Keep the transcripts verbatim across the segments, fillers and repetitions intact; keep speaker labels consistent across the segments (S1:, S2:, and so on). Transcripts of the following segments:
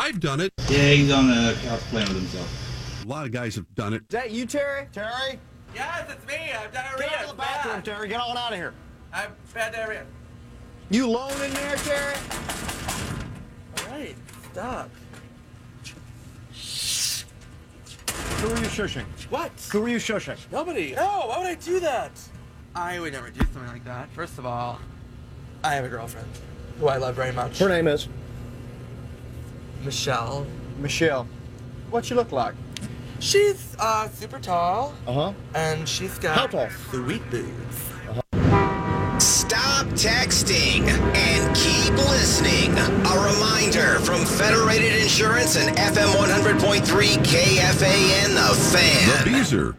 S1: I've done it.
S2: Yeah, he's on the couch playing with himself.
S1: A lot of guys have done it.
S3: Is that you, Terry? Terry?
S4: Yes, it's me. I've diarrhea.
S3: Get out of the bathroom,
S4: bad.
S3: Terry. Get on out of here.
S4: I've bad diarrhea.
S3: You alone in there, Terry?
S4: All right, stop.
S3: Who are you shushing?
S4: What?
S3: Who are you shushing?
S4: Nobody. No, why would I do that? I would never do something like that. First of all, I have a girlfriend who I love very much.
S3: Her name is?
S4: Michelle.
S3: Michelle. What she look like?
S4: She's uh, super tall.
S3: Uh-huh.
S4: And she's got
S3: How tall?
S4: sweet boobs.
S5: Stop texting and keep listening. A reminder from Federated Insurance and F M one hundred point three K F A N, The Fan.
S1: The Beezer.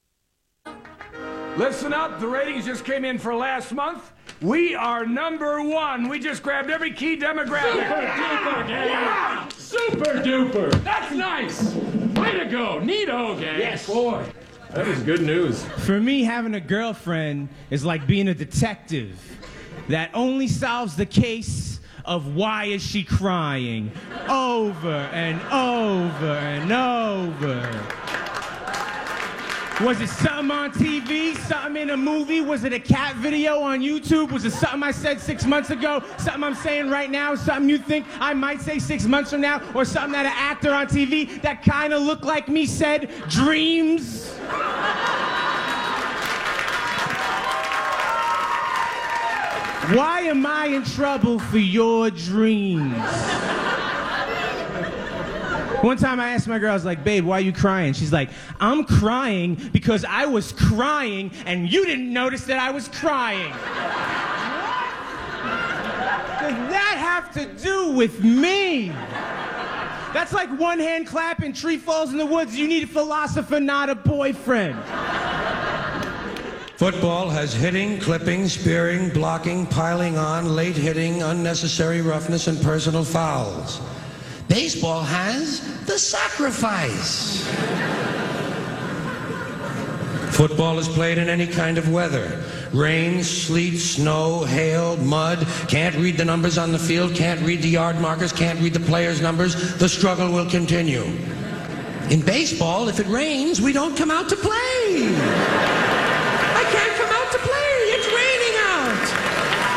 S6: Listen up, the ratings just came in for last month. We are number one. We just grabbed every key demographic.
S7: Super duper, gang. Yeah! Super duper. That's nice. Way to go. Neato, gang. Yes. Boy, that is good news.
S8: For me, having a girlfriend is like being a detective that only solves the case of why is she crying over and over and over. Was it something on T V, something in a movie? Was it a cat video on YouTube? Was it something I said six months ago? Something I'm saying right now? Something you think I might say six months from now? Or something that an actor on T V that kind of looked like me said? Dreams? Why am I in trouble for your dreams? One time I asked my girl, I was like, babe, why are you crying? She's like, I'm crying because I was crying and you didn't notice that I was crying. What does that have to do with me? That's like one hand clapping, tree falls in the woods. You need a philosopher, not a boyfriend.
S9: Football has hitting, clipping, spearing, blocking, piling on, late hitting, unnecessary roughness, and personal fouls. Baseball has the sacrifice. Football is played in any kind of weather. Rain, sleet, snow, hail, mud. Can't read the numbers on the field, can't read the yard markers, can't read the players' numbers. The struggle will continue. In baseball, if it rains, we don't come out to play. I can't come out to play. It's raining out.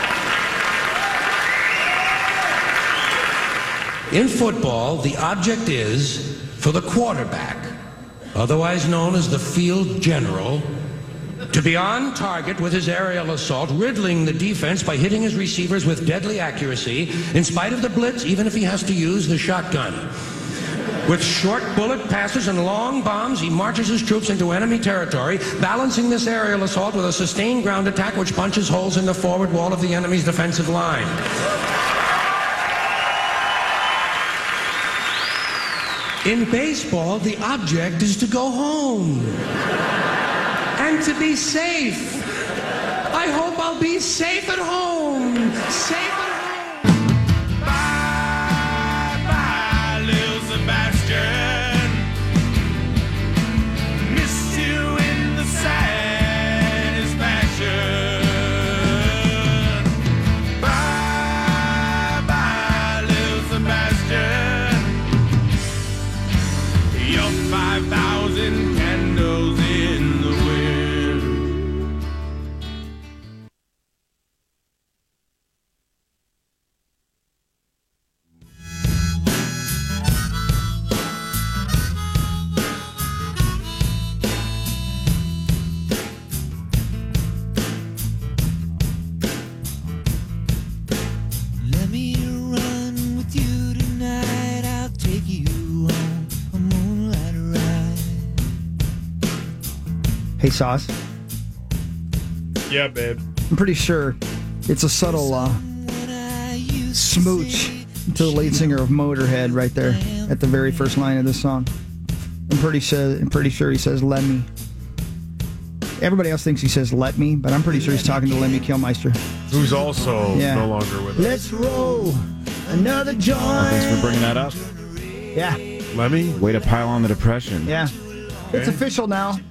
S9: In football, the object is for the quarterback, otherwise known as the field general, to be on target with his aerial assault, riddling the defense by hitting his receivers with deadly accuracy, in spite of the blitz, even if he has to use the shotgun. With short bullet passes and long bombs, he marches his troops into enemy territory, balancing this aerial assault with a sustained ground attack which punches holes in the forward wall of the enemy's defensive line. In baseball, the object is to go home and to be safe. I hope I'll be safe at home. Safe at home.
S7: Bye, bye, little Sebastian. Miss you in the satisfaction. Bye, bye, little Sebastian. Your five thousand candles in the wind.
S10: Let me run with you tonight. I'll take you on a moonlight ride.
S11: Hey, Sauce.
S12: Yeah, babe.
S11: I'm pretty sure it's a subtle uh, smooch to the lead singer of Motorhead right there at the very first line of this song. I'm pretty sure. I'm pretty sure he says "let me." Everybody else thinks he says "let me," but I'm pretty sure he's talking to Lemmy Kilmister,
S12: who's also
S11: Yeah.
S12: no longer with us.
S11: Let's roll another joint.
S13: Oh, thanks for bringing that up.
S11: Yeah.
S12: Lemmy?
S13: Way to pile on the depression.
S11: Yeah. It's official now.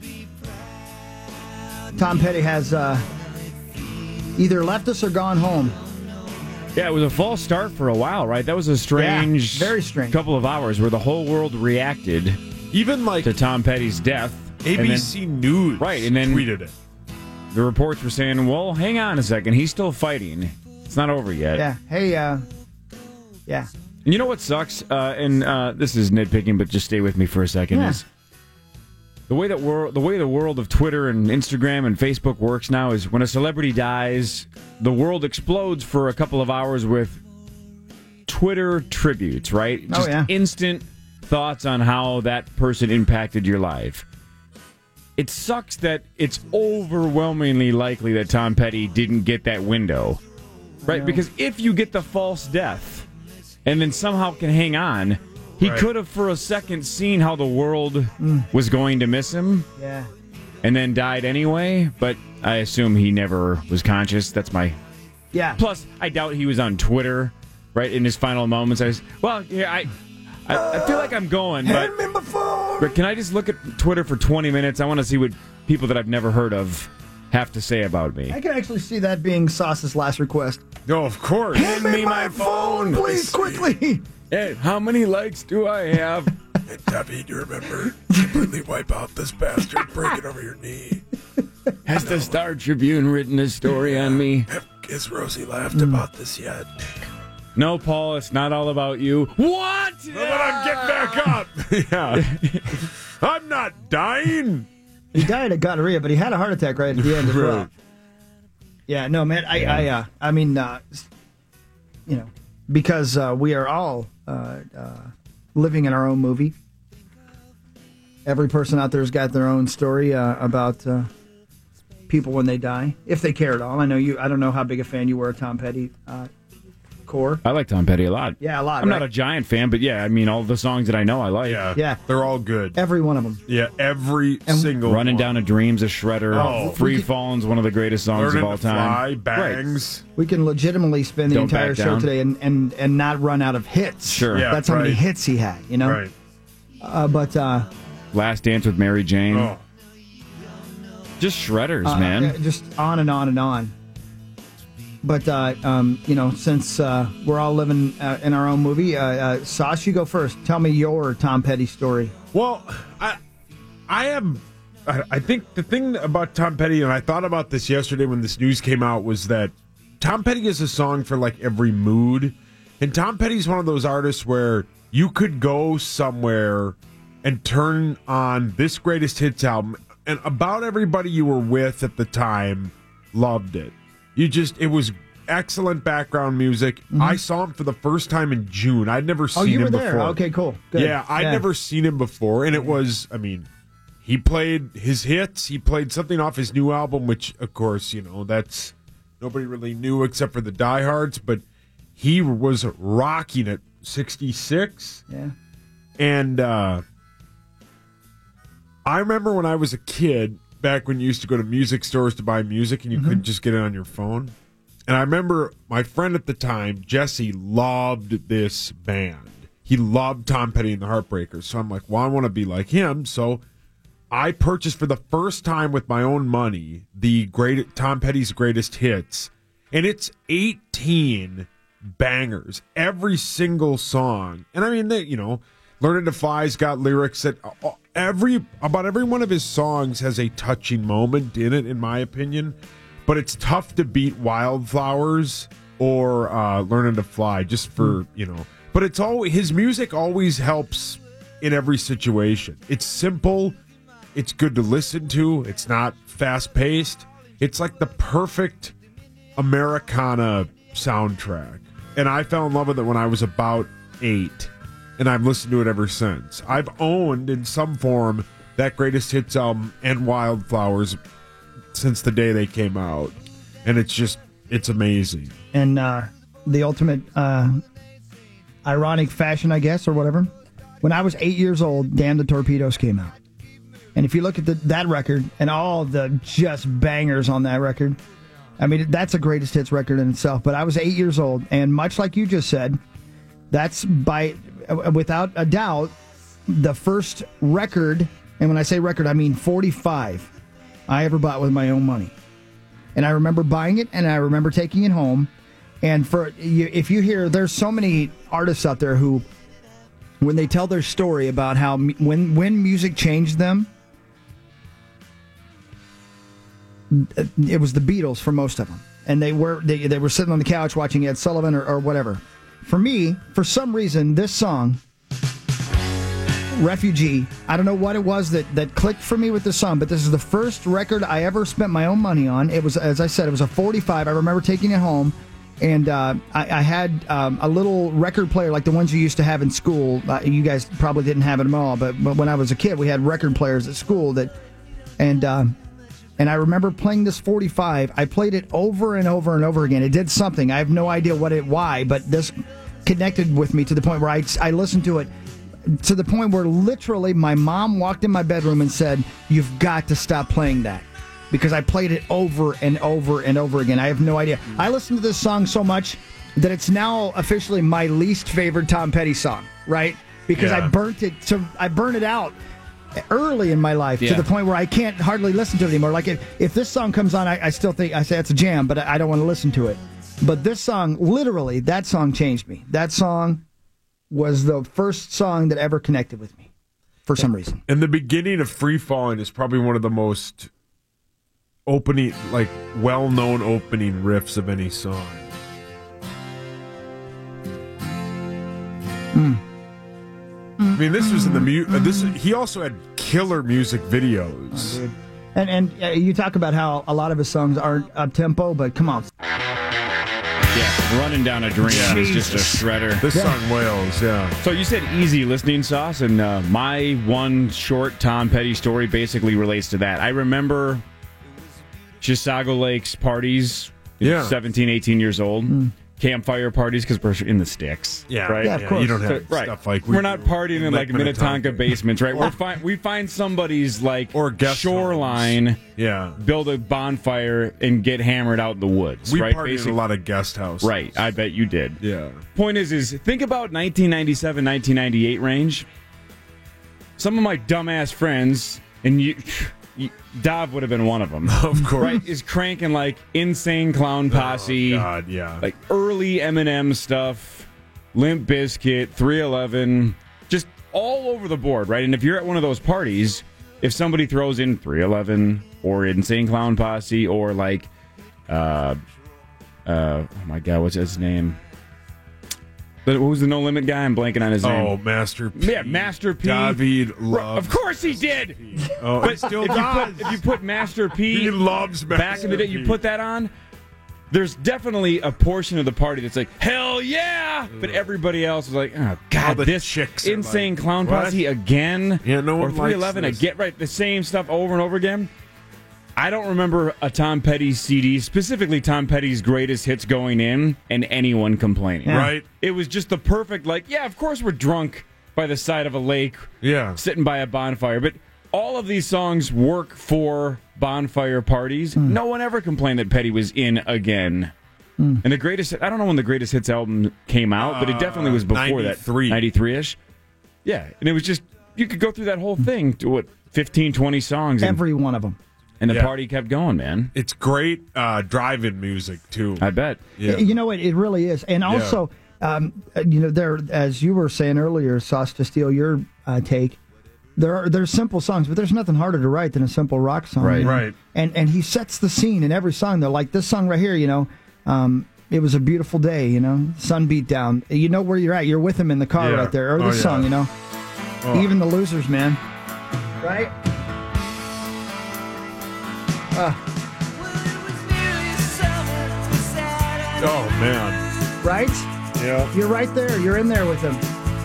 S11: Tom Petty has uh, either left us or gone home.
S13: Yeah, it was a false start for a while, right? That was a strange,
S11: Yeah, very strange.
S13: couple of hours where the whole world reacted,
S12: even like
S13: to Tom Petty's death.
S12: A B C News,
S13: right, and then
S12: tweeted it.
S13: The reports were saying, "Well, hang on a second, he's still fighting. It's not over yet."
S11: Yeah. Hey. Uh, yeah.
S13: And you know what sucks? Uh, and uh, this is nitpicking, but just stay with me for a second.
S11: Yeah.
S13: Is the way that world, the way the world of Twitter and Instagram and Facebook works now is when a celebrity dies, the world explodes for a couple of hours with Twitter tributes, right?
S11: Oh,
S13: Just
S11: yeah.
S13: instant thoughts on how that person impacted your life. It sucks that it's overwhelmingly likely that Tom Petty didn't get that window, right? Because if you get the false death and then somehow can hang on, he
S12: Right.
S13: could have for a second seen how the world was going to miss him
S11: Yeah.
S13: and then died anyway, but I assume he never was conscious. That's my...
S11: Yeah.
S13: Plus, I doubt he was on Twitter, right, in his final moments. I was, well, yeah, I... I, I feel like I'm going, but, but can I just look at Twitter for twenty minutes? I want to see what people that I've never heard of have to say about me.
S11: I can actually see that being Sauce's last request.
S12: No, of course.
S11: Hand me my phone, please, quickly.
S13: Hey, how many likes do I have?
S12: Hey, Debbie, do you remember? Completely wipe out this bastard, break it over your knee.
S13: Has the Star Tribune written a story on me?
S12: Has Rosie laughed about this yet?
S13: No, Paul, it's not all about you. What?
S12: But I'm getting back up. Yeah. I'm not dying.
S11: He died of gonorrhea, but he had a heart attack right at the end as well.
S12: Right.
S11: Yeah, no, man. I,
S13: Yeah.
S11: I, uh, I mean, uh, you know, because uh, we are all uh, uh, living in our own movie. Every person out there has got their own story uh, about uh, people when they die, if they care at all. I know you. I don't know how big a fan you were of Tom Petty. Uh, core.
S13: I like Tom Petty a lot.
S11: Yeah, a lot.
S13: I'm
S11: right?
S13: not a giant fan, but yeah, I mean, all the songs that I know I like.
S12: Yeah.
S11: Yeah.
S12: They're all good.
S11: Every one of them.
S12: Yeah, every single
S13: Running
S12: one.
S13: Down a Dream's a shredder.
S12: Oh.
S13: Free Falling's one of the greatest songs
S12: Learning
S13: of all
S12: to
S13: time.
S12: Fly, Bangs.
S11: We can legitimately spend the
S13: Don't
S11: entire
S13: Back
S11: show
S13: Down.
S11: today and, and, and not run out of hits.
S13: Sure.
S12: Yeah,
S11: That's how many
S12: right.
S11: hits he had, you know?
S12: Right.
S11: Uh, but, uh,
S13: Last Dance with Mary Jane.
S12: Oh.
S13: Just shredders,
S11: uh,
S13: man.
S11: uh, just on and on and on. But, uh, um, you know, since uh, we're all living uh, in our own movie, uh, uh, Sauce, you go first. Tell me your Tom Petty story.
S12: Well, I, I am. I, I think the thing about Tom Petty, and I thought about this yesterday when this news came out, was that Tom Petty is a song for like every mood, and Tom Petty's one of those artists where you could go somewhere and turn on this greatest hits album, and about everybody you were with at the time loved it. You just, it was excellent background music.
S11: Mm-hmm.
S12: I saw him for the first time in June. I'd never seen
S11: Oh, you
S12: him
S11: were there.
S12: before.
S11: Okay, cool. Good.
S12: Yeah, I'd
S11: Yeah.
S12: never seen him before, and it was, I mean, he played his hits. He played something off his new album, which, of course, you know, that's nobody really knew except for the diehards, but he was rocking at sixty-six.
S11: Yeah.
S12: And uh, I remember when I was a kid, back when you used to go to music stores to buy music and you
S11: Mm-hmm.
S12: couldn't just get it on your phone. And I remember my friend at the time, Jesse, loved this band. He loved Tom Petty and the Heartbreakers. So I'm like, well, I want to be like him. So I purchased for the first time with my own money the great Tom Petty's greatest hits. And it's eighteen bangers, every single song. And I mean, they, you know, Learning to Fly's got lyrics that uh, every about every one of his songs has a touching moment in it, in my opinion. But it's tough to beat Wildflowers or uh, Learning to Fly, just for, you know. But it's always, his music always helps in every situation. It's simple. It's good to listen to. It's not fast paced. It's like the perfect Americana soundtrack. And I fell in love with it when I was about eight. And I've listened to it ever since. I've owned in some form that greatest hits album and Wildflowers since the day they came out. And it's just, it's amazing.
S11: And uh, the ultimate uh, ironic fashion, I guess, or whatever. When I was eight years old, Damn the Torpedoes came out. And if you look at the, that record and all the just bangers on that record, I mean, that's a greatest hits record in itself. But I was eight years old, and much like you just said, that's by, without a doubt, the first record, and when I say record, I mean forty-five, I ever bought with my own money. And I remember buying it, and I remember taking it home And for you, if you hear, there's so many artists out there who, when they tell their story about how mu- when when music changed them, it was the Beatles for most of them, and they were they, they were sitting on the couch watching Ed Sullivan or, or whatever. For me, for some reason, this song, Refugee, I don't know what it was that, that clicked for me with this song, but this is the first record I ever spent my own money on. It was, as I said, it was a forty-five. I remember taking it home, and uh, I, I had um, a little record player like the ones you used to have in school. Uh, you guys probably didn't have them all, but, but when I was a kid, we had record players at school that, and uh, and I remember playing this forty-five. I played it over and over and over again. It did something. I have no idea what it, why, but this connected with me to the point where I, I listened to it to the point where literally my mom walked in my bedroom and said, "You've got to stop playing that," because I played it over and over and over again. I have no idea. I listened to this song so much that it's now officially my least favorite Tom Petty song, right? Because
S12: Yeah.
S11: I burnt it to I burned it out early in my life
S13: Yeah.
S11: to the point where I can't hardly listen to it anymore. Like if, if this song comes on, I, I still think I say it's a jam, but I, I don't want to listen to it. But this song, literally, that song changed me. That song was the first song that ever connected with me for some reason.
S12: And the beginning of Free Fallin' is probably one of the most opening, like, well-known opening riffs of any song.
S11: Mm.
S12: I mean, this was in the mu- uh, this. He also had killer music videos.
S11: Oh, and and uh, you talk about how a lot of his songs aren't up tempo, but come on.
S13: Yeah, Running Down a Dream
S12: Yeah.
S13: is just a shredder.
S12: This song wails, yeah.
S13: So you said easy listening, Sauce, and uh, my one short Tom Petty story basically relates to that. I remember Chisago Lakes parties,
S12: Yeah.
S13: seventeen, eighteen years old,
S11: Mm.
S13: campfire parties because we're in the sticks.
S12: Yeah,
S13: right?
S11: Yeah, of course.
S12: You don't have
S13: So, right.
S12: stuff like we
S13: We're not
S12: do
S13: partying in
S12: Lake
S13: like Minnetonka basements, right? We're fi- we find somebody's like
S12: Or guest
S13: shoreline,
S12: homes. Yeah.
S13: build a bonfire, and get hammered out in the woods.
S12: We
S13: right?
S12: partied in
S13: Basic-
S12: a lot of guest houses.
S13: Right, I bet you did.
S12: Yeah.
S13: Point is, is think about nineteen ninety-seven, nineteen ninety-eight range. Some of my dumbass friends, and you, you Dov would have been one of them.
S12: Of course.
S13: Right, is cranking like Insane Clown Posse,
S12: Oh, God, yeah.
S13: like early Eminem stuff, Limp Bizkit, three eleven, just all over the board, right? And if you're at one of those parties, if somebody throws in three eleven or Insane Clown Posse or like, uh, uh, oh my God, what's his name? But what was the No Limit guy? I'm blanking on his name.
S12: Oh, Master P.
S13: Yeah, Master P.
S12: David
S13: Right,
S12: loves.
S13: Of course he did.
S12: Oh,
S13: But
S12: he still
S13: if you,
S12: does.
S13: put, if you put Master P.
S12: He loves
S13: back in the day,
S12: Master
S13: you
S12: P.
S13: put that on. There's definitely a portion of the party that's like, hell yeah! But everybody else is like, oh,
S12: All
S13: God,
S12: the
S13: this
S12: chicks are
S13: Insane
S12: like,
S13: Clown
S12: what?
S13: Posse again?
S12: Yeah, no
S13: or
S12: one likes
S13: three eleven
S12: this.
S13: again, right? The same stuff over and over again. I don't remember a Tom Petty C D, specifically Tom Petty's greatest hits going in, and anyone complaining.
S12: Yeah. Right.
S13: It was just the perfect, like, yeah, of course we're drunk by the side of a lake,
S12: Yeah.
S13: sitting by a bonfire. But all of these songs work for bonfire parties.
S11: Mm.
S13: No one ever complained that Petty was in again.
S11: Mm.
S13: And the greatest, I don't know when the greatest hits album came out, but it definitely was before
S12: ninety-three.
S13: that. ninety-three-ish. Yeah. And it was just, you could go through that whole thing to what, fifteen, twenty songs. And,
S11: Every one of them.
S13: and the
S12: Yeah.
S13: party kept going, man.
S12: It's great uh, drive-in music, too.
S13: I bet.
S12: Yeah.
S11: You know what? It really is. And also, um, you know, there, as you were saying earlier, Sauce, to steal your uh, take, there are there's simple songs, but there's nothing harder to write than a simple rock song.
S13: Right.
S11: you know?
S12: Right.
S11: And and he sets the scene in every song, though. Like this song right here, you know, um, it was a beautiful day, you know, sun beat down. You know where you're at. You're with him in the car
S12: Yeah.
S11: right there. Or
S12: Oh,
S11: this
S12: yeah.
S11: song, you know.
S12: Oh.
S11: Even the losers, man. Right? Uh,
S12: Oh, man.
S11: right?
S12: Yeah.
S11: You're right there. You're in there with him.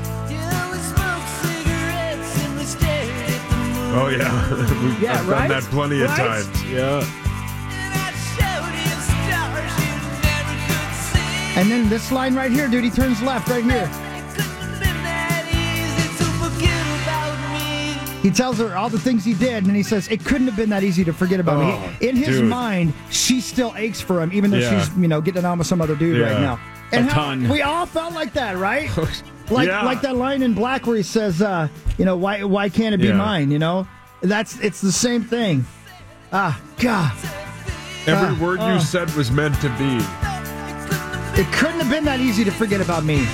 S12: Oh, yeah. We've
S11: Yeah,
S12: I've
S11: right?
S12: done that plenty of
S11: Right?
S12: times. Yeah.
S11: And then this line right here, dude, he turns left right here. He tells her all the things he did, and then he says, it couldn't have been that easy to forget about
S12: Oh,
S11: me. In his
S12: dude.
S11: mind, she still aches for him, even though
S12: Yeah.
S11: she's, you know, getting on with some other dude
S12: Yeah.
S11: right now. And
S13: A
S11: how-
S13: ton.
S11: we all felt like that, right? Like
S12: Yeah.
S11: like that line in Black where he says, uh, you know, why why can't it be
S12: Yeah.
S11: mine, you know? That's it's the same thing. Ah, God.
S12: Every
S11: Uh,
S12: word
S11: uh.
S12: you said was meant to be.
S11: It couldn't have been that easy to forget about me.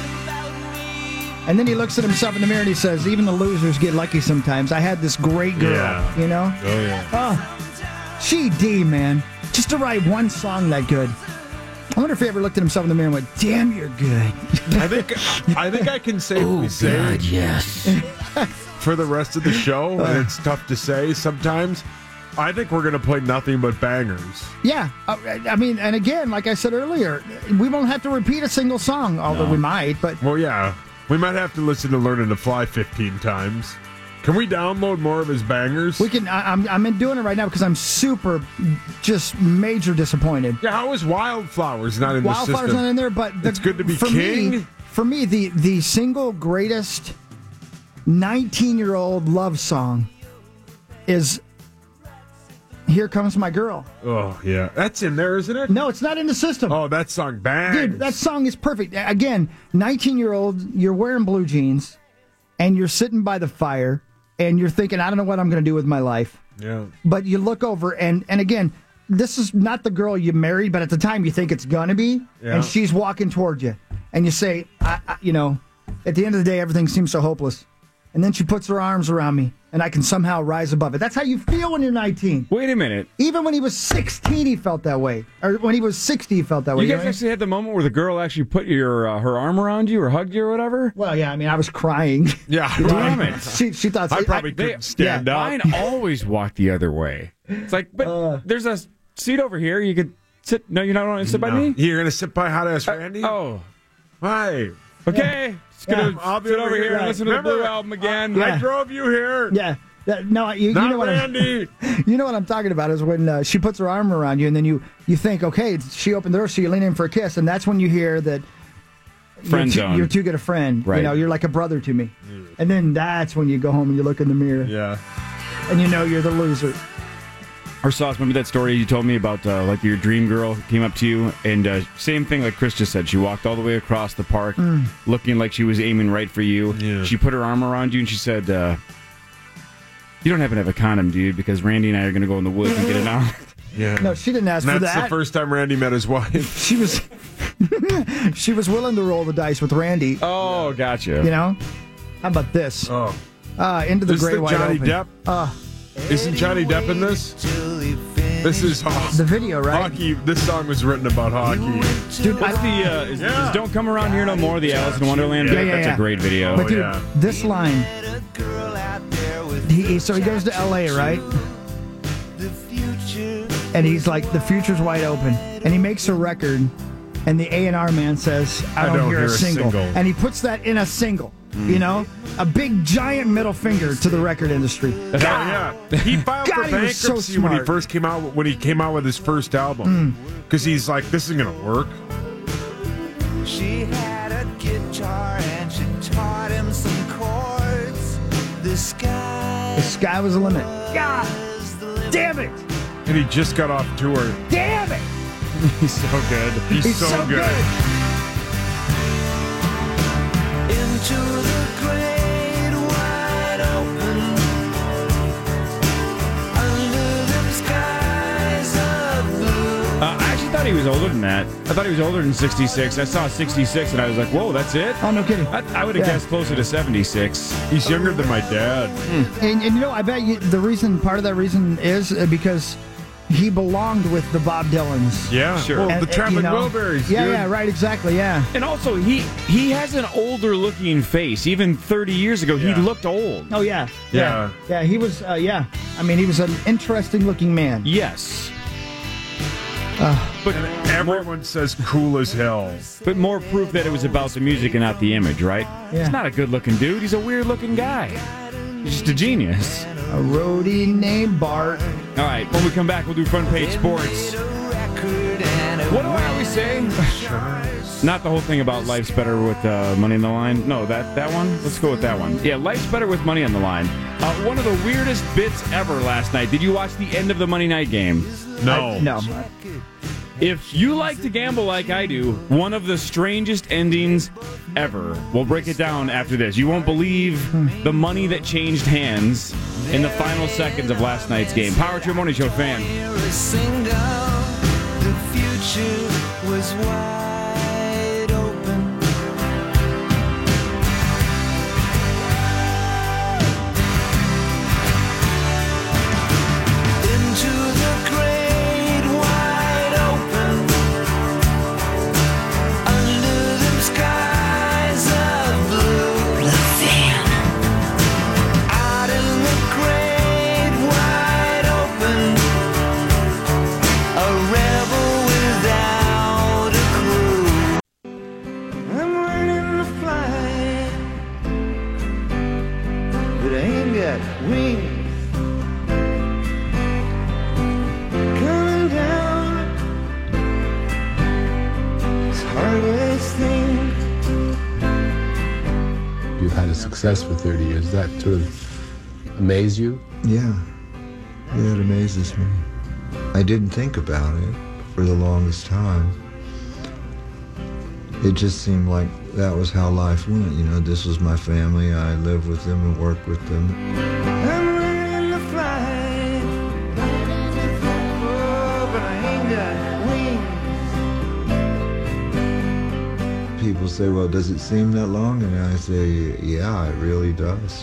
S11: And then he looks at himself in the mirror and he says, even the losers get lucky sometimes. I had this great girl,
S12: Yeah.
S11: you know?
S12: Oh, yeah.
S11: Oh, She D, man. Just to write one song that good. I wonder if he ever looked at himself in the mirror and went, damn, you're good.
S12: I think I think I can safely
S11: Oh,
S12: say
S11: God, yes.
S12: for the rest of the show, and it's tough to say sometimes, I think we're going to play nothing but bangers.
S11: Yeah. Uh, I mean, and again, like I said earlier, we won't have to repeat a single song, although
S12: No.
S11: we might, but...
S12: Well, yeah. We might have to listen to Learning to Fly fifteen times. Can we download more of his bangers?
S11: We can. I, I'm I'm doing it right now because I'm super, just major disappointed.
S12: Yeah, how is Wildflowers not in the
S11: Wildflowers
S12: system?
S11: not in there, but the,
S12: it's good to be
S11: for
S12: king.
S11: Me, for me, the the single greatest nineteen-year-old love song is "Here Comes My Girl."
S12: Oh yeah, that's in there, isn't it?
S11: No, it's not in the system.
S12: Oh, that song bangs.
S11: Dude, that song is perfect. Again, nineteen-year-old, you're wearing blue jeans, and you're sitting by the fire, and you're thinking, I don't know what I'm going to do with my life.
S12: Yeah.
S11: But you look over, and, and again, this is not the girl you married, but at the time you think it's going to be,
S12: Yeah.
S11: and she's walking toward you. And you say, I, I, you know, at the end of the day, everything seems so hopeless. And then she puts her arms around me, and I can somehow rise above it. That's how you feel when you're nineteen.
S13: Wait a minute.
S11: Even when he was sixteen, he felt that way. Or when he was sixty, he felt that way.
S13: You
S11: You
S13: guys
S11: know?
S13: actually had the moment where the girl actually put your uh, her arm around you or hugged you or whatever?
S11: Well, yeah, I mean, I was crying.
S12: Yeah,
S13: Damn it.
S11: She, she thought...
S12: I probably
S13: They-
S12: couldn't stand
S13: yeah,
S12: up.
S13: Mine always walk the other way. It's like, but
S11: Uh.
S13: there's a seat over here. You could sit. No, you're not going to sit by
S12: No.
S13: me?
S12: You're gonna sit by hot ass Randy?
S13: Oh.
S12: Hi.
S13: Okay. Just gonna
S11: Yeah.
S12: I'll be
S13: sit
S12: over
S13: over here
S12: here.
S13: and listen to the
S12: Remember,
S13: Blue Album again.
S11: Yeah.
S12: I drove you here.
S11: Yeah. Yeah, no, you, you
S12: Not
S11: know what
S12: Randy.
S11: I'm, you know what I'm talking about is when uh, she puts her arm around you, and then you, you think, okay, she opened the door, so you lean in for a kiss, and that's when you hear that
S13: Friend
S11: you're, too,
S13: zone.
S11: you're too good a friend.
S13: Right.
S11: You know, you're like a brother to me. And then that's when you go home and you look in the mirror,
S12: Yeah.
S11: and you know you're the loser.
S13: Or Sauce, remember that story you told me about, uh, like your dream girl came up to you, and uh, same thing like Chris just said. She walked all the way across the park,
S11: Mm.
S13: looking like she was aiming right for you.
S12: Yeah.
S13: She put her arm around you, and she said, uh, "You don't happen to have a condom, dude? Because Randy and I are going to go in the woods and get it out."
S12: Yeah.
S11: No, she didn't ask
S12: And
S11: for
S12: that's
S11: that.
S12: the first time Randy met his wife.
S11: She was she was willing to roll the dice with Randy.
S13: Oh, gotcha.
S11: You know? How about this?
S12: Oh.
S11: Uh, into the
S12: This is
S11: Great
S12: the
S11: White
S12: Johnny
S11: Open.
S12: Depp?
S11: Uh,
S12: Isn't Johnny Depp in this? This is hockey.
S11: the video, right?
S12: hockey. This song was written about hockey.
S11: Dude,
S13: What's
S11: I,
S13: the, uh, is,
S12: Yeah.
S13: is Don't Come Around Here No More, the Alice in Wonderland?
S11: Yeah, yeah,
S13: That's
S11: yeah.
S13: a great video.
S11: But
S12: Oh,
S11: dude,
S12: yeah.
S11: this line, he, so he goes to L A, right? And he's like, the future's wide open. And he makes a record, and the A and R man says, I don't, hear, a, single.
S12: single.
S11: And he puts that in a single, you know? A big, giant middle finger to the record industry.
S12: Oh, yeah. He filed
S11: God,
S12: for
S11: he was so
S12: bankruptcy when he
S11: smart.
S12: first came out when he came out with his first album. Because he's like, this isn't gonna work.
S10: She had a guitar and she taught him some chords. The sky
S11: The sky was the limit. God damn it!
S12: And he just got off tour.
S11: Damn it!
S12: He's so good. He's,
S11: He's
S12: so,
S11: so
S12: good.
S11: good.
S10: into the great wide open. Under them skies of blue.
S13: Uh, I actually thought he was older than that. I thought he was older than sixty-six. I saw sixty-six, and I was like, whoa, that's it?
S11: Oh, no kidding.
S13: I, I would have
S11: Yeah.
S13: guessed closer to seventy-six.
S12: He's younger than my dad.
S11: And, and you know, I bet you the reason, part of that reason is uh, because he belonged with the Bob Dylans.
S12: Yeah,
S13: Sure.
S12: Well,
S11: And,
S12: the
S11: uh,
S12: Traveling
S11: you know,
S12: Wilburys.
S11: Yeah,
S12: dude.
S11: yeah, right, exactly, yeah.
S13: And also, he he has an older looking face. Even thirty years ago,
S12: Yeah.
S13: he looked old.
S11: Oh, yeah.
S12: Yeah.
S11: Yeah, he was, uh, yeah. I mean, he was an interesting looking man.
S13: Yes.
S12: But everyone says cool as hell.
S13: But more proof that it was about the music and not the image, right?
S11: Yeah.
S13: He's not a good looking dude. He's a weird looking guy. He's just a genius.
S11: A roadie named Bart.
S13: All right, when we come back, we'll do front page sports. What do I always say? Not the whole thing about life's better with uh, money on the line. No, that, that one? Let's go with that one. Yeah, life's better with money on the line. Uh, one of the weirdest bits ever last night. Did you watch the end of the Monday night game?
S12: No.
S11: I- no.
S13: If you like to gamble like I do, one of the strangest endings ever. We'll break it down after this. You won't believe the money that changed hands in the final seconds of last night's game. Power Trip Morning Show fan.
S10: Hear a single. The future was wide at wings coming down. It's hardest thing.
S1: You've had a success for thirty years. Does that sort of amaze you?
S14: Yeah. Yeah, it amazes me. I didn't think about it for the longest time. It just seemed like that was how life went. You know, this was my family. I lived with them and worked with them.
S10: I'm learning to fly. Oh, but I ain't got wings.
S14: People say, well, does it seem that long? And I say, yeah, it really does.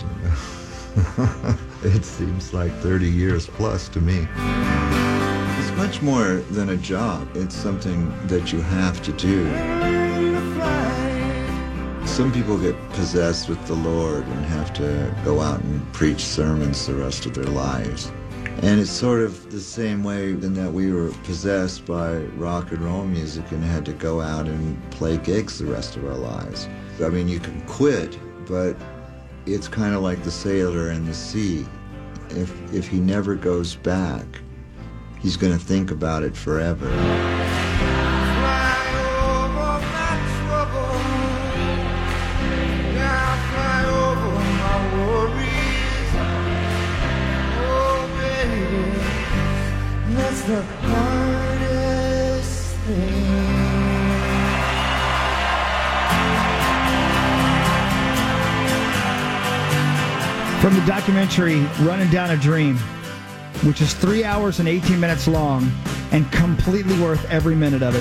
S14: It seems like thirty years plus to me. It's much more than a job. It's something that you have to do. Some people get possessed with the Lord and have to go out and preach sermons the rest of their lives. And it's sort of the same way in that we were possessed by rock and roll music and had to go out and play gigs the rest of our lives. I mean, you can quit, but it's kind of like the sailor in the sea. If, if he never goes back, he's going to think about it forever.
S10: That's the hardest thing.
S11: From the documentary Running Down a Dream, which is three hours and eighteen minutes long and completely worth every minute of it.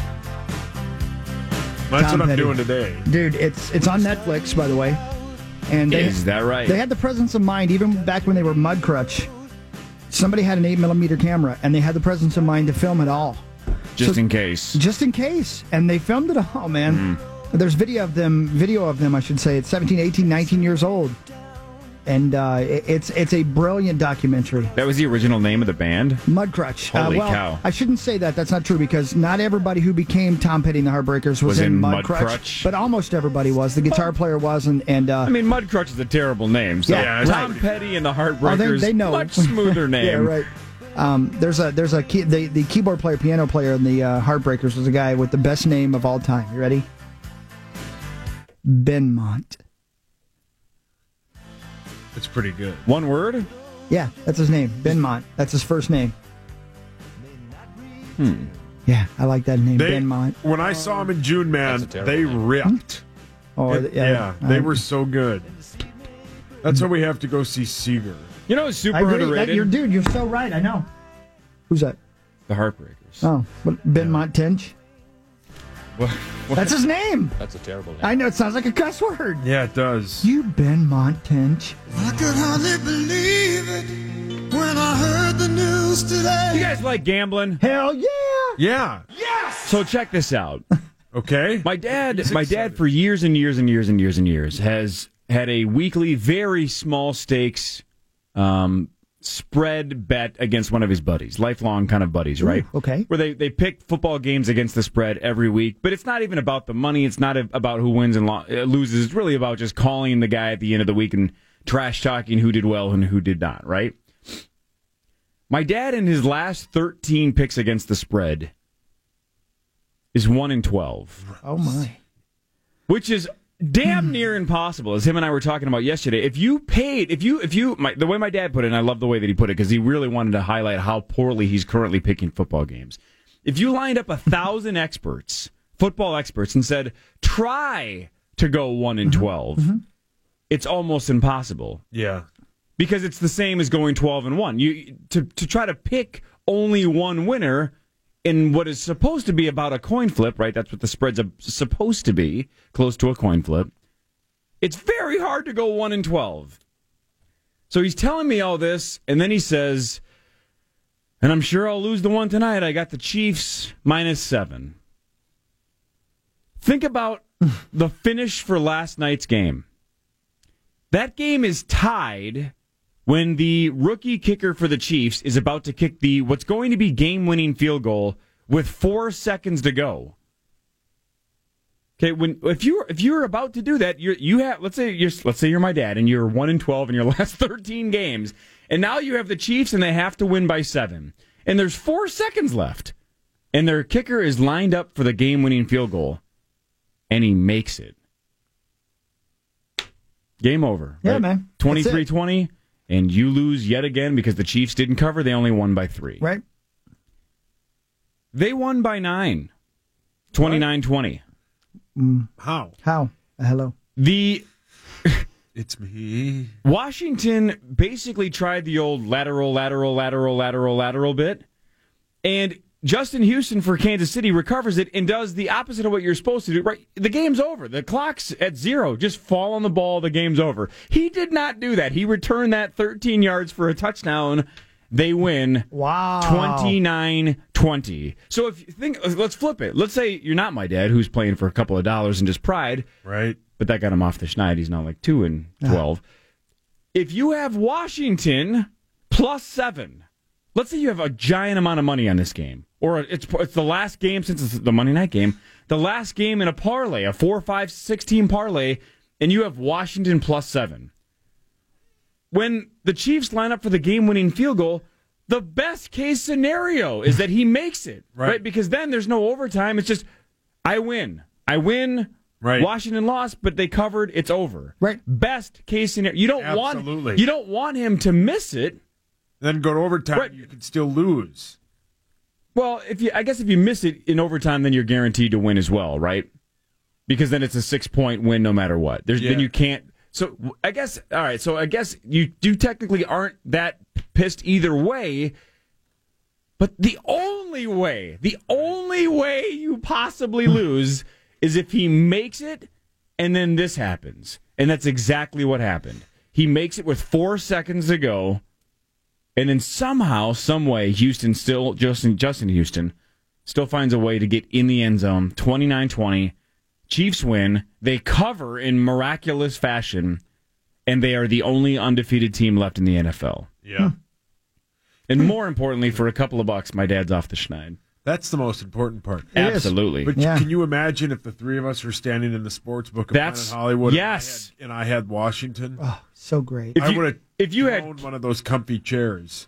S12: That's
S11: Tom
S12: what I'm
S11: Petty.
S12: doing today.
S11: Dude, it's it's on Netflix, by the way. And they,
S13: Is that right?
S11: They had the presence of mind, even back when they were Mudcrutch. Somebody had an eight millimeter camera, and they had the presence of mind to film it all.
S13: Just
S11: So-
S13: in case.
S11: Just in case. And they filmed it all, man. There's video of them, video of them, I should say. It's seventeen, eighteen, nineteen years old. And uh, it- it's it's a brilliant documentary.
S13: That was the original name of the band?
S11: Mudcrutch.
S13: Holy
S11: uh, well,
S13: cow.
S11: I shouldn't say that. That's not true because not everybody who became Tom Petty and the Heartbreakers was,
S13: Was in
S11: Mudcrutch,
S13: Mudcrutch.
S11: but almost everybody was. The guitar player was, and, and uh,
S13: I mean, Mudcrutch is a terrible name. So
S11: Yeah,
S13: Tom
S11: right.
S13: Petty and the
S11: oh,
S13: Heartbreakers,
S11: they, they know
S13: much smoother name.
S11: yeah, right. Um, there's a there's a key, the the keyboard player, piano player in the uh, Heartbreakers was a guy with the best name of all time. You ready? Benmont.
S12: It's pretty good.
S13: One word?
S11: Yeah, that's his name. Benmont. That's his first name.
S13: Hmm.
S11: Yeah, I like that name,
S12: They,
S11: Benmont.
S12: when I saw them in June, man, they ripped.
S11: Oh,
S12: It-
S11: yeah,
S12: yeah, they
S11: I-
S12: were so good. That's why we have to go see Seeger.
S13: You know, it's super
S11: I agree. That,
S13: underrated.
S11: you're, dude, you're so right. I know. Who's that?
S13: The Heartbreakers.
S11: Oh, what, Benmont Tench?
S13: What, what?
S11: That's his name.
S7: That's a terrible name.
S11: I know, it sounds like a cuss word.
S12: Yeah, it does.
S11: You Benmont Tench.
S10: I could hardly believe it when I heard the news today.
S13: You guys like gambling?
S11: Hell yeah!
S12: Yeah.
S13: So check this out.
S12: Okay.
S13: My dad, my dad, for years and years and years and years and years, has had a weekly, very small stakes um, spread bet against one of his buddies, lifelong kind of buddies, right?
S11: Ooh, okay.
S13: Where they, they pick football games against the spread every week, but it's not even about the money. It's not about who wins and lo- uh, loses. It's really about just calling the guy at the end of the week and trash talking who did well and who did not, right? My dad, in his last thirteen picks against the spread, is one in twelve.
S11: Oh, my.
S13: Which is damn near impossible, as him and I were talking about yesterday. If you paid, if you, if you, my, the way my dad put it, and I love the way that he put it, because he really wanted to highlight how poorly he's currently picking football games. If you lined up a thousand experts, football experts, and said, try to go one in twelve, it's almost impossible.
S12: Yeah.
S13: Because it's the same as going twelve and one. You to to try to pick only one winner in what is supposed to be about a coin flip, right? That's what the spread's a, supposed to be, close to a coin flip. It's very hard to go one and twelve. So he's telling me all this, and then he says, and I'm sure I'll lose the one tonight. I got the Chiefs minus seven. Think about the finish for last night's game. That game is tied when the rookie kicker for the Chiefs is about to kick the what's going to be game-winning field goal with four seconds to go. Okay, when if you if you're about to do that, you you have let's say you're let's say you're my dad and you're one and twelve in your last thirteen games, and now you have the Chiefs and they have to win by seven, and there's four seconds left, and their kicker is lined up for the game-winning field goal, and he makes it. Game over.
S11: Yeah,
S13: right?
S11: man.
S13: twenty-three twenty, and you lose yet again because the Chiefs didn't cover. They only won by three.
S11: Right.
S13: They won by nine. twenty-nine twenty.
S11: Mm.
S12: How?
S11: How? Uh, hello.
S13: The
S12: It's me.
S13: Washington basically tried the old lateral, lateral, lateral, lateral, lateral bit, and Justin Houston for Kansas City recovers it and does the opposite of what you're supposed to do. Right, the game's over. The clock's at zero. Just fall on the ball. The game's over. He did not do that. He returned that thirteen yards for a touchdown. They win.
S11: Wow.
S13: twenty-nine twenty. So if you think, let's flip it. Let's say you're not my dad, who's playing for a couple of dollars and just pride.
S12: Right.
S13: But that got him off the schneid. He's now like two and twelve. If you have Washington plus seven, let's say you have a giant amount of money on this game, or it's it's the last game since it's the Monday night game, the last game in a parlay, a four, five, six team parlay, and you have Washington plus seven. When the Chiefs line up for the game-winning field goal, the best case scenario is that he makes it, right? right? Because then there's no overtime. It's just, I win. I win.
S12: Right.
S13: Washington lost, but they covered. It's over.
S11: Right.
S13: Best case scenario. You don't
S12: Absolutely.
S13: want you don't want him to miss it.
S12: Then go to overtime.
S13: Right.
S12: You can still lose.
S13: Well, if you, I guess if you miss it in overtime, then you're guaranteed to win as well, right? Because then it's a six-point win no matter what. There's
S12: Yeah.
S13: then you can't. So I guess all right. So I guess you you technically aren't that pissed either way. But the only way, the only way you possibly lose is if he makes it and then this happens. And that's exactly what happened. He makes it with four seconds to go, and then somehow, some way, Houston still, Justin, Justin Houston, still finds a way to get in the end zone, twenty-nine twenty. Chiefs win. They cover in miraculous fashion, and they are the only undefeated team left in the N F L.
S12: Yeah.
S13: And more importantly, for a couple of bucks, my dad's off the schneid.
S12: That's the most important part.
S13: It Absolutely.
S12: But
S11: Yeah.
S12: can you imagine if the three of us were standing in the sports book of
S13: That's-
S12: Planet Hollywood
S13: yes.
S12: and I had, and I had Washington?
S11: Oh, so great.
S13: If
S12: I
S13: you-
S12: would have
S13: if you had-
S12: owned one of those comfy chairs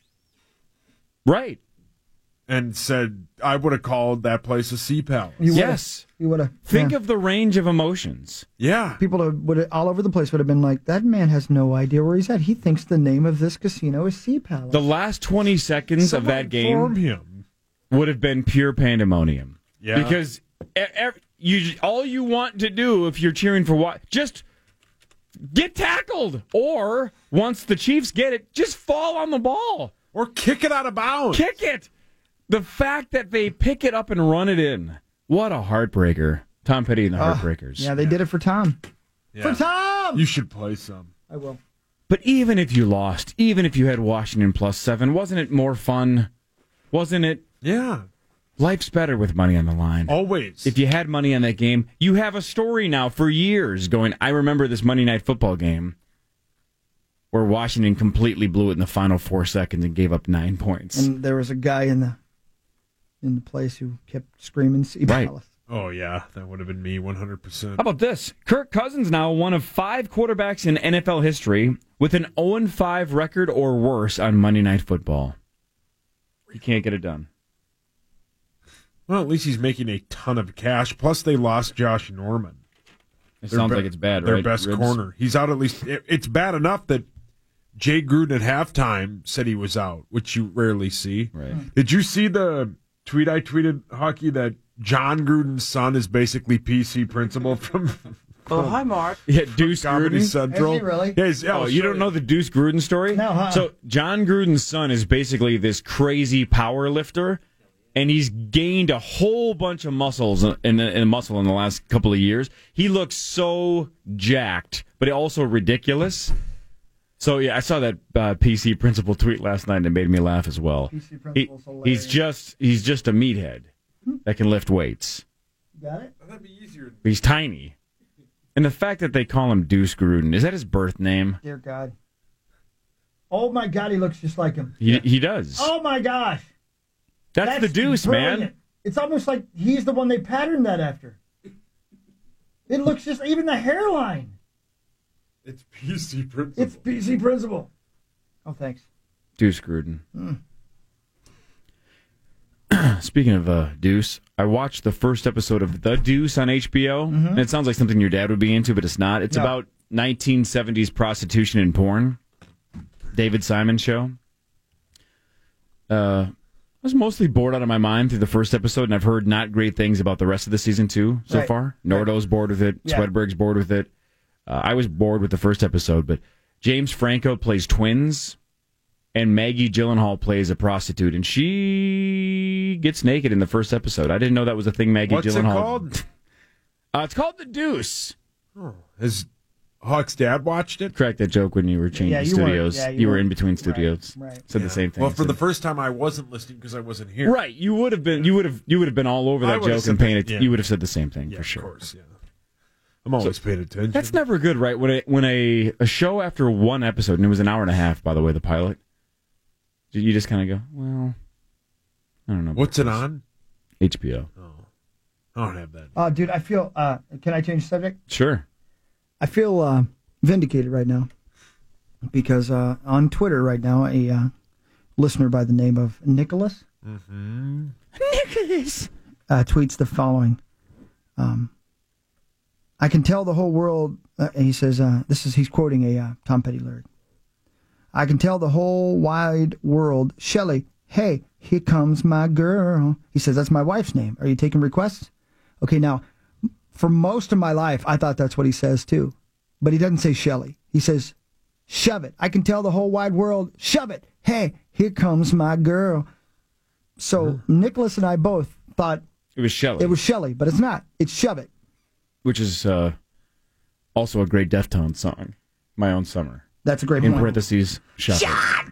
S13: Right.
S12: and said, I would have called that place a Sea Palace.
S11: You would've-
S13: Yes.
S11: You would have.
S13: Think of the range of emotions.
S12: Yeah.
S11: People would have, all over the place would have been like, that man has no idea where he's at. He thinks the name of this casino is Sea Palace.
S13: The last twenty seconds
S12: Someone
S13: of that game
S12: inform him.
S13: would have been pure pandemonium.
S12: Yeah.
S13: Because e- e- you all you want to do if you're cheering for what, just get tackled, or once the Chiefs get it, just fall on the ball
S12: Or kick it out of bounds.
S13: kick it. The fact that they pick it up and run it in, what a heartbreaker. Tom Petty and the
S11: Oh,
S13: Heartbreakers.
S11: Yeah, they did it for Tom.
S12: Yeah.
S11: For Tom!
S12: You should play some.
S11: I will.
S13: But even if you lost, even if you had Washington plus seven, wasn't it more fun? Wasn't it?
S12: Yeah.
S13: Life's better with money on the line.
S12: Always.
S13: If you had money on that game, you have a story now for years going, I remember this Monday Night Football game where Washington completely blew it in the final four seconds and gave up nine points.
S11: And there was a guy in the in the place who kept screaming Sea
S13: Right.
S11: Palace.
S12: Oh, yeah. That would have been me one hundred percent.
S13: How about this? Kirk Cousins now one of five quarterbacks in N F L history with an oh and five record or worse on Monday Night Football. He can't get it done.
S12: Well, at least he's making a ton of cash. Plus, they lost Josh Norman.
S13: It
S12: Their
S13: sounds
S12: be-
S13: like it's bad,
S12: Their
S13: right?
S12: best
S13: Ribs?
S12: corner. He's out at least. It, it's bad enough that Jay Gruden at halftime said he was out, which you rarely see.
S13: Right.
S12: Did you see the tweet I tweeted, Hockey, that John Gruden's son is basically P C principal from
S4: Oh, hi, Mark.
S13: Yeah, Deuce
S12: Comedy
S13: Gruden.
S12: Central?
S11: Is he really?
S12: Yeah, he's- yeah,
S13: Oh,
S12: I'll
S13: you
S12: show
S13: don't know the Deuce Gruden story?
S11: No, huh?
S13: So John Gruden's son is basically this crazy power lifter, and he's gained a whole bunch of muscles in, in muscle in the last couple of years. He looks so jacked, but also ridiculous. So yeah, I saw that uh, P C principal tweet last night, and it made me laugh as well.
S11: P C
S13: He,
S11: principal's hilarious.
S13: he's just he's just a meathead that can lift weights.
S11: Got it?
S12: That'd be easier.
S13: He's tiny. And the fact that they call him Deuce Gruden, is that his birth name?
S11: Dear God. Oh, my God, he looks just like him.
S13: He, he does.
S11: Oh, my gosh.
S13: That's, the Deuce,
S11: brilliant.
S13: man.
S11: It's almost like he's the one they patterned that after. It looks just, even the hairline.
S12: It's P C Principal.
S11: It's P C Principal. Oh, thanks.
S13: Deuce Gruden.
S11: Mm.
S13: Speaking of uh, Deuce, I watched the first episode of The Deuce on H B O,
S11: Mhm.
S13: and it sounds like something your dad would be into, but it's not. It's
S11: No.
S13: about nineteen seventies prostitution and porn. David Simon show. Uh, I was mostly bored out of my mind through the first episode, and I've heard not great things about the rest of the season two so
S11: Right.
S13: far. Nordo's bored with it.
S11: Yeah.
S13: Swedberg's bored with it. Uh, I was bored with the first episode, but James Franco plays twins, and Maggie Gyllenhaal plays a prostitute, and she gets naked in the first episode. I didn't know that was a thing Maggie
S12: What's
S13: Gyllenhaal...
S12: it called?
S13: Uh, it's called The Deuce.
S12: Oh, his Hawk's dad watched it?
S13: Correct that joke when you were changing
S12: Yeah, you weren't-
S13: studios.
S12: yeah,
S13: you,
S12: you
S13: were
S12: weren't-
S13: in between
S12: right,
S13: studios.
S11: right.
S13: Said
S12: Yeah.
S13: the same thing.
S12: Well, for
S13: Said-
S12: the first time, I wasn't listening because I wasn't here.
S13: Right, you would have been. You would have. You would have been all over
S12: I
S13: that
S12: would've
S13: joke
S12: said
S13: and paying
S12: that,
S13: it.
S12: yeah.
S13: You would have said the same thing
S12: Yeah,
S13: for sure.
S12: of course, yeah. I'm always paying attention.
S13: That's never good, right? When a when a, a show after one episode, and it was an hour and a half, by the way, the pilot. You just kind of go, well, I don't know.
S12: What's it on?
S13: H B O.
S12: I don't have that.
S11: Uh, dude, I feel, uh, can I change the subject?
S13: Sure.
S11: I feel uh, vindicated right now because uh, on Twitter right now, a uh, listener by the name of Nicholas
S12: Mm-hmm.
S11: Nicholas uh, tweets the following. Um, I can tell the whole world, uh, he says, uh, this is, he's quoting a uh, Tom Petty lyric. I can tell the whole wide world, Shelley, hey, here comes my girl. He says, that's my wife's name. Are you taking requests? Okay, now, for most of my life, I thought that's what he says too. But he doesn't say Shelley. He says, shove it. I can tell the whole wide world, shove it. Hey, here comes my girl. So Nicholas and I both thought
S13: It was Shelley,
S11: it was Shelley, but it's not. It's shove it.
S13: which is uh, also a great Deftones song, "My Own Summer."
S11: That's a great
S13: In
S11: point.
S13: parentheses, Shelley.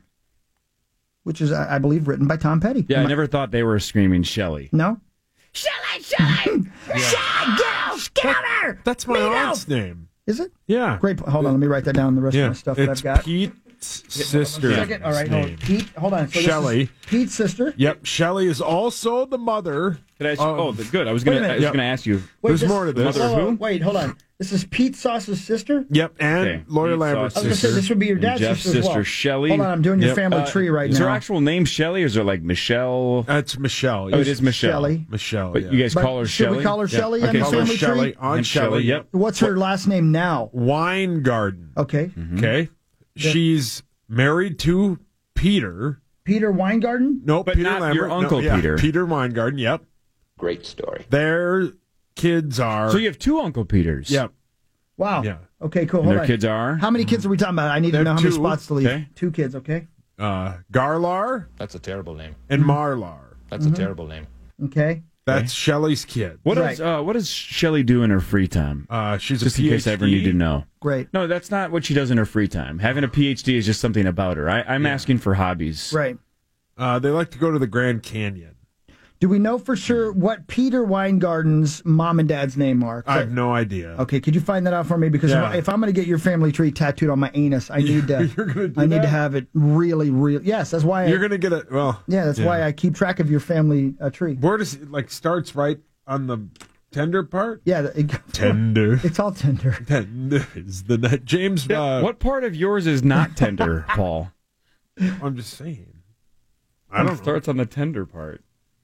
S11: Which is, I I believe, written by Tom Petty.
S13: Yeah, I
S11: Am
S13: never thought they were screaming Shelley.
S11: No?
S10: Shelley, Shelley! Shelley, girl, get out there!
S12: That's my aunt's name.
S11: Is it?
S12: Yeah.
S11: Great. po- Hold on, let me write that down. The rest
S12: Yeah,
S11: of my stuff that
S12: it's
S11: I've got.
S12: Pete's sister.
S11: Second. All right, hold on.
S12: name.
S11: Pete, hold on. So this is
S12: Shelley.
S11: Pete's sister.
S12: Yep, Shelley is also the mother.
S13: Could I ask you,
S12: of-
S13: oh, the- good. I was
S11: Wait a
S13: gonna. I
S11: minute.
S13: was
S12: Yep.
S13: gonna ask you.
S11: Wait,
S12: There's
S11: this-
S12: more to this.
S13: Mother of
S11: Whoa, whoa,
S13: who?
S11: wait, hold on. This is Pete Sauce's sister?
S12: Yep, and
S13: Okay.
S12: Lori
S13: Pete
S12: Lambert's
S11: I was going to
S12: sister.
S11: say, this would be your dad's
S13: Jeff's
S11: sister as
S13: sister,
S11: well.
S13: Shelley.
S11: Hold on, I'm doing your
S12: Yep.
S11: family
S13: Uh,
S11: tree right
S13: is
S11: now.
S13: her actual name Shelley, or is it like Michelle?
S12: That's Michelle.
S13: Oh, it is Michelle.
S11: Shelley.
S12: Michelle.
S13: But
S12: yeah.
S13: you guys
S11: But
S13: call her
S11: should we
S13: Shelley?
S11: call her
S12: Yeah.
S11: Shelley on
S13: Okay,
S11: the
S12: Call
S13: so
S12: her
S11: family
S12: Shelley
S11: tree?
S12: on
S13: And
S12: Shelley.
S13: Shelley, yep.
S11: What's her last name now?
S12: Weingarten.
S11: Okay.
S13: Mm-hmm.
S12: Okay. She's married to Peter.
S11: Peter Weingarten?
S12: No,
S13: But
S12: Peter
S13: not
S12: Lambert.
S13: your
S12: No,
S13: Uncle
S12: yeah,
S13: Peter.
S12: Peter Weingarten. Yep.
S15: Great story.
S12: Their kids are.
S13: So you have two Uncle Peters.
S12: Yep.
S11: Wow.
S12: Yeah.
S11: Okay, cool.
S13: And
S11: Hold
S13: their
S11: on.
S13: kids are.
S11: How many kids are we talking about? I need
S12: They
S11: to know
S12: have
S11: how many
S12: two.
S11: spots to leave.
S13: Okay.
S11: Two kids, okay?
S12: Uh, Garlar
S15: That's a terrible name.
S12: and Marlar.
S15: That's a terrible name.
S11: Okay.
S12: That's Shelley's kid.
S13: What
S11: Right.
S13: does uh, what does Shelley do in her free time?
S12: Uh, she's a
S13: Just in case I ever
S12: PhD.
S13: need to know.
S11: Great.
S13: No, that's not what she does in her free time. Having a P H D is just something about her. I, I'm asking for hobbies.
S11: Right.
S12: Uh, they like to go to the Grand Canyon.
S11: Do we know for sure what Peter Weingarten's mom and dad's name are? 'Cause
S12: I have no idea.
S11: Okay, could you find that out for me? Because
S12: Yeah.
S11: if, if I'm going to get your family tree tattooed on my anus, I need to.
S12: You're gonna do
S11: I need
S12: that?
S11: to have it really, really. Yes, that's why.
S12: You're
S11: I,
S12: gonna get it. Well,
S11: yeah, that's why I keep track of your family uh, tree.
S12: Where does it like starts right on the tender part?
S11: Yeah, it,
S12: Tender.
S11: It's all tender.
S12: Tender is the net. James.
S13: Yeah,
S12: Uh,
S13: what part of yours is not tender, Paul?
S12: I'm just saying. I don't
S13: It
S12: know.
S13: starts on the tender part.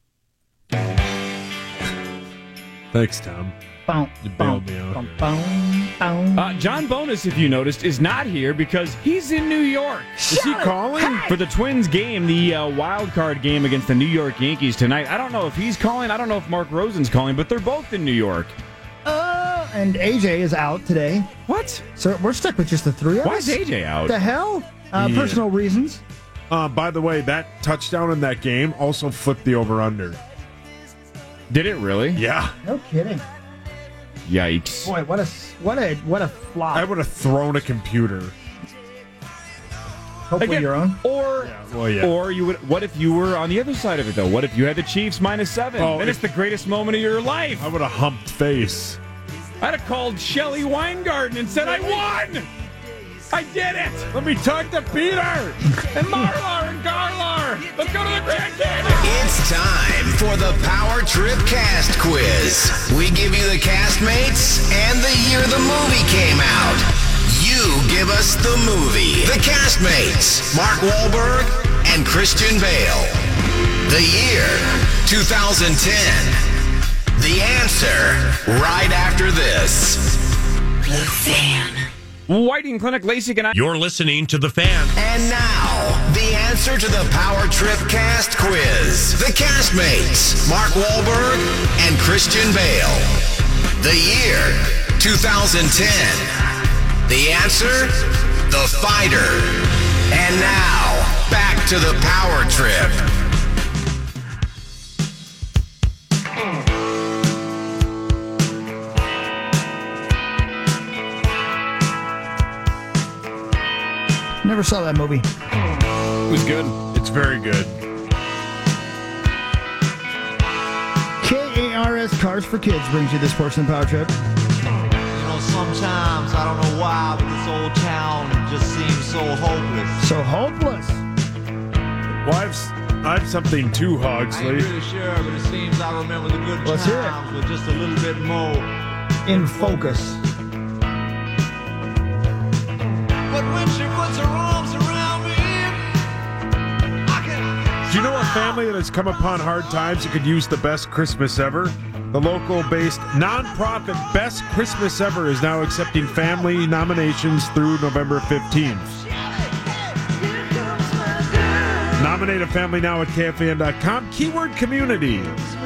S12: Thanks, Tom.
S11: Boom,
S12: You
S11: boom,
S12: bailed me out.
S11: boom, boom, boom.
S13: Uh, John Bonus, if you noticed, is not here because he's in New York.
S12: Is he calling?
S13: For the Twins game, the uh, wild card game against the New York Yankees tonight. I don't know if he's calling. I don't know if Mark Rosen's calling, but they're both in New York.
S11: Uh, and A J is out today.
S13: What?
S11: So we're stuck with just the three of
S13: Why
S11: us.
S13: is A J out?
S11: The hell? Uh,
S12: Yeah.
S11: Personal reasons.
S12: Uh, by the way, that touchdown in that game also flipped the over/under.
S13: Did it really?
S12: Yeah,
S11: No kidding.
S13: Yikes.
S11: Boy, what a what a what a flop.
S12: I would have thrown a computer.
S11: Hopefully
S13: Again,
S11: your own.
S13: Or,
S12: well, yeah.
S13: or you would. What if you were on the other side of it though? What if you had the Chiefs minus seven?
S12: Oh,
S13: then
S12: if-
S13: it's the greatest moment of your life.
S12: I would have humped face.
S13: I'd have called Shelley Weingarten and said I won. I did it! Let me talk to Peter and Marlar and Garlar. Let's go to the Grand Canyon.
S5: It's time for the Power Trip Cast Quiz. We give you the castmates and the year the movie came out. You give us the movie. The castmates, Mark Wahlberg and Christian Bale. The year, two thousand ten. The answer, right after this.
S9: The Fan.
S13: Whiting Clinic, LASIK, and I.
S9: You're listening to The Fan.
S5: And now, the answer to the Power Trip Cast Quiz. The castmates, Mark Wahlberg and Christian Bale. The year, two thousand ten. The answer, The Fighter. And now, back to the Power Trip.
S11: Never saw that movie.
S13: It was good.
S12: It's very good.
S11: K A R S Cars for Kids brings you this portion of Power Trip.
S16: You know, sometimes, I don't know why, but this old town just seems so hopeless.
S11: So hopeless.
S12: Well, I have, I have something too,
S16: I ain't
S12: Hogsley.
S16: really sure, but it seems I remember the good
S11: Let's hear it.
S16: times with just a little bit more.
S11: In focus.
S16: But when she puts her arms around me, I can...
S12: Do you know a family that has come upon hard times that could use the best Christmas ever? The local-based nonprofit Best Christmas Ever is now accepting family nominations through November fifteenth. Nominate a family now at K F A N dot com. Keyword community.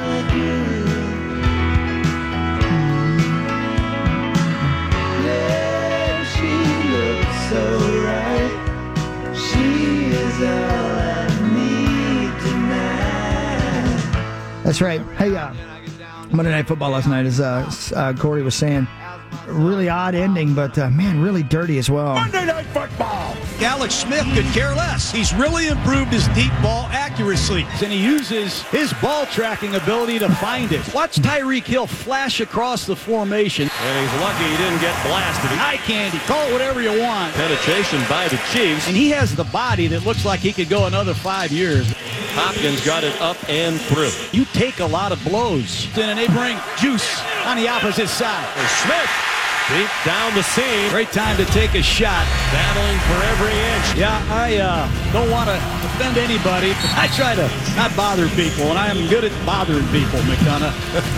S10: She looks so right. She is all I need tonight.
S11: That's right. Hey, uh, Monday Night Football last night, as uh, uh, Corey was saying, really odd ending, but uh, man, really dirty as well.
S3: Monday Night Football. Alex Smith could care less. He's really improved his deep ball accuracy, and he uses his ball tracking ability to find it. Watch Tyreek Hill flash across the formation.
S17: And he's lucky he didn't get blasted.
S3: Eye candy. Call it whatever you want.
S17: Penetration by the Chiefs.
S3: And he has the body that looks like he could go another five years.
S17: Hopkins got it up and through.
S3: You take a lot of blows, and they bring juice on the opposite side.
S17: Smith deep down the seam.
S3: Great time to take a shot.
S17: Battling for every inch.
S3: Yeah, I uh, don't want to offend anybody. I try to not bother people, and I am good at bothering people, McDonough.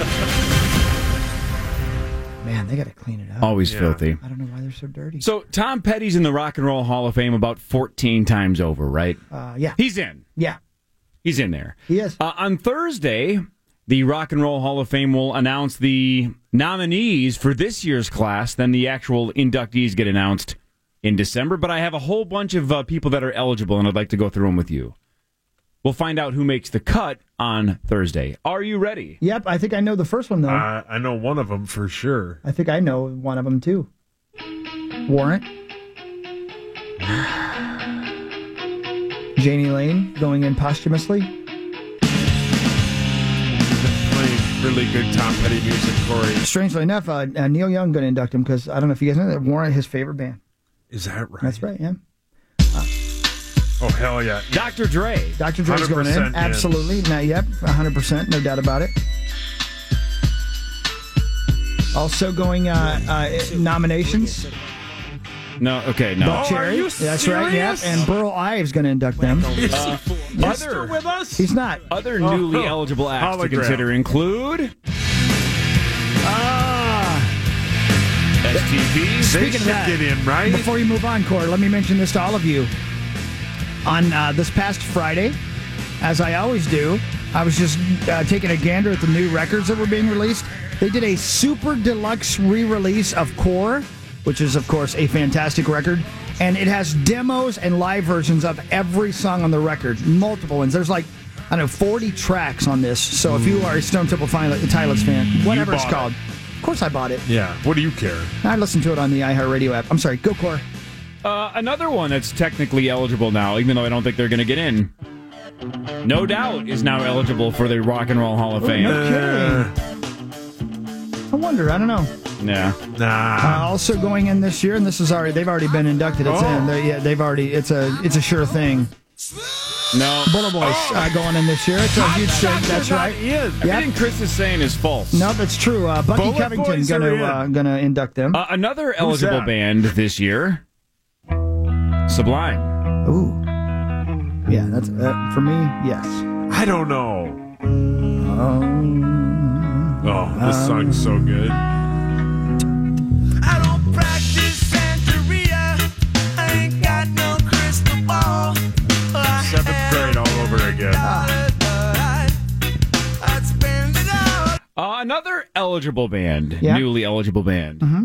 S11: Man, they got to clean it up.
S13: Always
S12: Yeah.
S13: filthy.
S11: I don't know why they're so dirty.
S13: So Tom Petty's in the Rock and Roll Hall of Fame about fourteen times over, right?
S11: Uh, yeah.
S13: He's in.
S11: Yeah.
S13: He's in there.
S11: He is.
S13: Uh, on Thursday, the Rock and Roll Hall of Fame will announce the nominees for this year's class. Then the actual inductees get announced in December. But I have a whole bunch of uh, people that are eligible, and I'd like to go through them with you. We'll find out who makes the cut on Thursday. Are you ready?
S11: Yep, I think I know the first one, though.
S12: Uh, I know one of them for sure.
S11: I think I know one of them, too. Warrant. Janie Lane going in posthumously.
S12: Playing really good Tom Petty music, Corey.
S11: Strangely enough, uh, uh, Neil Young going to induct him because I don't know if you guys know that Warrant his favorite band.
S12: Is that right?
S11: That's right, yeah.
S12: Oh, hell yeah.
S13: Doctor Dre.
S11: Doctor Dre's going in.
S12: one hundred percent
S11: Absolutely. Now, yep, one hundred percent. No doubt about it. Also going uh, uh, nominations.
S13: No, okay, no.
S11: Buck Cherry. That's right, yep. And Burl Ives going to induct them.
S13: Uh, other,
S12: with us?
S11: He's not.
S13: other newly
S12: Oh,
S13: eligible acts to
S12: hologram.
S13: consider include
S11: Ah.
S13: S T P.
S12: They
S11: Speaking
S12: should
S11: of that,
S12: get in, right?
S11: Before you move on, Corey, let me mention this to all of you. On uh, this past Friday, as I always do, I was just uh, taking a gander at the new records that were being released. They did a super deluxe re-release of Core, which is, of course, a fantastic record. And it has demos and live versions of every song on the record, multiple ones. There's like, I don't know, forty tracks on this. So if you are a Stone Temple Pilots fan, whatever it's
S12: bought
S11: called, of course I bought it.
S12: Yeah. What do you care?
S11: I listened to it on the iHeartRadio app. I'm sorry, go Core.
S13: Uh, another one that's technically eligible now, even though I don't think they're going to get in. No Doubt is now eligible for the Rock and Roll Hall of Fame.
S11: No kidding. I wonder. I don't know.
S13: Yeah.
S12: Nah.
S11: Uh, also going in this year, and this is already they've already been inducted. It's
S12: Oh.
S11: in. They, yeah, they've already. It's a it's a sure thing.
S13: No.
S11: Bullet Boys uh, going in this year. It's a huge thing. That's right.
S13: Everything Chris is saying is false.
S11: No, that's true. Uh, Bucky
S13: Bullet
S11: Covington
S13: Boys
S11: gonna
S13: are in.
S11: uh, gonna induct them.
S13: Uh, another eligible
S11: that?
S13: band this year, Sublime.
S11: Ooh. Yeah, that's uh, for me. Yes.
S12: I don't know.
S11: Um,
S12: Oh, this song's so good.
S10: I don't practice Santeria. I ain't got no crystal ball.
S12: Seventh grade all over again.
S10: I'd spend it all.
S13: Uh, another eligible band,
S11: Yeah.
S13: newly eligible band.
S11: Mm-hmm.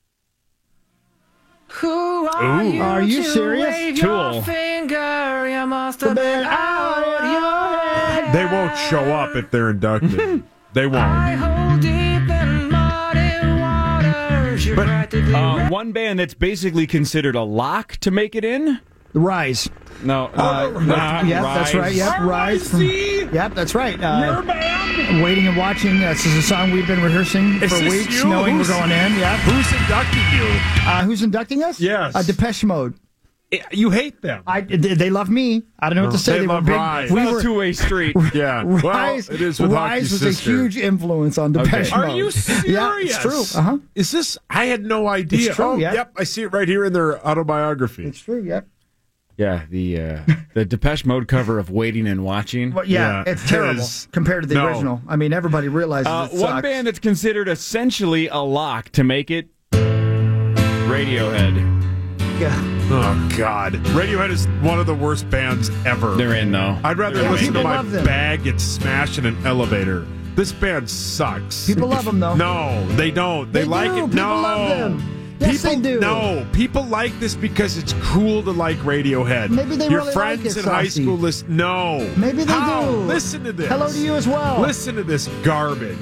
S10: Who
S13: are Ooh. you
S11: Are you
S10: to
S11: serious?
S10: wave your
S13: Tool.
S10: finger? You must have been out your head.
S12: They won't show up if they're inducted. They won't.
S10: Hold deep in muddy waters. You're practically
S13: Uh, one band that's basically considered a lock to make it in.
S11: The Rise.
S13: No, uh, not
S11: Yep,
S13: Rise.
S11: that's right. Yep, Rise. From, yep, that's right. Uh, Waiting and Watching. This is a song we've been rehearsing
S12: Is
S11: for
S12: this
S11: weeks,
S12: you?
S11: knowing
S12: Who's-
S11: we're going in. Yep.
S12: Who's inducting you?
S11: Uh, who's inducting us?
S12: Yes.
S11: Uh, Depeche Mode.
S12: You hate them.
S11: I, they they love me. I don't know what to say.
S12: They
S11: were
S12: love
S11: big.
S12: Rise.
S11: We
S13: It's not
S11: were,
S13: a two-way street.
S12: Yeah.
S11: Rise,
S12: Well, it is with
S11: Rise
S12: Hockey's
S11: was
S12: sister.
S11: a huge influence on Depeche
S12: Are
S11: Mode.
S12: you serious?
S11: Yeah, it's true. Uh huh.
S12: Is this? I had no idea.
S11: It's true,
S12: oh,
S11: yeah.
S12: Yep, I see it right here in their autobiography.
S11: It's true. Yep.
S13: Yeah, the uh, the Depeche Mode cover of Waiting and Watching.
S11: Well, yeah,
S12: Yeah,
S11: it's terrible
S12: is-
S11: compared to the
S12: no.
S11: original. I mean, everybody realizes
S13: Uh,
S11: it
S13: one
S11: sucks.
S13: band that's considered essentially a lock to make it, Radiohead.
S11: Yeah.
S12: Oh God, Radiohead is one of the worst bands ever.
S13: They're in though.
S12: I'd rather
S11: Yeah,
S12: listen to
S11: people
S12: my
S11: love them.
S12: bag get smashed in an elevator. This band sucks.
S11: People love them though.
S12: No, they don't. They,
S11: They
S12: like
S11: do.
S12: it.
S11: People
S12: no.
S11: love them. Yes,
S12: people,
S11: they do.
S12: No, people like this because it's cool to like Radiohead.
S11: Maybe they
S12: Your
S11: really
S12: friends
S11: like it,
S12: in high
S11: Saucy.
S12: school listen. No.
S11: Maybe they
S12: How?
S11: do.
S12: Listen to this.
S11: Hello to you as well.
S12: Listen to this garbage.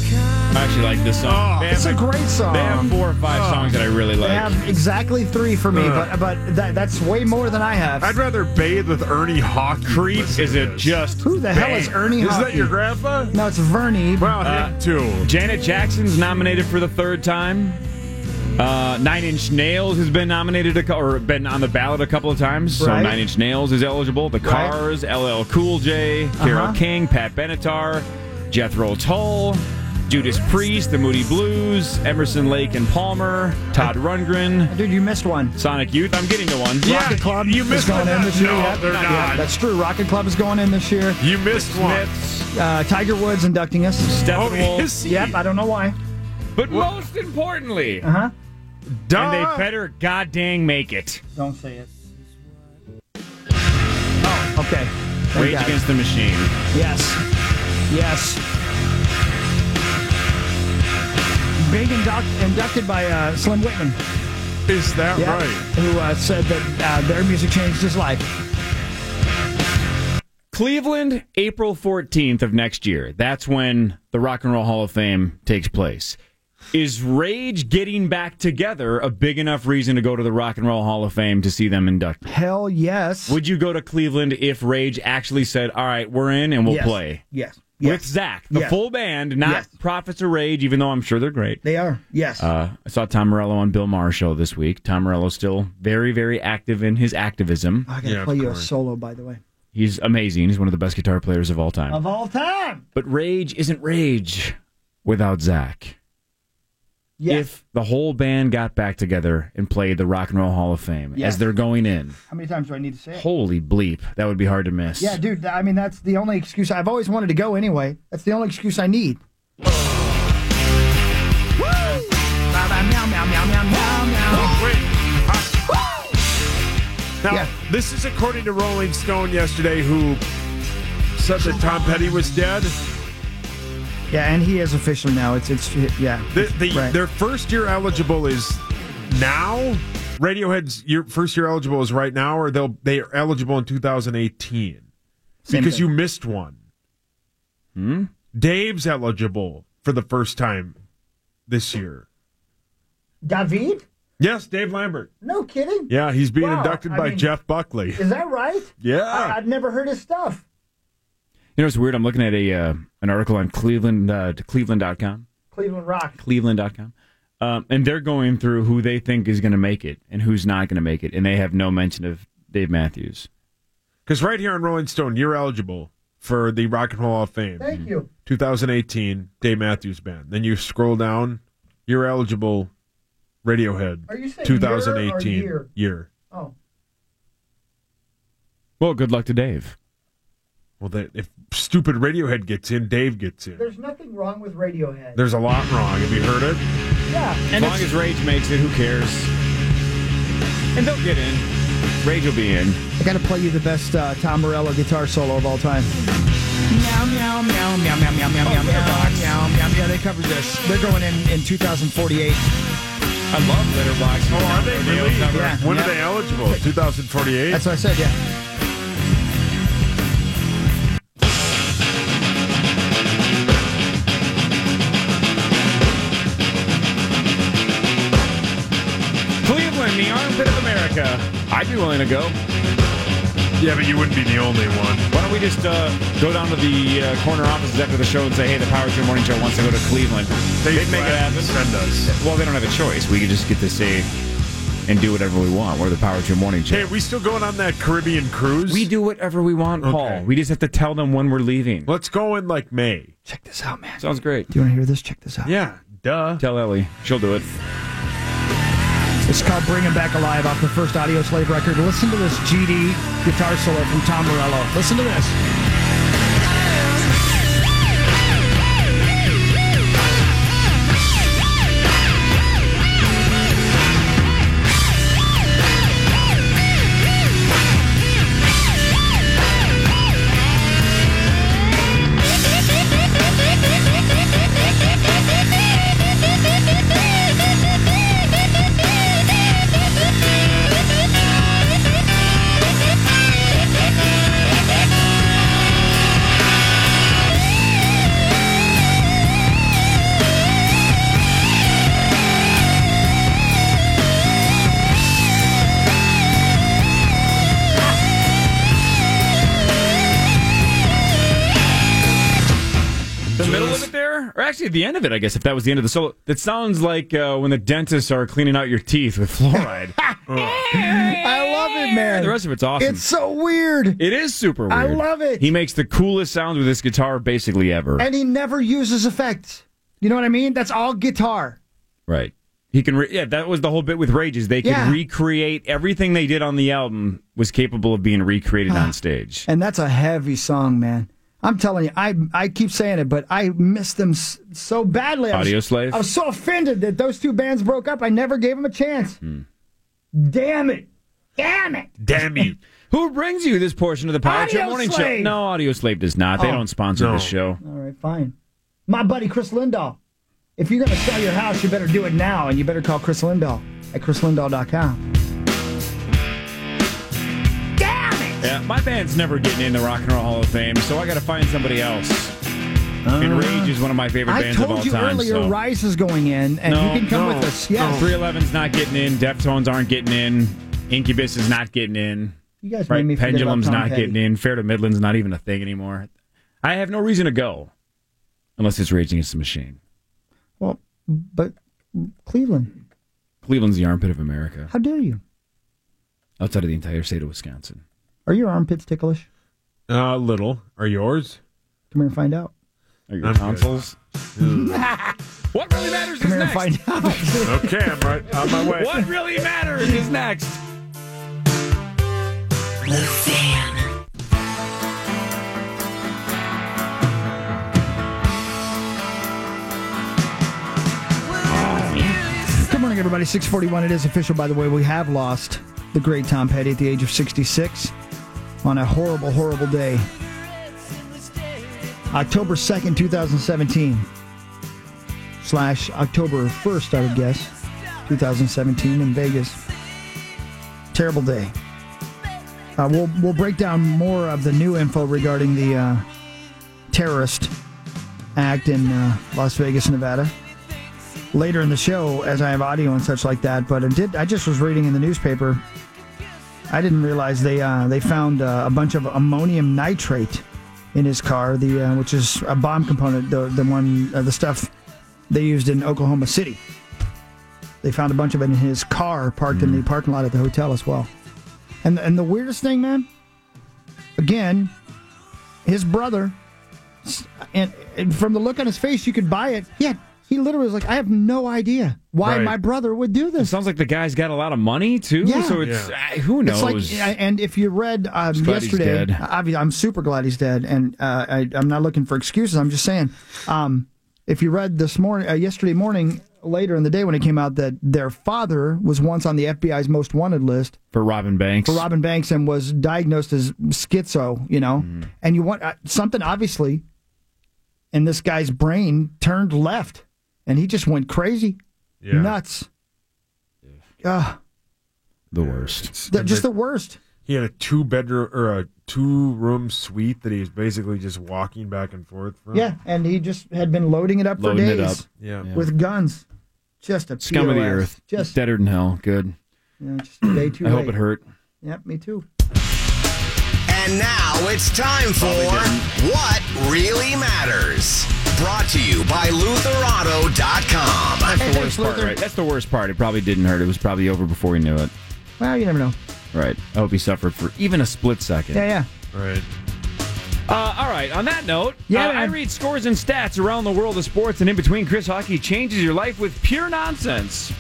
S13: I actually like this song.
S12: Oh,
S13: They
S11: It's a
S13: have,
S11: great song.
S13: they have four or five
S12: Oh.
S13: songs that I really
S11: They
S13: like.
S11: have exactly three for me,
S12: Uh.
S11: but but that, that's way more than I have.
S12: I'd rather bathe with Ernie Hawk.
S13: Creep is it just
S11: Who the hell is
S13: bang.
S11: Ernie
S12: Is
S11: Hawkey?
S12: that your grandpa?
S11: No, it's Vernie.
S12: Well,
S13: Uh,
S12: him too.
S13: Janet Jackson's nominated for the third time. Uh, Nine Inch Nails has been nominated a, cou- or been on the ballot a couple of times. So
S11: Right.
S13: Nine Inch Nails is eligible. The
S11: Right.
S13: Cars, L L Cool J, Carole
S11: Uh-huh.
S13: King, Pat Benatar, Jethro Tull, Judas Priest, The Moody Blues, Emerson, Lake and Palmer, Todd Rundgren,
S11: Dude, you missed one.
S13: Sonic Youth. I'm getting to one.
S12: Yeah,
S11: Rocket Club
S12: you
S11: is
S12: missed
S11: going
S12: one.
S11: in this year.
S12: No,
S11: Yep.
S12: they're
S11: Yeah,
S12: not.
S11: that's true. Rocket Club is going in this year.
S12: You missed one.
S13: Smiths,
S11: Uh, Tiger Woods inducting us.
S13: Steppenwolf.
S12: Oh, is he?
S11: Yep, I don't know why.
S13: But most importantly,
S11: Uh huh.
S12: Duh.
S13: and they better goddamn make it.
S11: Don't say it. Oh, okay. There you
S13: Rage
S11: got it.
S13: Against the Machine.
S11: Yes. Yes. Big induct- inducted by uh, Slim Whitman.
S12: Is that
S11: Yeah,
S12: right?
S11: who uh, said that uh, their music changed his life.
S13: Cleveland, April fourteenth of next year. That's when the Rock and Roll Hall of Fame takes place. Is Rage getting back together a big enough reason to go to the Rock and Roll Hall of Fame to see them inducted?
S11: Hell yes.
S13: Would you go to Cleveland if Rage actually said, all right, we're in and we'll
S11: Yes.
S13: play?
S11: Yes.
S13: With
S11: Yes.
S13: Zach, the
S11: Yes.
S13: full band, not
S11: Yes.
S13: Prophets of Rage, even though I'm sure they're great.
S11: They are. Yes.
S13: Uh, I saw Tom Morello on Bill Maher's show this week. Tom Morello's still very, very active in his activism.
S11: I gotta
S12: Yeah,
S11: play
S12: of
S11: you a
S12: course.
S11: solo, by the way.
S13: He's amazing. He's one of the best guitar players of all time.
S11: Of all time.
S13: But Rage isn't Rage without Zach.
S11: Yes.
S13: If the whole band got back together and played the Rock and Roll Hall of Fame
S11: Yes.
S13: as they're going in,
S11: How many times do I need to say it?
S13: holy bleep, that would be hard to miss.
S11: Yeah, dude. I mean, that's the only excuse. I've always wanted to go anyway. That's the only excuse I need.
S12: Wait. Now,
S11: Yeah.
S12: this is according to Rolling Stone yesterday, who said that Tom Petty was dead.
S11: Yeah, and he is officially now. It's it's yeah.
S12: The, the,
S11: Right.
S12: Their first year eligible is now. Radiohead's year, first year eligible is right now, or they'll they are eligible in two thousand eighteen
S11: Same
S12: because
S11: thing.
S12: you missed one.
S13: Hmm?
S12: Dave's eligible for the first time this year.
S11: David?
S12: Yes, Dave Lambert.
S11: No kidding.
S12: Yeah, he's being
S11: Wow,
S12: inducted
S11: I
S12: by
S11: mean-
S12: Jeff Buckley.
S11: Is that right?
S12: Yeah.
S11: I, I'd never heard his stuff.
S13: You know, it's weird. I'm looking at a uh, an article on Cleveland, uh, Cleveland dot com.
S11: Cleveland Rock.
S13: Cleveland dot com. Um, and they're going through who they think is going to make it and who's not going to make it, and they have no mention of Dave Matthews.
S12: Because right here on Rolling Stone, you're eligible for the Rock and Roll Hall of Fame.
S11: Thank you.
S12: twenty eighteen, Dave Matthews Band. Then you scroll down, you're eligible, Radiohead.
S11: Are you saying
S12: twenty eighteen
S11: year or year?
S12: year.
S11: Oh.
S13: Well, good luck to Dave.
S12: Well, that, if stupid Radiohead gets in, Dave gets in.
S11: There's nothing wrong with Radiohead.
S12: There's a lot wrong. Have you heard it?
S11: Yeah.
S13: As long as Rage makes it, who cares? And they'll get in. Rage will be in.
S11: I got to play you the best uh, Tom Morello guitar solo of all time. Meow, meow, meow, meow, meow, meow, meow, meow, meow, meow, meow. Yeah, they covered this. They're going in in two thousand forty-eight.
S13: I love Letterboxd.
S12: Oh, are they really?
S11: Yeah.
S12: When
S11: yeah.
S12: are they eligible? twenty forty-eight?
S11: That's what I said, yeah.
S13: Cleveland, the armpit of America. I'd be willing to go.
S12: Yeah, but you wouldn't be the only one.
S13: Why don't we just uh, go down to the uh, corner offices after the show and say, hey, the Power Trip Morning Show wants to go to Cleveland.
S12: They'd
S13: They'd make it happen.
S12: Send us.
S13: Well, they don't have a choice. We could just get to say and do whatever we want. We're the Power Trip Morning Show.
S12: Hey, are we still going on that Caribbean cruise?
S13: We do whatever we want, Paul.
S12: Okay.
S13: We just have to tell them when we're leaving.
S12: Let's go in like May.
S11: Check this out, man.
S13: Sounds great.
S11: Do you want to hear this? Check this out.
S12: Yeah, duh.
S13: Tell Ellie. She'll do it.
S11: It's called Bring 'Em Back Alive off the first Audio Slave record. Listen to this G D guitar solo from Tom Morello. Listen to this.
S13: Or actually, at the end of it, I guess, if that was the end of the solo, that sounds like uh, when the dentists are cleaning out your teeth with fluoride.
S11: I love it, man.
S13: The rest of it's awesome.
S11: It's so weird.
S13: It is super weird.
S11: I love it.
S13: He makes the coolest sounds with this guitar basically ever.
S11: And he never uses effects. You know what I mean? That's all guitar.
S13: Right. He can, re- yeah, that was the whole bit with Rages. They could
S11: Yeah.
S13: recreate everything they did on the album was capable of being recreated on stage.
S11: And that's a heavy song, man. I'm telling you, I I keep saying it, but I miss them s- so badly. I was,
S13: Audio Slave?
S11: I was so offended that those two bands broke up. I never gave them a chance.
S13: Hmm.
S11: Damn it. Damn it.
S12: Damn you.
S13: Who brings you this portion of the Power Trip
S11: Audio
S13: Morning
S11: Slave.
S13: Show? No, Audio Slave does not. They
S11: Oh,
S13: don't sponsor
S12: no.
S13: this show.
S11: All right, fine. My buddy Chris Lindahl. If you're going to sell your house, you better do it now, and you better call Chris Lindahl at chris lindahl dot com.
S13: Yeah, my band's never getting in the Rock and Roll Hall of Fame, so I got to find somebody else. And Rage is one of my favorite
S11: I
S13: bands of all
S11: told you
S13: time.
S11: earlier,
S13: so.
S11: Rice is going in, and
S13: No,
S11: you can come
S13: no,
S11: with us. Yeah,
S13: three eleven's not getting in. Deftones aren't getting in. Incubus is not getting in.
S11: You guys
S13: right?
S11: made me forget
S13: Pendulum's
S11: about Tom
S13: not
S11: Petty.
S13: getting in. Fair to Midland's not even a thing anymore. I have no reason to go unless it's Rage Against the Machine.
S11: Well, but Cleveland,
S13: Cleveland's the armpit of America,
S11: how dare you?
S13: outside of the entire state of Wisconsin.
S11: Are your armpits ticklish?
S12: A uh, little. Are yours?
S11: Come here and find out.
S13: Are your
S12: I'm
S13: tonsils? What really matters
S11: Come
S13: is
S11: here
S13: next.
S11: and find out.
S12: Okay, I'm right on my way.
S13: What really matters is next.
S10: The Fan.
S11: Good morning, everybody. six forty-one. It is official, by the way. We have lost the great Tom Petty at the age of sixty-six on a horrible, horrible day. October second, twenty seventeen. Slash October first, I would guess. twenty seventeen in Vegas. Terrible day. Uh, we'll, we'll break down more of the new info regarding the uh, terrorist act in uh, Las Vegas, Nevada. Later in the show, as I have audio and such like that, but I did. I just was reading in the newspaper. I didn't realize they uh, they found uh, a bunch of ammonium nitrate in his car, the uh, which is a bomb component, the the one uh, the stuff they used in Oklahoma City. They found a bunch of it in his car parked in the parking lot at the hotel as well. And and the weirdest thing, man, again, his brother, and, and from the look on his face, you could buy it. Yeah, he literally was like, I have no idea why
S13: Right.
S11: my brother would do this.
S13: It sounds like the guy's got a lot of money, too.
S11: Yeah.
S13: So it's,
S11: Yeah.
S13: uh, who knows?
S11: It's like, and if you read um,
S13: Just glad he's
S11: yesterday,
S13: dead.
S11: obvi- I'm super glad he's dead, and uh, I, I'm not looking for excuses. I'm just saying, um, if you read this morning, uh, yesterday morning, later in the day when it came out that their father was once on the F B I's most wanted list
S13: for robbing banks,
S11: for robbing banks, and was diagnosed as schizo. You know,
S13: Mm-hmm.
S11: and you want uh, something obviously in this guy's brain turned left, and he just went crazy,
S12: Yeah.
S11: nuts. Uh,
S13: the worst.
S11: They're just the worst.
S12: He had a two bedroom or a two room suite that he was basically just walking back and forth from.
S11: Yeah, and he just had been loading it up
S13: Loading
S11: for
S13: it
S11: days
S13: up. Yeah.
S11: with guns. Just a
S13: Scum of the
S11: P O S.
S13: earth.
S11: Just
S13: Deader than hell. Good.
S11: you know, just a day too
S13: I
S11: late.
S13: hope it hurt.
S11: Yep, me too.
S5: And now it's time for What Really Matters. Brought to you by Luther Auto dot com.
S13: That's the worst part, right? That's the worst part. It probably didn't hurt. It was probably over before he knew it.
S11: Well, you never know.
S13: Right. I hope he suffered for even a split second.
S11: Yeah, yeah.
S12: Right.
S13: Uh, all right. On that note,
S11: Yeah,
S13: uh, I
S11: man.
S13: read scores and stats around the world of sports, and in between, Chris Hockey changes your life with pure nonsense.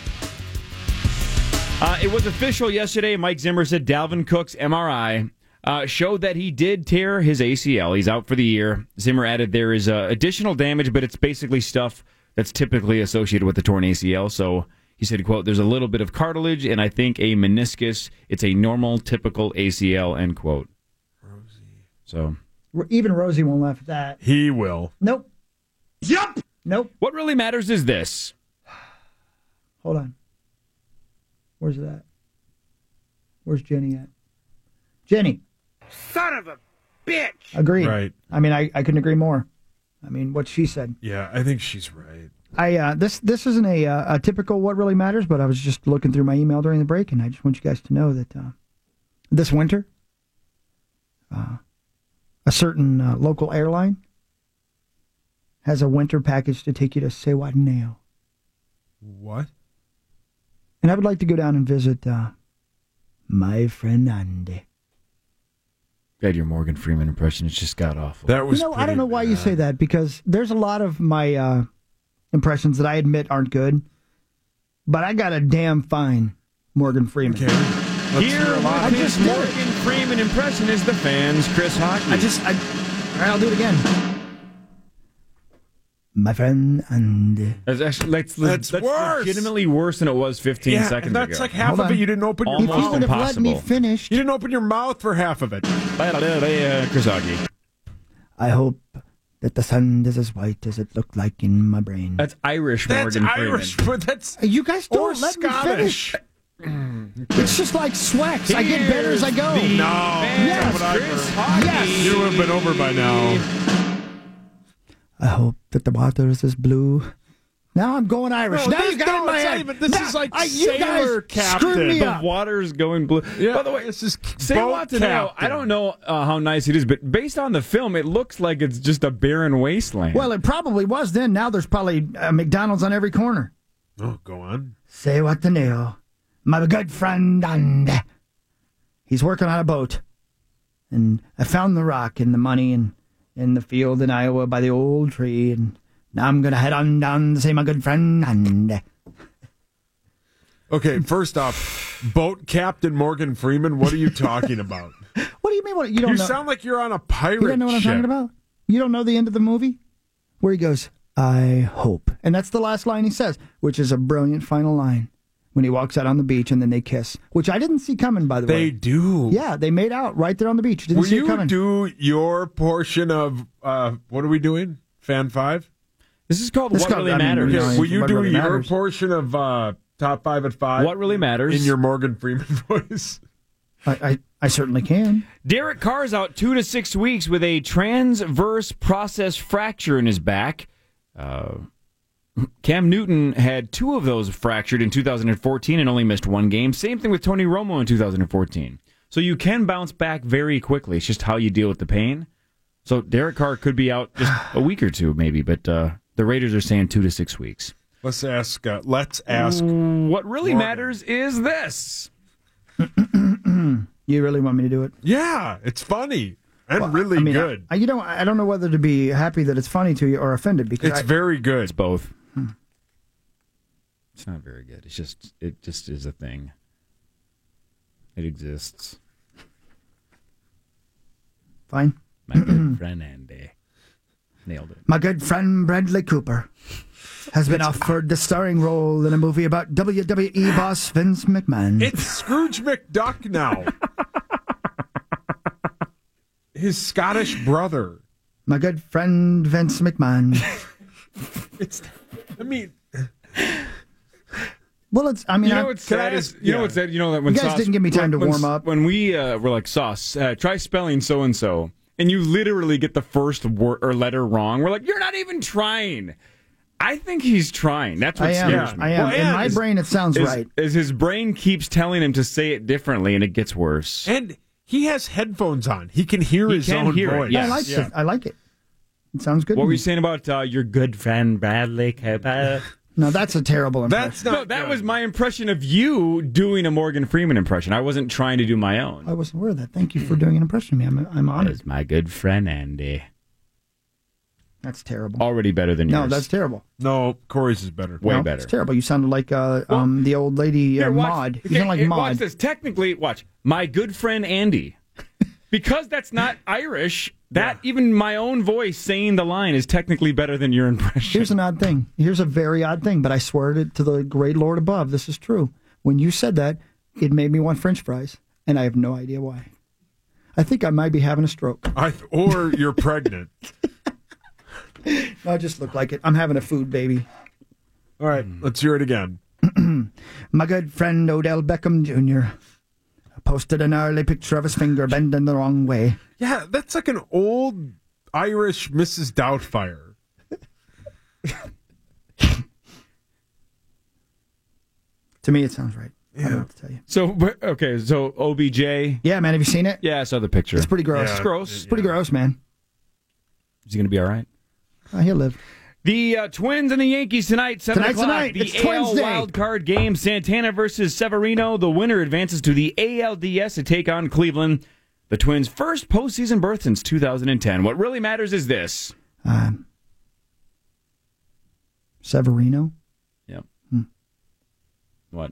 S13: Uh, it was official yesterday. Mike Zimmer said Dalvin Cook's M R I uh, showed that he did tear his A C L. He's out for the year. Zimmer added there is uh, additional damage, but it's basically stuff that's typically associated with the torn A C L. So he said, quote, there's a little bit of cartilage and I think a meniscus. It's a normal, typical A C L, end quote. Rosie. So
S11: R- Even Rosie won't laugh at that.
S12: He will.
S11: Nope. Yup. Nope.
S13: What really matters is this.
S11: Hold on. Where's it at? Where's Jenny at? Jenny.
S8: Son of a bitch!
S11: Agreed.
S12: Right.
S11: I mean, I, I couldn't agree more. I mean, what she said.
S12: Yeah, I think she's right.
S11: I uh, this this isn't a uh, a typical what really matters, but I was just looking through my email during the break, and I just want you guys to know that uh, this winter, uh, a certain uh, local airline has a winter package to take you to Sewataneo.
S12: What?
S11: And I would like to go down and visit uh, my friend Andy.
S13: God, your Morgan Freeman impression, it's just got awful.
S12: That was
S11: You know, I
S12: pretty
S11: don't know why you
S12: bad.
S11: say that, because there's a lot of my uh, impressions that I admit aren't good, but I got a damn fine Morgan Freeman.
S12: Okay. Let's
S13: Here,
S12: hear a lot.
S11: I
S13: his
S11: just did it.
S13: Morgan Freeman impression is the fans, Chris Hockey.
S11: I just, I, all right, I'll do it again. My friend Andy.
S13: That's actually that's,
S12: That's
S13: that's
S12: worse.
S13: legitimately worse than it was fifteen
S12: Yeah,
S13: seconds
S12: that's
S13: ago.
S12: like half
S11: Hold
S12: of
S11: on.
S12: it. You didn't open your
S13: Almost
S11: If you
S12: mouth.
S11: would have let me
S13: impossible.
S11: finish,
S12: You didn't open your mouth for half of it.
S13: Chris Hockey.
S11: I hope that the sun is as white as it looked like in my brain.
S13: That's Irish
S12: That's
S13: Morgan
S12: Irish,
S13: Freeman.
S12: but that's
S11: You guys don't
S12: or
S11: let
S12: Scottish.
S11: me finish. It's just like Swex. I get better as I go.
S13: Here's the
S12: No.
S13: fans,
S11: Yes,
S12: what I
S13: Chris
S12: heard.
S13: Hockey.
S11: Yes.
S12: You would have been over by now.
S11: I hope that the water is as blue. Now I'm going Irish.
S12: No,
S11: now
S12: this-
S11: you got
S12: no,
S11: it in my
S12: it's not
S11: head.
S12: even- this
S11: Now,
S12: is like
S11: I, you guys
S12: sailor captain.
S11: screwed me
S13: The
S11: up.
S13: water's going blue.
S12: Yeah,
S13: By the way,
S12: this is
S13: say
S12: boat
S13: what to know. I
S12: captain.
S13: don't know uh, how nice it is, but based on the film, it looks like it's just a barren wasteland.
S11: Well, it probably was then. Now there's probably a McDonald's on every corner.
S12: Oh, go on.
S11: Say what to know. My good friend Andy. He's working on a boat. And I found the rock and the money in, in the field in Iowa by the old tree. And now I'm going to head on down to see my good friend Andy.
S12: Okay, first off, boat captain Morgan Freeman, what are you talking about?
S11: What do you mean? What, you don't
S12: You
S11: know?
S12: sound like you're on a pirate
S11: You don't know what I'm
S12: ship.
S11: talking about? You don't know the end of the movie? Where he goes, I hope. And that's the last line he says, which is a brilliant final line when he walks out on the beach and then they kiss, which I didn't see coming, by the
S12: They
S11: way.
S12: do.
S11: Yeah, they made out right there on the beach. Didn't
S12: Will
S11: see it
S12: you
S11: coming.
S12: do your portion of, uh, what are we doing? Fan five?
S13: this is called
S11: This
S13: What
S11: called-
S13: Really
S11: I mean,
S13: Matters.
S11: you know,
S12: Will you
S11: What
S12: do
S11: Really
S12: your
S11: Matters.
S12: portion of uh, top five at five?
S13: What Really Matters.
S12: In your Morgan Freeman voice?
S11: I, I, I certainly can.
S13: Derek Carr's out two to six weeks with a transverse process fracture in his back. Uh, Cam Newton had two of those fractured in two thousand fourteen and only missed one game. Same thing with Tony Romo in two thousand fourteen. So you can bounce back very quickly. It's just how you deal with the pain. So Derek Carr could be out just a week or two maybe, but uh, the Raiders are saying two to six weeks.
S12: Let's ask. Uh, let's ask.
S13: What really
S12: Morgan.
S13: matters is this.
S11: You really want me to do it?
S12: Yeah, it's funny and
S11: Well,
S12: really
S11: I mean,
S12: good.
S11: I, you know, I don't know whether to be happy that it's funny to you or offended because
S12: It's
S11: I,
S12: very good.
S13: It's both. It's not very good. It's just it just is a thing. It exists.
S11: fine.
S13: My good friend Andy nailed it.
S11: My good friend Bradley Cooper has been offered the starring role in a movie about W W E boss Vince McMahon.
S12: It's Scrooge McDuck now. His Scottish brother.
S11: My good friend Vince McMahon.
S12: It's. I mean.
S11: Well, it's. I mean,
S13: you know
S11: I,
S13: what's sad is you know what's sad. You know that when
S11: You guys
S13: Sauce,
S11: didn't give me time
S13: when,
S11: to
S13: when,
S11: warm up.
S13: When we uh, were like Sauce, uh, try spelling so and so, and you literally get the first word or letter wrong. We're like, you're not even trying. I think he's trying. That's what
S11: I am.
S13: scares me.
S11: I am.
S12: Well,
S11: In
S12: and
S11: my
S12: is-
S11: brain, it sounds
S13: Is,
S11: right.
S13: is his brain keeps telling him to say it differently, and it gets worse.
S12: And he has headphones on. He can hear
S13: He
S12: his
S13: can
S12: own
S13: hear it,
S12: voice.
S13: yes.
S11: I like
S12: Yeah.
S11: it. I like it. It sounds good.
S13: What
S11: to
S13: were
S11: me.
S13: you saying about uh, your good friend Bradley Cooper?
S11: No, that's a terrible impression.
S12: That's not.
S13: No, that
S12: good.
S13: was my impression of you doing a Morgan Freeman impression. I wasn't trying to do my own.
S11: I wasn't aware of that. Thank you for doing an impression of me. I'm, I'm
S13: That
S11: honored.
S13: is my good friend Andy.
S11: That's terrible.
S13: Already better than
S11: No,
S13: yours.
S11: that's terrible.
S12: No, Corey's is better.
S13: way
S11: No,
S13: better.
S11: It's terrible. You sounded like uh, um, the old lady uh,
S13: Here, watch-
S11: Maud. You
S13: okay,
S11: sound like
S13: here,
S11: Maud.
S13: Watch this. Technically, watch. My good friend Andy. Because that's not Irish, that even my own voice saying the line is technically better than your impression.
S11: Here's an odd thing. Here's a very odd thing, but I swear to, to the great Lord above, this is true. When you said that, it made me want French fries, and I have no idea why. I think I might be having a stroke.
S12: I, or you're pregnant.
S11: I just look like it. I'm having a food baby.
S12: All right, let's hear it again.
S11: My good friend Odell Beckham Junior posted an early picture of his finger bending the wrong way.
S12: Yeah, that's like an old Irish Missus Doubtfire.
S11: To me, it sounds right. I don't know what to tell you.
S13: So, but- okay, so O B J.
S11: Yeah, man, have you seen it?
S13: Yeah, I saw the picture.
S11: It's pretty gross.
S12: Yeah.
S13: It's gross.
S11: It's pretty gross, man.
S13: Is he going to be all right?
S11: Uh, he'll live.
S13: The uh, Twins and the Yankees tonight, seven
S11: Tonight's
S13: o'clock.
S11: tonight.
S13: The
S11: It's
S13: A L
S11: Twins Day.
S13: wild card game, Santana versus Severino. The winner advances to the A L D S to take on Cleveland. The Twins' first postseason berth since two thousand ten. What really matters is this.
S11: Um, Severino?
S13: Yep.
S11: Hmm.
S13: What?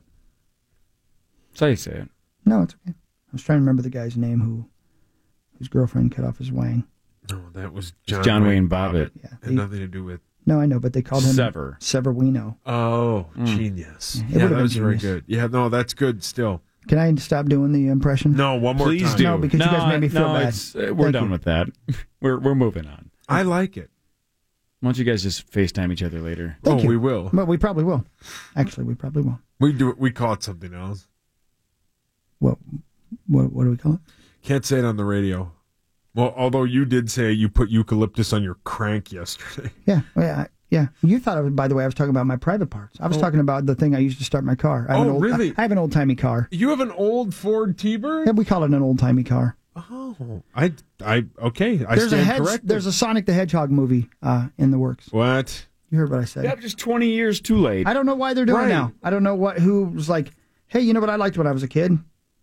S13: That's how you say it.
S11: No, it's okay. I was trying to remember the guy's name who whose girlfriend cut off his wang.
S12: No, that was
S13: It's
S12: John,
S13: John Wayne Bobbitt.
S11: Yeah,
S12: Had
S11: he-
S12: nothing to do with.
S11: No, I know, but they called him
S13: Sever.
S11: Severino.
S12: Oh, genius.
S11: Yeah, it
S12: Yeah,
S11: would've
S12: that
S11: been
S12: was very
S11: genius.
S12: good. Yeah, no, that's good still.
S11: Can I stop doing the impression?
S12: No, one more
S13: Please
S12: time.
S13: do.
S11: No, because you guys made me feel
S13: no,
S11: bad.
S13: It's, uh, we're
S11: Thank
S13: done
S11: you.
S13: with that. We're we're moving on.
S12: I like it.
S13: Why don't you guys just FaceTime each other later?
S11: Thank
S12: oh,
S11: you.
S12: we will.
S11: Well, we probably will. Actually, we probably will.
S12: We do it. We call it something else.
S11: What? What? What do we call it?
S12: Can't say it on the radio. Well, although you did say you put eucalyptus on your crank yesterday.
S11: Yeah, yeah, yeah. You thought, of, by the way, I was talking about my private parts. I was
S12: Oh.
S11: talking about the thing I used to start my car. I have
S12: Oh,
S11: an old,
S12: really?
S11: I have an old timey car.
S12: You have an old Ford T-Bird?
S11: Yeah, we call it an old timey car.
S12: Oh, I, I, okay. I
S11: There's a
S12: stand
S11: hedge,
S12: corrected.
S11: There's a Sonic the Hedgehog movie uh, in the works.
S12: What?
S11: You heard what I said.
S13: Yep, just twenty years too late.
S11: I don't know why they're doing
S12: Right.
S11: it now. I don't know what who was like, hey, you know what I liked when I was a kid?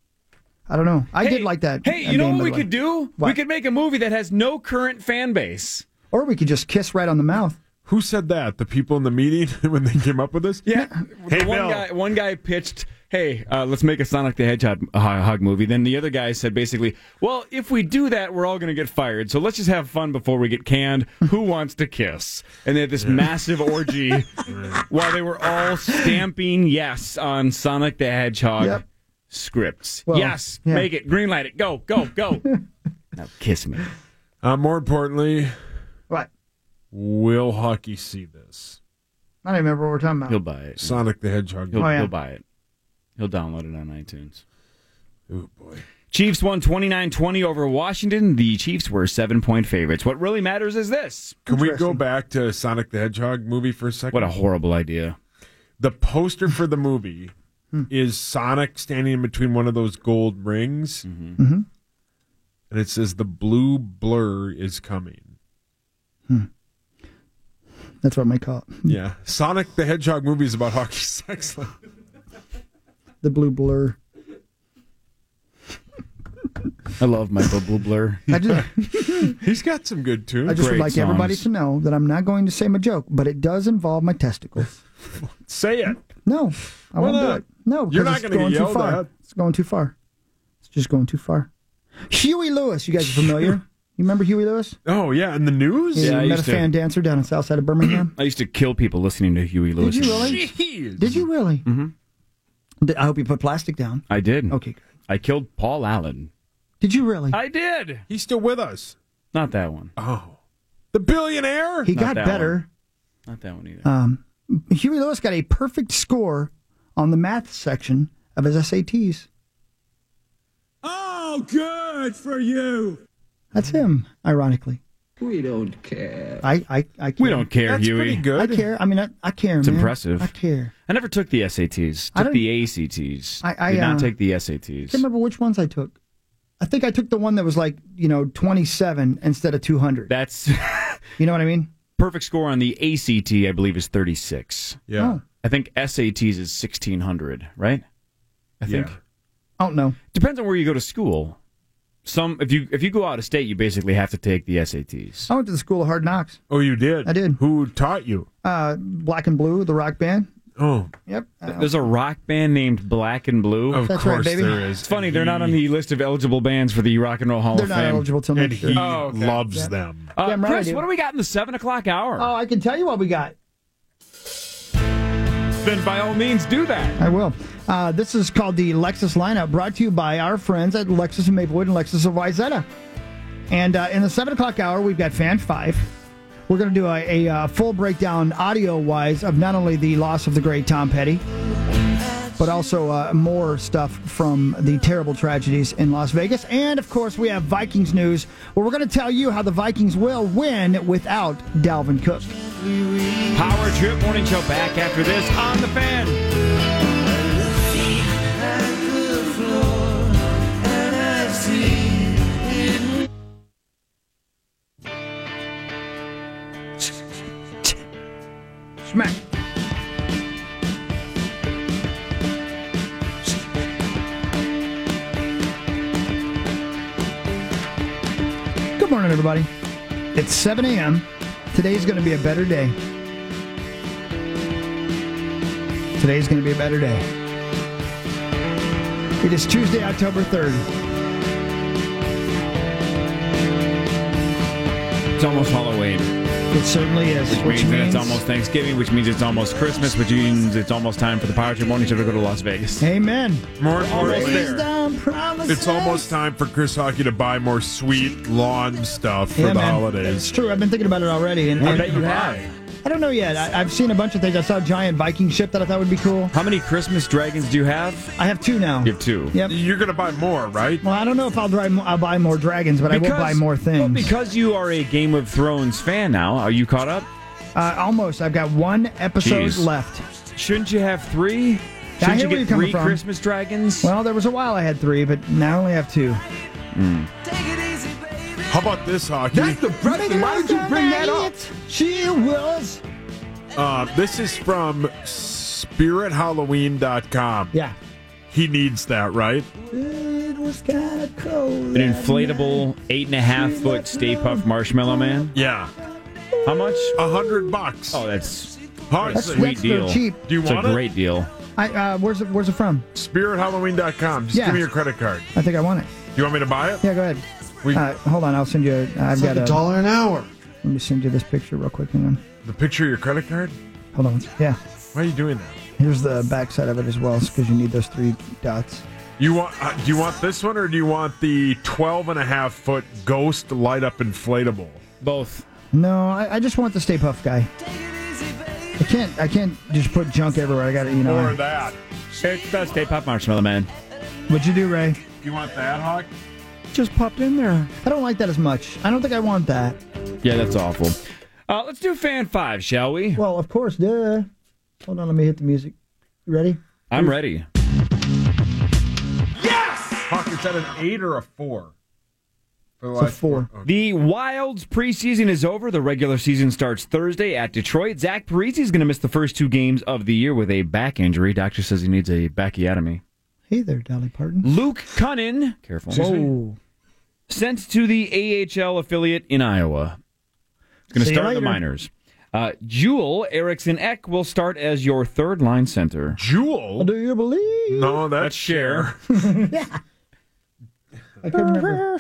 S11: I don't know. I
S13: Hey,
S11: did like that.
S13: Hey,
S11: uh,
S13: you know
S11: game,
S13: what
S11: by
S13: we
S11: the way.
S13: could do?
S11: What?
S13: We could make a movie that has no current fan base.
S11: Or we could just kiss right on the mouth.
S12: Who said that? The people in the meeting when they came up with this?
S13: Yeah.
S12: Hey,
S13: The one
S12: Bill.
S13: guy one guy pitched, hey, uh, let's make a Sonic the Hedgehog uh, hog movie. Then the other guy said basically, well, if we do that, we're all going to get fired. So let's just have fun before we get canned. Who wants to kiss? And they had this massive orgy while they were all stamping yes on Sonic the Hedgehog
S11: Yep.
S13: scripts.
S11: Well,
S13: yes,
S11: yeah.
S13: make it. Green light it. Go, go, go. Now kiss me.
S12: Uh, more importantly,
S11: What?
S12: will Hockey see this?
S11: I don't even remember what we're talking about.
S13: He'll buy it.
S12: Sonic the Hedgehog.
S13: He'll,
S11: Oh, yeah.
S13: he'll buy it. He'll download it on iTunes.
S12: Oh, boy.
S13: Chiefs won twenty-nine twenty over Washington. The Chiefs were seven-point favorites. What really matters is this.
S12: Can we go
S11: Interesting.
S12: back to Sonic the Hedgehog movie for a second?
S13: What a horrible idea.
S12: The poster for the movie is Sonic standing in between one of those gold rings,
S11: Mm-hmm.
S12: and it says the blue blur is coming.
S11: That's what I might call it.
S12: Yeah. Sonic the Hedgehog movie is about hockey's excellent.
S11: The Blue Blur.
S13: I love Michael Bublé.
S11: I just,
S12: He's got some good tunes.
S11: I just
S13: Great
S11: would like
S13: songs.
S11: everybody to know that I'm not going to say my joke, but it does involve my testicles.
S12: Say it.
S11: No, I
S12: Why
S11: won't do
S12: not?
S11: it. No,
S12: You're
S11: because
S12: not
S11: it's
S12: gonna get
S11: going too
S12: yelled
S11: far.
S12: at.
S11: It's going too far. It's just going too far. Huey Lewis, you guys are familiar? You remember Huey Lewis?
S12: Oh, yeah, in the news?
S11: Yeah,
S13: I
S11: he met a
S13: used to-
S11: fan dancer down in south side of Birmingham.
S13: I used to kill people listening to Huey Lewis.
S11: Did you really?
S12: Jeez.
S11: Did you really?
S13: Mm-hmm.
S11: I hope you put plastic down.
S13: I did.
S11: Okay, good.
S13: I killed Paul Allen.
S11: Did you really?
S13: I did.
S12: He's still with us.
S13: Not that one.
S12: Oh. The billionaire?
S11: He
S13: Not
S11: got
S13: that
S11: better.
S13: Not that one either.
S11: Um, Huey Lewis got a perfect score on the math section of his S A Ts.
S6: Oh, good for you.
S11: That's him, ironically.
S10: We don't care.
S11: I, I, I care.
S13: we don't care,
S12: That's
S13: Huey.
S12: pretty good.
S11: I care. I mean, I, I care,
S13: It's
S11: man.
S13: impressive.
S11: I care.
S13: I never took the S A Ts.
S11: I
S13: Took
S11: don't-
S13: the A C Ts.
S11: I- I,
S13: did not
S11: uh,
S13: take the S A
S11: I
S13: Ts.
S11: can't remember which ones I took. I think I took the one that was like, you know, twenty-seven instead of two hundred.
S13: That's
S11: You know what I mean?
S13: perfect score on the A C T, I believe, is thirty-six.
S12: Yeah.
S11: Oh.
S13: I think S A Ts is sixteen hundred, right? I think.
S12: Yeah.
S11: I don't know.
S13: Depends on where you go to school. Some if you if you go out of state, you basically have to take the S A Ts.
S11: I went to the School of Hard Knocks.
S12: Oh, you did?
S11: I did.
S12: Who taught you?
S11: Uh, Black and Blue, the rock band.
S12: Oh.
S11: Yep. Uh,
S13: There's a rock band named Black and Blue.
S12: Of
S11: That's right,
S12: course
S11: baby.
S12: there is.
S13: It's funny,
S12: And
S13: they're not on
S12: he-
S13: the list of eligible bands for the Rock and Roll Hall
S11: they're
S13: of
S11: not
S13: Fame.
S11: eligible till
S12: And
S11: next
S12: he
S11: year.
S13: Oh, okay.
S12: loves
S11: Yeah.
S12: them.
S13: Uh,
S11: Damn right I
S13: Chris,
S11: do.
S13: what do we got in the seven o'clock hour?
S11: Oh, I can tell you what we got.
S13: Then by all means, do that.
S11: I will. Uh, this is called the Lexus lineup, brought to you by our friends at Lexus of Maplewood and Lexus of Wyzetta. And uh, in the seven o'clock hour, we've got Fan five. We're going to do a, a uh, full breakdown audio-wise of not only the loss of the great Tom Petty, but also uh, more stuff from the terrible tragedies in Las Vegas. And, of course, we have Vikings news, where we're going to tell you how the Vikings will win without Dalvin Cook.
S13: Power Trip Morning Show back after this on The Fan.
S11: Smack. Good morning, everybody. It's seven a.m. Today's going to be a better day. Today's going to be a better day. It is Tuesday, October third.
S13: It's almost Halloween.
S11: It certainly is.
S13: Which,
S11: Which
S13: means, that
S11: means
S13: it's almost Thanksgiving, which means it's almost Christmas, which means it's almost time for the Power Trip Morning Show to go to Las Vegas.
S11: Amen.
S12: More
S13: Almost
S12: importantly,
S13: there.
S11: Down promises.
S12: it's almost time for Chris Hockey to buy more sweet lawn stuff for
S11: Yeah,
S12: the
S11: man.
S12: holidays.
S11: It's true. I've been thinking about it already. And
S13: I
S11: and-
S13: bet you have.
S11: I don't know yet. I, I've seen a bunch of things. I saw a giant Viking ship that I thought would be cool.
S13: How many Christmas dragons do you have?
S11: I have two now.
S13: You have two.
S11: Yep.
S12: You're going to buy more, right?
S11: Well, I don't know if I'll, drive, I'll buy more dragons, but I will buy more things.
S13: Well, because you are a Game of Thrones fan now, are you caught up?
S11: Uh, almost. I've got one episode
S13: Jeez.
S11: left.
S13: Shouldn't you have three?
S11: I
S13: Shouldn't
S11: hear
S13: you
S11: where
S13: get
S11: you're coming
S13: three
S11: from.
S13: Christmas dragons?
S11: Well, there was a while I had three, but now I only have two.
S12: How about this, Hockey?
S6: That's depressing. Why did you bring that up?
S11: She was.
S12: Uh, this is from spirit halloween dot com.
S11: Yeah.
S12: He needs that, right?
S11: It was kind of cold.
S13: An inflatable eight and a half foot Stay Puft Marshmallow Man?
S12: Yeah.
S13: How much?
S12: A hundred bucks.
S13: Oh, that's
S12: Huh?
S11: That's-
S13: a sweet
S11: that's
S13: deal.
S11: cheap.
S12: Do you
S13: it's
S12: want
S13: a
S12: it?
S13: great deal.
S11: I, uh, where's it? Where's it from?
S12: spirit halloween dot com. Just
S11: Yeah.
S12: give me your credit card.
S11: I think I want it.
S12: Do you want me to buy it?
S11: Yeah, go ahead.
S12: We,
S11: Uh, hold on, I'll send you. A, I've
S14: It's
S11: got
S14: like a dollar an hour.
S11: Let me send you this picture real quick. Hang on.
S12: the picture of your credit card?
S11: Hold on. Yeah.
S12: Why are you doing that?
S11: Here's the backside of it as well, because you need those three dots.
S12: You want? Uh, do you want this one or do you want the twelve and a half foot ghost light up inflatable?
S13: Both.
S11: No, I, I just want the Stay Puft guy. I can't. I can't just put junk everywhere. I got to, you know.
S12: Or that?
S13: It's the Stay Puft Marshmallow Man.
S11: What'd you do, Ray?
S12: You want that, Hawk?
S11: Just popped in there. I don't like that as much. I don't think I want that.
S13: Yeah, that's awful. Uh, let's do fan five, shall we?
S11: Well, of course, duh. Hold on, let me hit the music. You ready?
S13: I'm ready.
S12: Hawk, is that an eight or a four? For the
S11: So
S12: last
S11: four.
S12: Okay.
S13: The Wild's preseason is over. The regular season starts Thursday at Detroit. Zach Parise is going to miss the first two games of the year with a back injury. Doctor says he needs a bacchiotomy.
S11: Hey there, Dolly Parton.
S13: Luke Cunnin, careful,
S11: Whoa.
S13: sent to the A H L affiliate in Iowa. It's going to
S11: See you
S13: start in the
S11: later.
S13: minors. Uh, Jewel Erickson Eck will start as your third line center.
S12: Jewel?
S11: Do you believe?
S12: No, that's,
S13: That's Cher.
S11: Yeah. I can remember.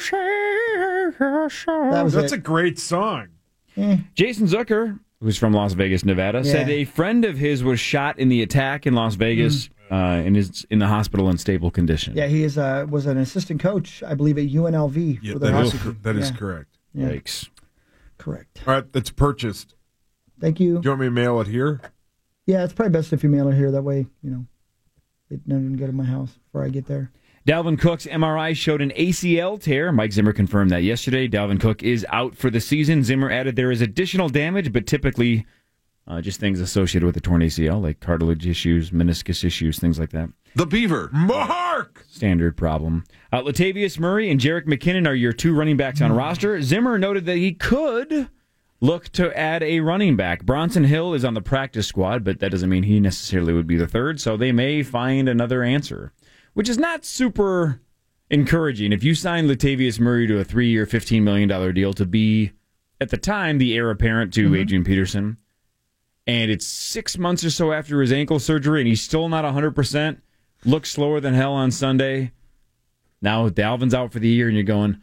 S11: That was
S12: That's
S11: it.
S12: a great song.
S11: Eh.
S13: Jason Zucker, who's from Las Vegas, Nevada,
S11: Yeah.
S13: said a friend of his was shot in the attack in Las Vegas uh, and is in the hospital in stable condition.
S11: Yeah, he is uh, was an assistant coach, I believe, at U N L V.
S12: Yeah,
S11: for their
S12: that is,
S11: hockey
S12: cor-
S11: team.
S12: that is
S11: Yeah.
S12: correct.
S11: Yeah.
S13: Yikes.
S11: Correct.
S12: All right, that's purchased.
S11: Thank you.
S12: Do you want me to mail it here?
S11: Yeah, it's probably best if you mail it here. That way, you know, it doesn't go to my house before I get there.
S13: Dalvin Cook's M R I showed an A C L tear. Mike Zimmer confirmed that yesterday. Dalvin Cook is out for the season. Zimmer added there is additional damage, but typically uh, just things associated with a torn A C L, like cartilage issues, meniscus issues, things like that.
S18: The Beaver.
S12: Mark!
S13: Standard problem. Uh, Latavius Murray and Jerick McKinnon are your two running backs on roster. Zimmer noted that he could look to add a running back. Bronson Hill is on the practice squad, but that doesn't mean he necessarily would be the third, so they may find another answer, which is not super encouraging. If you sign Latavius Murray to a three-year, fifteen million dollars deal to be, at the time, the heir apparent to mm-hmm. Adrian Peterson, and it's six months or so after his ankle surgery, and he's still not one hundred percent, looks slower than hell on Sunday. Now Dalvin's out for the year, and you're going,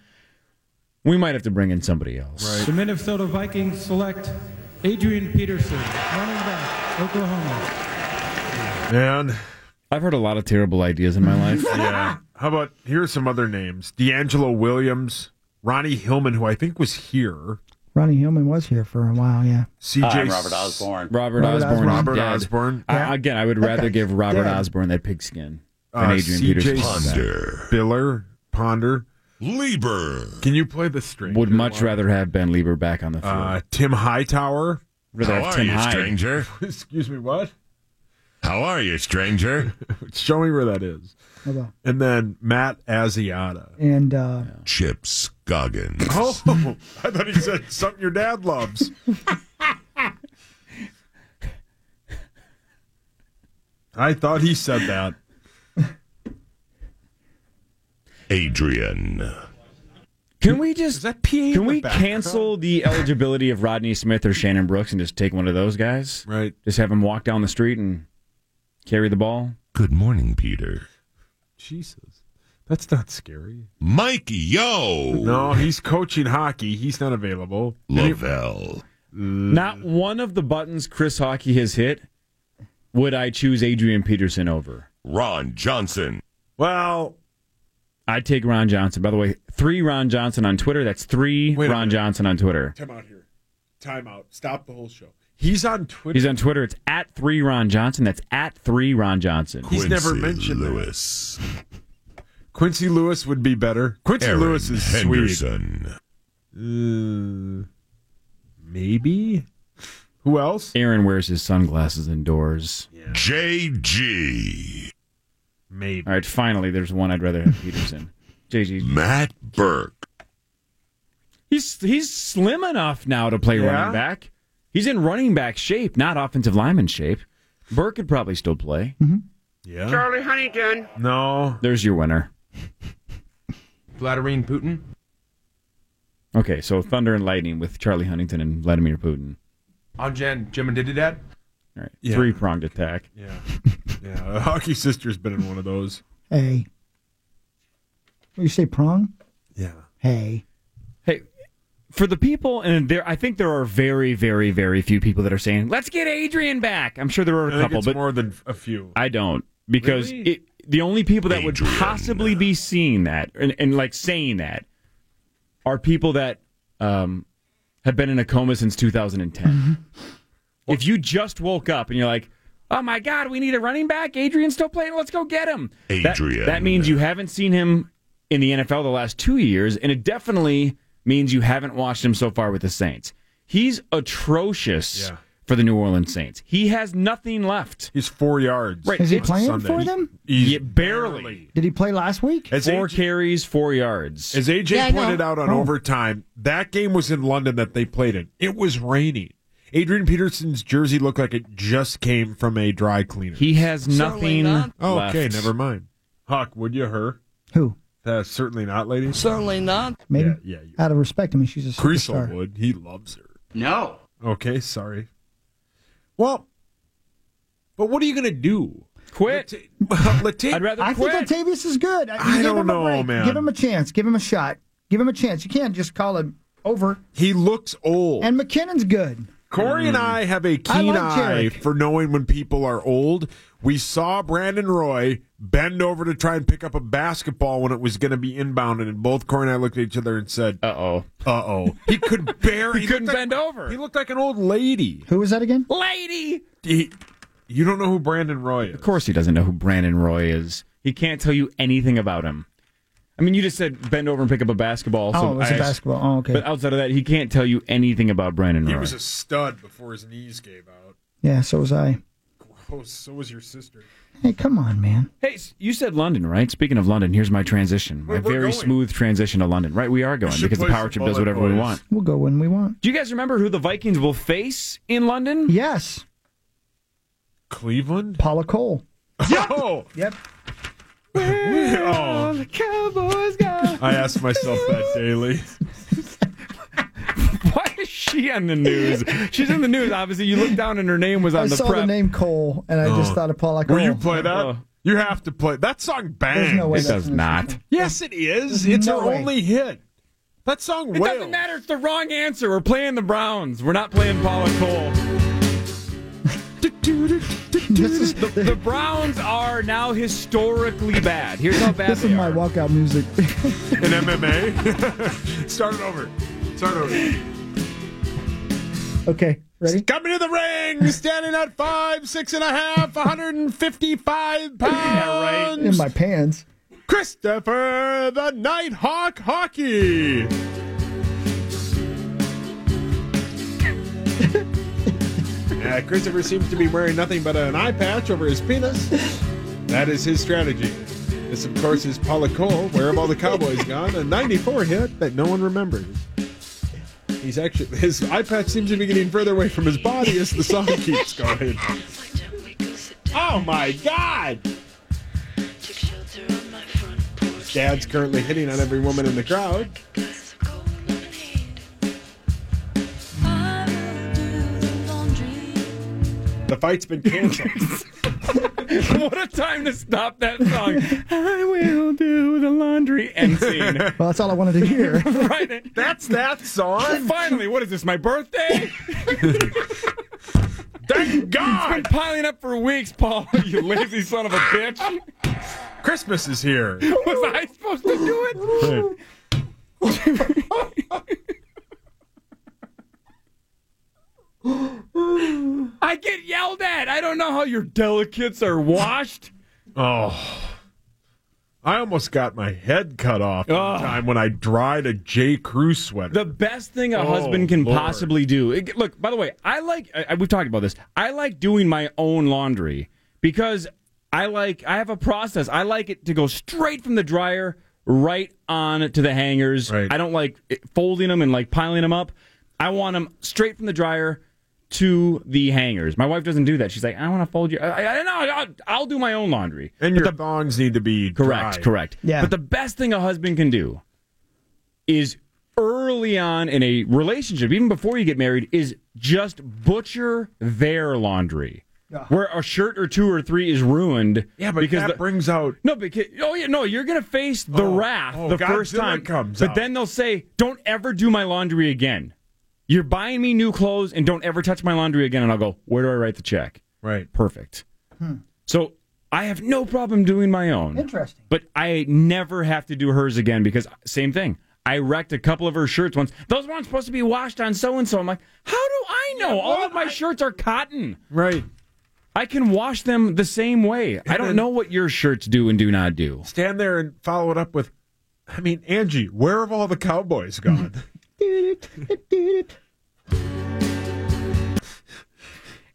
S13: we might have to bring in somebody else.
S19: Right. The Minnesota Vikings select Adrian Peterson, running back, Oklahoma.
S12: Man.
S13: I've heard a lot of terrible ideas in my life.
S12: Yeah. How about, here's some other names. D'Angelo Williams, Ronnie Hillman, who I think was here.
S11: Ronnie Hillman was here for a while, yeah.
S12: C J
S15: Uh, Robert Osborne.
S13: Robert,
S11: Robert
S13: Osborne.
S11: Osborne.
S12: Robert
S13: dead.
S12: Osborne.
S13: I,
S11: Yeah.
S13: again, I would
S11: That
S13: rather
S11: guy's
S13: give Robert
S11: dead.
S13: Osborne that pigskin than
S12: Uh,
S13: Adrian
S12: C J
S13: Peterson.
S18: Ponder.
S12: Biller, Ponder.
S18: Lieber.
S12: Can you play the string?
S13: Would much rather have Ben Lieber back on the field.
S12: Uh, Tim Hightower.
S13: rather
S18: How
S13: have
S18: are
S13: Tim
S18: you,
S13: Hyde.
S18: stranger?
S12: Excuse me, what?
S18: How are you, stranger?
S12: Show me where that is.
S11: Hold on.
S12: And then Matt Asiata.
S11: And uh,
S18: Chip Scoggins.
S12: Oh, I thought he said something your dad loves. I thought he said that.
S18: Adrian.
S13: Can we just
S12: Is that P A
S13: can
S12: in the
S13: we
S12: background?
S13: cancel the eligibility of Rodney Smith or Shannon Brooks and just take one of those guys?
S12: Right.
S13: Just have him walk down the street and carry the ball?
S18: Good morning, Peter.
S12: Jesus. That's not scary.
S18: Mike Yo.
S12: No, he's coaching hockey. He's not available.
S18: Lavelle.
S13: Not one of the buttons Chris Hockey has hit would I choose Adrian Peterson over.
S18: Ron Johnson.
S12: Well,
S13: I'd take Ron Johnson. By the way, three Ron Johnson on Twitter. That's three
S12: Wait a
S13: Ron
S12: minute.
S13: Johnson on Twitter.
S12: time out here. Time out. Stop the whole show. He's on Twitter.
S13: He's on Twitter. It's at three Ron Johnson. That's at three Ron Johnson.
S12: He's never
S18: Quincy
S12: mentioned that.
S18: Lewis.
S12: Quincy Lewis would be better. Quincy
S18: Aaron
S12: Lewis is
S18: Henderson.
S12: sweet. Uh, maybe. Who else?
S13: Aaron wears his sunglasses indoors.
S18: J G.
S12: Maybe.
S13: All right, finally, there's one I'd rather have Peterson. J G.
S18: Matt Burke.
S13: He's he's slim enough now to play
S12: Yeah?
S13: running back. He's in running back shape, not offensive lineman shape. Burke could probably still play.
S12: Yeah.
S20: Charlie Huntington.
S12: No.
S13: There's your winner.
S21: Vladimir Putin.
S13: Okay, so Thunder and Lightning with Charlie Huntington and Vladimir Putin.
S21: On Jen, Jim and Diddy Dad.
S13: All right,
S12: Yeah.
S13: three-pronged attack.
S12: Yeah. Yeah. Hockey Sister's been in one of those.
S11: hey. What, you say prong?
S12: Yeah.
S11: Hey.
S13: Hey, for the people, and there, I think there are very, very, very few people that are saying, let's get Adrian back. I'm sure there are a
S12: I think
S13: couple,
S12: it's
S13: but
S12: more than a few.
S13: I don't. Because
S12: Really?
S13: it, the only people that would
S18: Adrian.
S13: possibly be seeing that and, and like saying that are people that um, have been in a coma since two thousand ten.
S12: Mm-hmm.
S13: If you just woke up and you're like, oh my God, we need a running back. Adrian's still playing. Let's go get him. That-
S18: Adrian.
S13: That, means you haven't seen him in the N F L the last two years, and it definitely means you haven't watched him so far with the Saints. He's atrocious
S12: Yeah.
S13: for the New Orleans Saints. He has nothing left.
S12: He's four yards.
S13: Right.
S11: Is he
S13: It's
S11: playing
S12: Sunday.
S11: for them?
S12: He's
S13: Yeah, barely.
S11: Did he play last week?
S12: As
S13: Four
S12: A J
S13: carries, four yards.
S12: As A J
S11: Yeah, I know.
S12: pointed out on
S11: Oh.
S12: overtime, that game was in London that they played in. It was raining. Adrian Peterson's jersey looked like it just came from a dry cleaner.
S13: He has nothing left.
S12: Oh, okay, never mind. Huck, would you her?
S11: Who?
S12: Uh, certainly not, lady.
S4: Certainly not.
S11: Maybe.
S12: Yeah, yeah. You,
S11: Out of respect, I mean, she's a
S12: Creasel
S11: superstar.
S12: would. He loves her.
S17: No.
S12: Okay, sorry. Well, but what are you going to do?
S13: Quit.
S12: Lata-
S13: I'd rather
S11: I
S13: quit.
S11: think Latavius is good. You
S12: I
S11: give
S12: don't
S11: him a
S12: know,
S11: break.
S12: man.
S11: Give him a chance. Give him a shot. Give him a chance. You can't just call him over.
S12: He looks old.
S11: And McKinnon's good.
S12: Corey and I have a keen
S11: I like
S12: eye
S11: Jarek.
S12: for knowing when people are old. We saw Brandon Roy bend over to try and pick up a basketball when it was going to be inbounded, and both Corey and I looked at each other and said,
S13: Uh-oh.
S12: Uh-oh. He could barely...
S13: He couldn't
S12: looked
S13: bend
S12: like,
S13: over.
S12: He looked like an old lady.
S11: Who was that again?
S13: Lady!
S12: He, you don't know who Brandon Roy is?
S13: Of course he doesn't know who Brandon Roy is. He can't tell you anything about him. I mean, you just said bend over and pick up a basketball.
S11: Oh,
S13: so
S11: it was a
S13: I-
S11: basketball. Oh, okay.
S13: But outside of that, he can't tell you anything about Brandon Roy.
S12: He was a stud before his knees gave out.
S11: Yeah, so was I.
S12: Oh, so was your sister.
S11: Hey, come on, man.
S13: Hey, s- you said London, right? Speaking of London, here's my transition. My
S12: We're- we're
S13: very
S12: going.
S13: smooth transition to London. Right, we are going
S12: should
S13: because the
S12: play
S13: Power
S12: some
S13: Trip does
S12: Bullet
S13: whatever we
S12: Boys.
S13: want.
S11: We'll go when we want.
S13: Do you guys remember who the Vikings will face in London?
S11: Yes.
S12: Cleveland?
S11: Paula Cole.
S12: Oh!
S11: Yep.
S12: Oh.
S13: The Cowboys go.
S12: I ask myself that daily.
S13: Why is she on the news? She's in the news, obviously. You look down and her name was on
S11: I
S13: the
S11: saw
S13: prep.
S11: the name Cole, and I just
S12: Oh.
S11: thought of Paula Cole.
S12: Will you play that?
S13: Oh.
S12: You have to play. That song bangs.
S11: There's no way
S13: It
S11: that's
S13: does
S11: in this
S13: not.
S11: song.
S12: Yes, it is.
S11: There's
S12: It's
S11: no
S12: her
S11: way.
S12: only hit. That song
S13: It
S12: wails.
S13: doesn't matter. It's the wrong answer. We're playing the Browns. We're not playing Paula Cole.
S11: This is,
S13: The, the Browns are now historically bad. Here's how bad
S11: this
S13: they
S11: is my
S13: are.
S11: walkout music.
S12: In M M A. Start it over. Start it over.
S11: Okay, ready?
S12: Coming to the ring, standing at five, six and a half, one hundred fifty-five pounds.
S13: Yeah, right.
S11: In my pants.
S12: Christopher the Nighthawk Hockey. Yeah, Christopher seems to be wearing nothing but an eye patch over his penis. That is his strategy. This, of course, is Paula Cole, Where Have All the Cowboys Gone? A ninety-four hit that no one remembers. He's actually, his eye patch seems to be getting further away from his body as the song keeps going. Oh my God! Dad's currently hitting on every woman in the crowd. The fight's been canceled.
S13: What a time to stop that song. I will do the laundry and sing.
S11: Well, that's all I wanted to hear.
S13: Right.
S12: That's that song.
S13: Finally, what is this, my birthday?
S12: Thank
S13: It's
S12: God!
S13: been piling up for weeks, Paul, you lazy son of a bitch.
S12: Christmas is here.
S13: Was I supposed to do it? I get yelled at. I don't know how your delicates are washed.
S12: Oh. I almost got my head cut off one
S13: Oh.
S12: time when I dried a J. Crew sweater.
S13: The best thing a
S12: Oh,
S13: husband can
S12: Lord.
S13: possibly do. It- look, by the way, I like, I, we've talked about this. I like doing my own laundry because I like, I have a process. I like it to go straight from the dryer right on to the hangers.
S12: Right.
S13: I don't like it- folding them and like piling them up. I want them straight from the dryer to the hangers. My wife doesn't do that. She's like, I want to fold your. I, I, no, I'll, I'll do my own laundry.
S12: and
S13: But
S12: your
S13: the-
S12: thongs need to be
S13: correct,
S12: dry.
S13: correct.
S11: Yeah.
S13: But the best thing a husband can do is early on in a relationship, even before you get married, is just butcher their laundry.
S11: Yeah.
S13: Where a shirt or two or three is ruined.
S12: Yeah, but
S13: because
S12: that
S13: the-
S12: brings out...
S13: no, because oh yeah, no, you're gonna face the
S12: Oh,
S13: wrath
S12: oh,
S13: the first
S12: Godzilla
S13: time.
S12: comes
S13: but
S12: out.
S13: then they'll say, "Don't ever do my laundry again. You're buying me new clothes, and don't ever touch my laundry again." And I'll go, "Where do I write the check?"
S12: Right.
S13: Perfect. So I have no problem doing my own.
S11: Interesting.
S13: But I never have to do hers again because same thing. I wrecked a couple of her shirts once. Those weren't supposed to be washed on so and so. I'm like, how do I know? All of my shirts are cotton.
S12: Right.
S13: I can wash them the same way. I don't know what your shirts do and do not do.
S12: Stand there and follow it up with, I mean, Angie, where have all the Cowboys gone?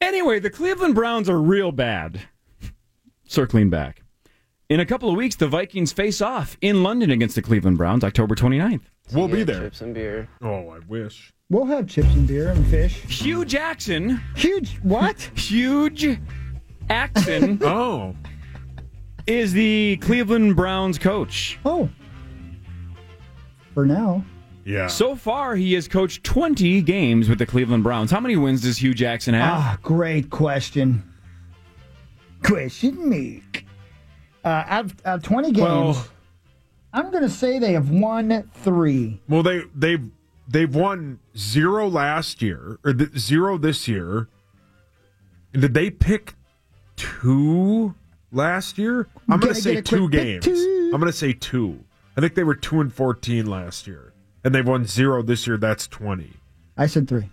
S13: Anyway, the Cleveland Browns are real bad. Circling back. In a couple of weeks, the Vikings face off in London against the Cleveland Browns, October twenty-ninth.
S12: We'll be there.
S20: Chips and beer.
S12: Oh, I wish.
S11: We'll have chips and beer and fish.
S13: Hugh Jackson.
S11: Huge what?
S13: Huge Jackson.
S12: Oh.
S13: Is the Cleveland Browns coach.
S11: Oh. For now.
S12: Yeah.
S13: So far, he has coached twenty games with the Cleveland Browns. How many wins does Hugh Jackson have?
S11: Ah, great question. Question me. Uh, out, of, out of twenty games,
S12: Well-
S11: I'm going to say they have won three.
S12: Well, they they've they've won zero last year or th- zero this year. And did they pick two last year? I'm going
S11: Gotta
S12: to say
S11: get a
S12: two
S11: quick
S12: games.
S11: pick two.
S12: I'm going to say two. I think they were two and fourteen last year, and they've won zero this year. That's twenty.
S11: I said three.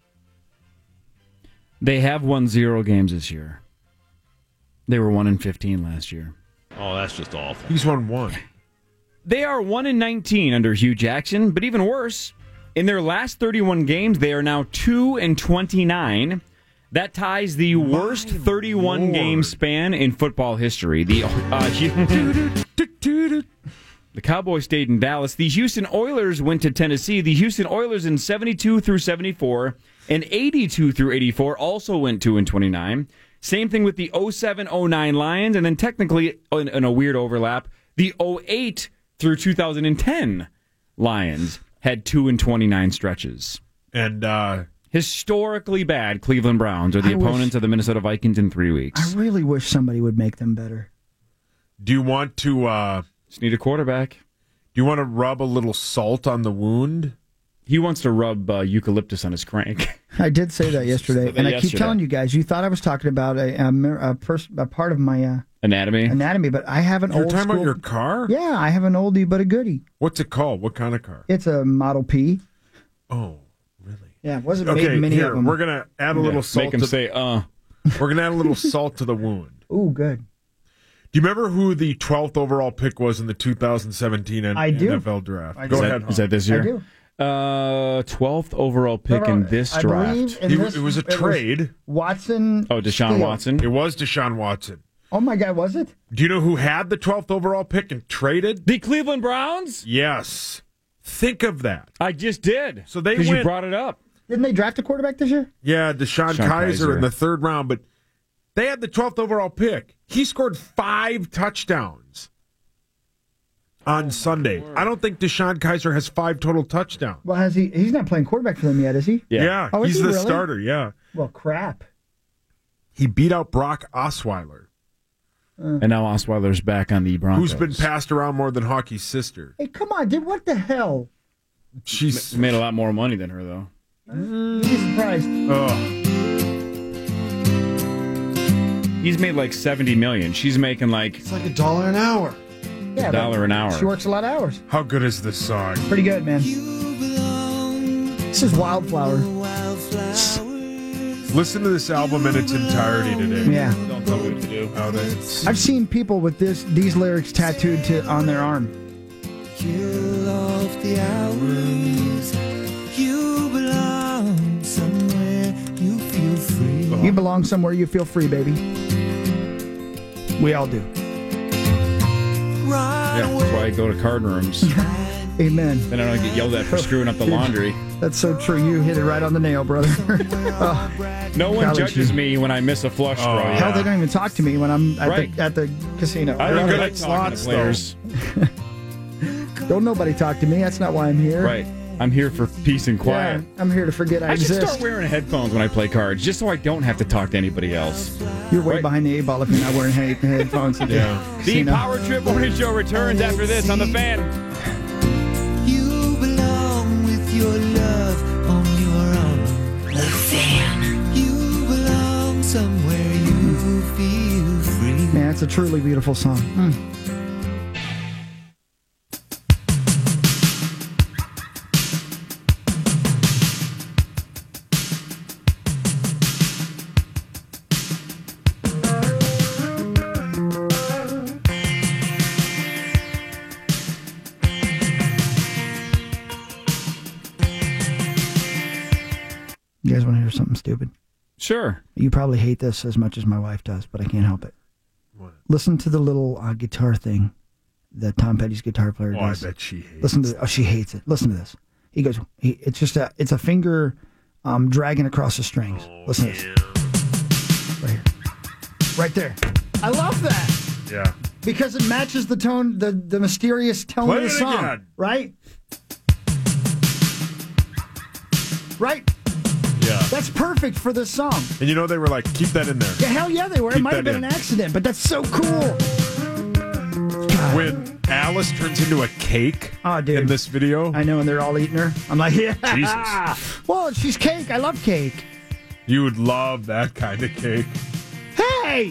S13: They have won zero games this year. They were one and fifteen last year.
S17: Oh, that's just awful.
S12: He's won one.
S13: They are one and nineteen under Hugh Jackson, but even worse, in their last thirty-one games, they are now two and twenty-nine. That ties the worst thirty-one
S12: Lord.
S13: game span in football history. The uh, the Cowboys stayed in Dallas. The Houston Oilers went to Tennessee. The Houston Oilers in seventy-two through seventy-four and eighty-two through eighty-four also went two and twenty-nine. Same thing with the oh seven oh nine Lions, and then technically, in, in a weird overlap, the oh eight through two thousand ten Lions had two and twenty-nine stretches.
S12: And uh,
S13: historically bad Cleveland Browns are the
S11: I
S13: opponents
S11: wish-
S13: of the Minnesota Vikings in three weeks.
S11: I really wish somebody would make them better.
S12: do you want to? Uh,
S13: Just need a quarterback.
S12: Do you want to rub a little salt on the wound?
S13: He wants to rub uh, eucalyptus on his crank.
S11: I did say that yesterday,
S13: Said that
S11: and I keep
S13: yesterday.
S11: telling you guys, you thought I was talking about a a, mer- a, pers- a part of my uh,
S13: Anatomy?
S11: anatomy, but I have an
S12: You're
S11: old
S12: talking
S11: school.
S12: about your car?
S11: Yeah, I have an oldie but a goodie.
S12: What's it called? What kind of car?
S11: It's a Model P.
S12: Oh,
S11: Yeah, it wasn't
S12: okay.
S11: made many
S12: Here
S11: of them.
S12: we're gonna add a
S13: Yeah,
S12: little salt.
S13: make him
S12: to,
S13: say, "Uh."
S12: We're gonna add a little salt to the wound.
S11: Ooh, good.
S12: Do you remember who the twelfth overall pick was in the two thousand seventeen N-
S11: I do.
S12: N F L draft?
S11: I
S12: Go
S11: do.
S12: ahead.
S13: Is that this year?
S11: I do.
S13: Uh, twelfth overall pick in this
S11: I
S13: draft.
S11: believe in
S12: He-
S11: this-
S12: it was a trade.
S11: Watson.
S13: Oh, Deshaun
S11: Field.
S13: Watson.
S12: It was Deshaun Watson.
S11: Oh my God, was it?
S12: Do you know who had the twelfth overall pick and traded?
S13: The Cleveland Browns?
S12: Yes. Think of that.
S13: I just did.
S12: So they
S13: Because you
S12: went-
S13: brought it up.
S11: Didn't they draft a quarterback this year?
S12: Yeah, Deshaun
S13: Deshaun
S12: Kaiser
S13: Kaiser.
S12: in the third round, but they had the twelfth overall pick. He scored five touchdowns on Sunday. I don't think Deshaun Kaiser has five total touchdowns.
S11: Well, has he? He's not playing quarterback for them yet, is he?
S12: Yeah,
S11: Oh, is
S12: he's
S11: he
S12: the
S11: really?
S12: starter, yeah.
S11: Well, crap.
S12: He beat out Brock Osweiler,
S13: And now Osweiler's back on the Broncos.
S12: who's been passed around more than Hockey's sister.
S11: Hey, come on, dude. What the hell?
S12: She's
S13: made a lot more money than her, though.
S11: You'd be surprised.
S12: Ugh.
S13: He's made like seventy million. She's making like
S20: It's like a dollar an hour.
S11: Yeah,
S13: a dollar
S11: but
S13: an hour.
S11: She works a lot of hours.
S12: How good is this song?
S11: Pretty good, man. This is Wildflower.
S12: Listen to this album in its entirety today.
S11: Yeah.
S13: Don't tell me what to do.
S12: How they-
S11: I've seen people with this these lyrics tattooed to on their arm.
S10: Kill off the hours. You belong somewhere you feel free.
S11: You belong somewhere you feel free, baby. We all do.
S13: Yeah, that's why I go to card rooms.
S11: Amen.
S13: Then I don't get yelled at for screwing up the laundry.
S11: That's so true. You hit it right on the nail, brother. Oh,
S13: No one
S11: golly
S13: judges
S11: gee.
S13: me when I miss a flush draw.
S11: Hell, they don't even talk to me when I'm at,
S13: Right.
S11: the, at the casino.
S13: I
S12: You're
S13: don't
S12: good
S13: like
S12: at
S13: talking to
S12: slots,
S13: players.
S11: Don't nobody talk to me. That's not why I'm here.
S13: Right. I'm here for peace and quiet.
S11: Yeah, I'm here to forget I,
S13: I should
S11: exist.
S13: start wearing headphones when I play cards, just so I don't have to talk to anybody else.
S11: You're way
S13: Right.
S11: behind the eight ball if you're not wearing head- headphones. at the
S12: Yeah.
S13: The
S11: casino.
S13: Power Trip Morning Show returns after this on the Fan.
S10: You belong with your love on your own. The Fan. You belong somewhere you feel free.
S11: Man, it's a truly beautiful song. Mm. You guys want to hear something stupid?
S13: Sure.
S11: You probably hate this as much as my wife does, but I can't help it.
S12: What?
S11: Listen to the little uh, guitar thing that Tom Petty's guitar player
S12: Oh, I
S11: does.
S12: bet she hates
S11: Listen to. Oh, she hates it. Listen to this. He goes. He, it's just a. It's a finger um, dragging across the strings.
S12: Oh,
S11: Listen to this. Right here. Right there. I love that.
S12: Yeah.
S11: Because it matches the tone, the, the mysterious tone
S12: Play
S11: of the
S12: it
S11: song.
S12: again.
S11: Right? Right?
S12: Yeah.
S11: That's perfect for this song.
S12: And you know they were like, keep that in there.
S11: Yeah, hell yeah, they were. It
S12: Keep
S11: might have
S12: that
S11: been
S12: in.
S11: an accident, but that's so cool.
S12: When Alice turns into a cake
S11: oh, dude.
S12: in this video.
S11: I know, and they're all eating her. I'm like, yeah.
S12: Jesus.
S11: Well, she's cake. I love cake.
S12: You would love that kind of cake.
S11: Hey!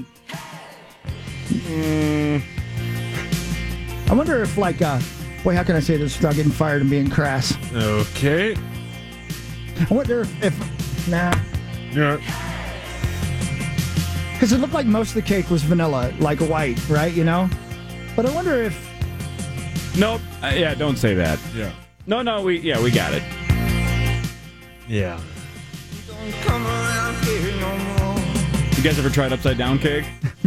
S12: Mm.
S11: I wonder if, like, uh, boy, how can I say this without getting fired and being crass?
S12: Okay.
S11: I wonder if, if nah.
S12: Yeah.
S11: Because it looked like most of the cake was vanilla, like white, right? You know? But I wonder if.
S13: Nope. Uh, yeah, don't say that.
S12: Yeah.
S13: No, no, we yeah, we got it.
S12: Yeah.
S10: Come around here no more.
S13: You guys ever tried upside down cake?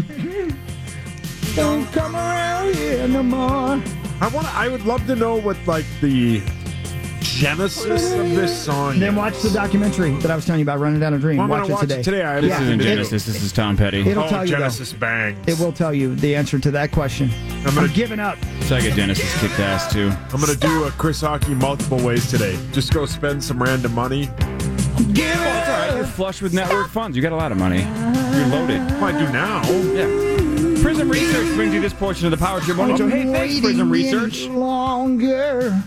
S11: Don't come around here no more.
S12: I want. I would love to know what like the genesis of this song.
S11: And then
S12: is.
S11: watch the documentary that I was telling you about, Running Down a Dream.
S12: Well, I'm
S11: watch
S12: gonna
S11: it
S12: watch
S11: today.
S12: it today. I
S13: This
S12: yeah.
S13: isn't
S11: It-
S13: Genesis. This is Tom Petty.
S11: It'll
S12: oh,
S11: tell you,
S12: Genesis bangs.
S11: It will tell you the answer to that question.
S12: I'm, gonna,
S11: I'm giving up.
S13: Sega Genesis kicked ass too.
S12: I'm gonna do a Chris Hockey multiple ways today. Just go spend some random money.
S11: Give it
S13: Well, it's all right. You're flush with network funds. You got a lot of money. You're loaded.
S12: Well, I do now.
S13: Yeah. Prism Research brings you this portion of the Power Trip Morning Show. Hey, thanks, Prism Research.
S11: Longer.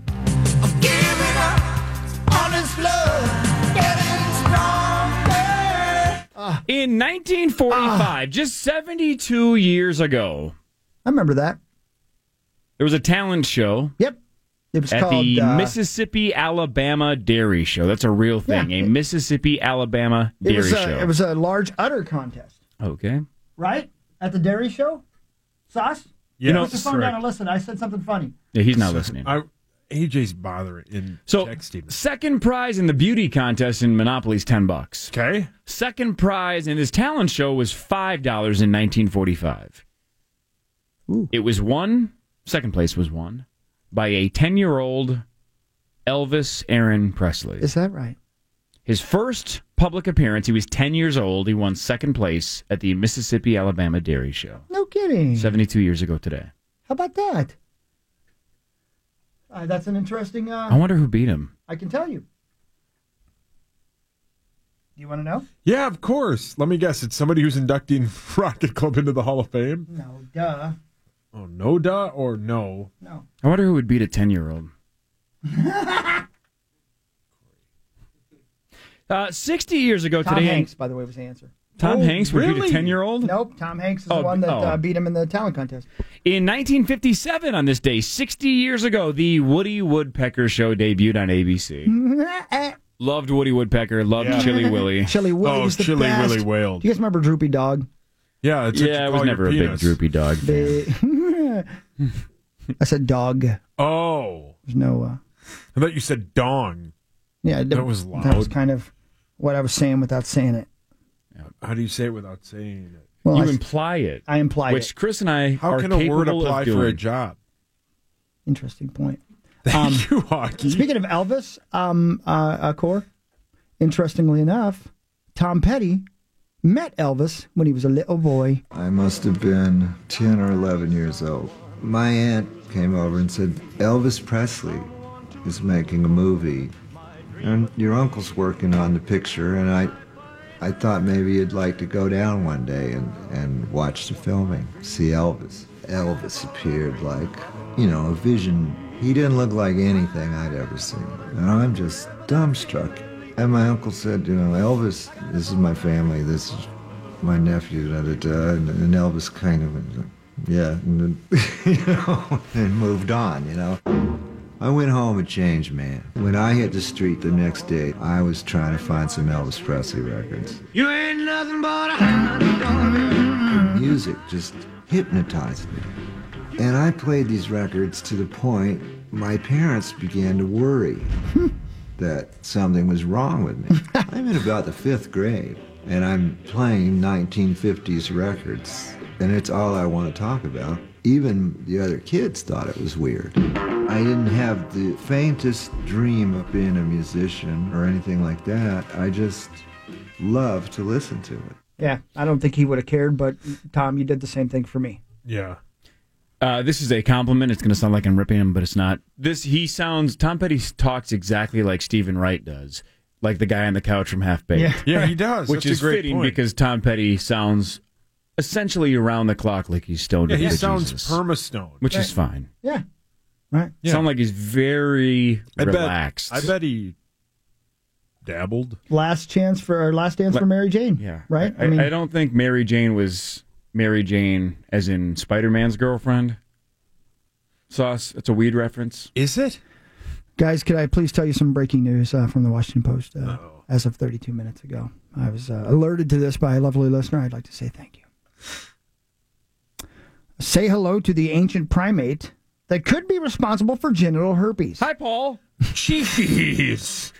S13: In nineteen forty-five, just seventy-two years ago,
S11: I remember that.
S13: there was a talent show.
S11: Yep. It was
S13: at
S11: called
S13: the
S11: uh,
S13: Mississippi Alabama Dairy Show. That's a real thing.
S11: Yeah,
S13: a
S11: it-
S13: Mississippi Alabama
S11: It
S13: Dairy
S11: was, a,
S13: Show.
S11: it was a large udder contest,
S13: okay.
S11: right? At the dairy show? Sauce?
S12: Yeah,
S11: Put the phone down and listen. I said something funny.
S13: Yeah, he's not listening.
S12: I, A J's bothering in
S13: So,
S12: texting.
S13: second prize in the beauty contest in Monopoly's ten bucks.
S12: Okay.
S13: Second prize in his talent show was five dollars in nineteen forty-five.
S11: Ooh.
S13: It was won, second place was won, by a ten-year-old Elvis Aaron Presley.
S11: Is that right?
S13: His first public appearance, he was ten years old. He won second place at the Mississippi Alabama Dairy Show.
S11: No kidding.
S13: seventy-two years ago today.
S11: How about that? Uh, that's an interesting. Uh,
S13: I wonder who beat him.
S11: I can tell you. Do you want to know?
S12: Yeah, of course. Let me guess. It's somebody who's inducting Rocket Club into the Hall of Fame.
S11: No, duh.
S12: Oh, no, duh, or no?
S11: No.
S13: I wonder who would beat a ten-year-old. uh, sixty years ago
S11: Tom
S13: today.
S11: Hanks, by the way, was the answer.
S13: Tom
S12: Oh,
S13: Hanks would beat
S12: really?
S13: a ten-year-old?
S11: Nope, Tom Hanks is
S13: Oh,
S11: the one that
S13: oh.
S11: uh, beat him in the talent contest.
S13: In nineteen fifty-seven, on this day, sixty years ago, the Woody Woodpecker Show debuted on A B C. Loved Woody Woodpecker. Loved
S12: Yeah.
S13: Chili Willy.
S11: Chili Willy
S12: Oh,
S11: was the
S12: Chili
S11: best.
S12: Willy wailed.
S11: Do you guys remember Droopy Dog?
S12: Yeah, it's what you
S13: Yeah, I
S12: call
S13: was
S12: your
S13: never a big
S12: penis.
S13: droopy dog fan.
S11: Big- I said dog. There's
S12: Oh,
S11: no. Uh,
S12: I thought you said dong.
S11: yeah,
S12: That was
S11: That was
S12: loud.
S11: kind of what I was saying without saying it.
S12: How do you say it without saying it?
S11: Well,
S13: You
S11: I,
S13: imply it.
S11: I implied
S13: Which
S11: it.
S13: Chris and I
S12: How
S13: are
S12: can a
S13: capable
S12: word apply
S13: of doing.
S12: for a job?
S11: Interesting point.
S12: Thank
S11: Um,
S12: you, Hockey.
S11: Speaking of Elvis, um, uh, uh, Core, interestingly enough, Tom Petty met Elvis when he was a little boy.
S14: I must have been ten or eleven years old. My aunt came over and said, Elvis Presley is making a movie, and your uncle's working on the picture, and I I thought maybe you'd like to go down one day and, and watch the filming, see Elvis. Elvis appeared like, you know, a vision. He didn't look like anything I'd ever seen. And I'm just dumbstruck. And my uncle said, you know, Elvis, this is my family, this is my nephew, da da da. And, and Elvis kind of, went, yeah, and then, you know, and moved on, you know. I went home a changed man. When I hit the street the next day, I was trying to find some Elvis Presley records.
S10: You ain't nothing but a honey dog.
S14: Music just hypnotized me. And I played these records to the point my parents began to worry that something was wrong with me. I'm in about the fifth grade, and I'm playing nineteen fifties records, and it's all I want to talk about. Even the other kids thought it was weird. I didn't have the faintest dream of being a musician or anything like that. I just loved to listen to it.
S11: Yeah, I don't think he would have cared, but Tom, you did the same thing for me.
S12: Yeah.
S13: Uh, this is a compliment. It's going to sound like I'm ripping him, but it's not. This he sounds. Tom Petty talks exactly like Stephen Wright does, like the guy on the couch from Half Baked.
S12: Yeah, yeah he does.
S13: Which
S12: That's
S13: is
S12: a great
S13: fitting
S12: point.
S13: because Tom Petty sounds essentially around the clock, like he's stoned.
S12: Yeah, he
S13: with
S12: sounds
S13: Jesus,
S12: perma-stoned.
S13: which
S12: Right.
S13: is fine.
S11: Yeah, right.
S12: Yeah.
S13: Sound like he's very
S12: I bet-
S13: relaxed.
S12: I bet he dabbled.
S11: Last chance for or last dance for Mary Jane.
S13: Yeah,
S11: right.
S13: I, I don't think Mary Jane was Mary Jane, as in Spider-Man's girlfriend. Sauce. It's a weed reference.
S12: Is it?
S11: Guys, could I please tell you some breaking news uh, from the Washington Post uh, as of thirty-two minutes ago? I was uh, alerted to this by a lovely listener. I'd like to say thank you. Say hello to the ancient primate that could be responsible for genital herpes.
S13: Hi, Paul.
S12: Jeez.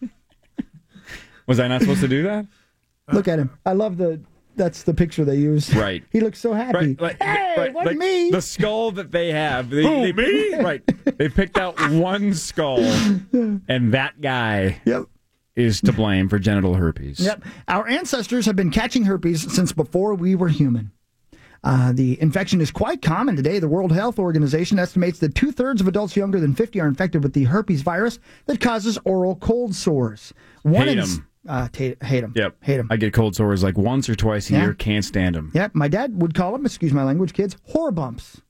S13: Was I not supposed to do that?
S11: Look at him. I love the. That's the picture they use.
S13: Right.
S11: He looks so happy.
S13: Right, like,
S11: hey,
S13: right,
S11: what
S13: like
S11: me?
S13: The skull that they have. They,
S12: Who,
S13: they,
S12: me?
S13: Right. They picked out one skull, and that guy
S11: Yep.
S13: is to blame for genital herpes.
S11: Yep. Our ancestors have been catching herpes since before we were human. Uh, the infection is quite common today. The World Health Organization estimates that two-thirds of adults younger than fifty are infected with the herpes virus that causes oral cold sores. One
S13: Hate
S11: in,
S13: 'em.
S11: Uh, t- hate them.
S13: Yep.
S11: Hate them.
S13: I get cold sores like once or twice a
S11: Yeah.
S13: year. Can't stand them.
S11: Yep. My dad would call them, excuse my language, kids, whore bumps.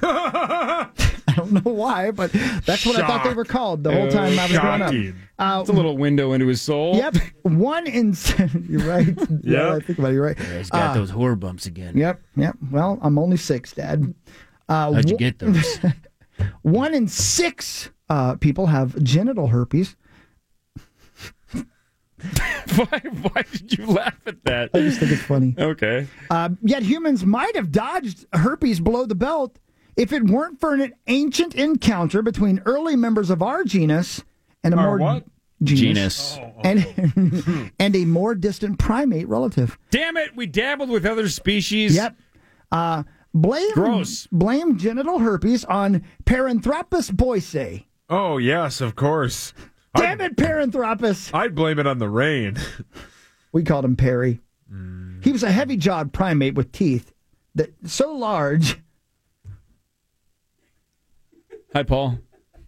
S11: I don't know why, but that's what I thought they were called the whole time I was growing up.
S12: Shocking.
S11: Uh,
S13: It's a little window into his soul.
S11: Yep. One in... You're right. Yeah, I think about it. You're right.
S13: He's got
S11: Uh,
S13: those whore bumps again.
S11: Yep, yep. Well, I'm only six, Dad. Uh,
S13: How'd you
S11: wo-
S13: get those?
S11: One in six uh, people have genital herpes.
S13: why, why did you laugh at that?
S11: I just think it's funny.
S13: Okay.
S11: Uh, yet humans might have dodged herpes below the belt if it weren't for an ancient encounter between early members of our genus and a
S12: Our
S11: more
S12: what?
S11: genus,
S13: Genus.
S11: and and a more distant primate relative.
S13: Damn it! We dabbled with other species.
S11: Yep. Uh, blame
S13: Gross.
S11: blame genital herpes on Paranthropus boisei.
S12: Oh, yes, of course.
S11: Damn it, Paranthropus!
S12: I'd blame it on the rain.
S11: We called him Perry. He was a heavy-jawed primate with teeth that so large.
S13: Hi, Paul.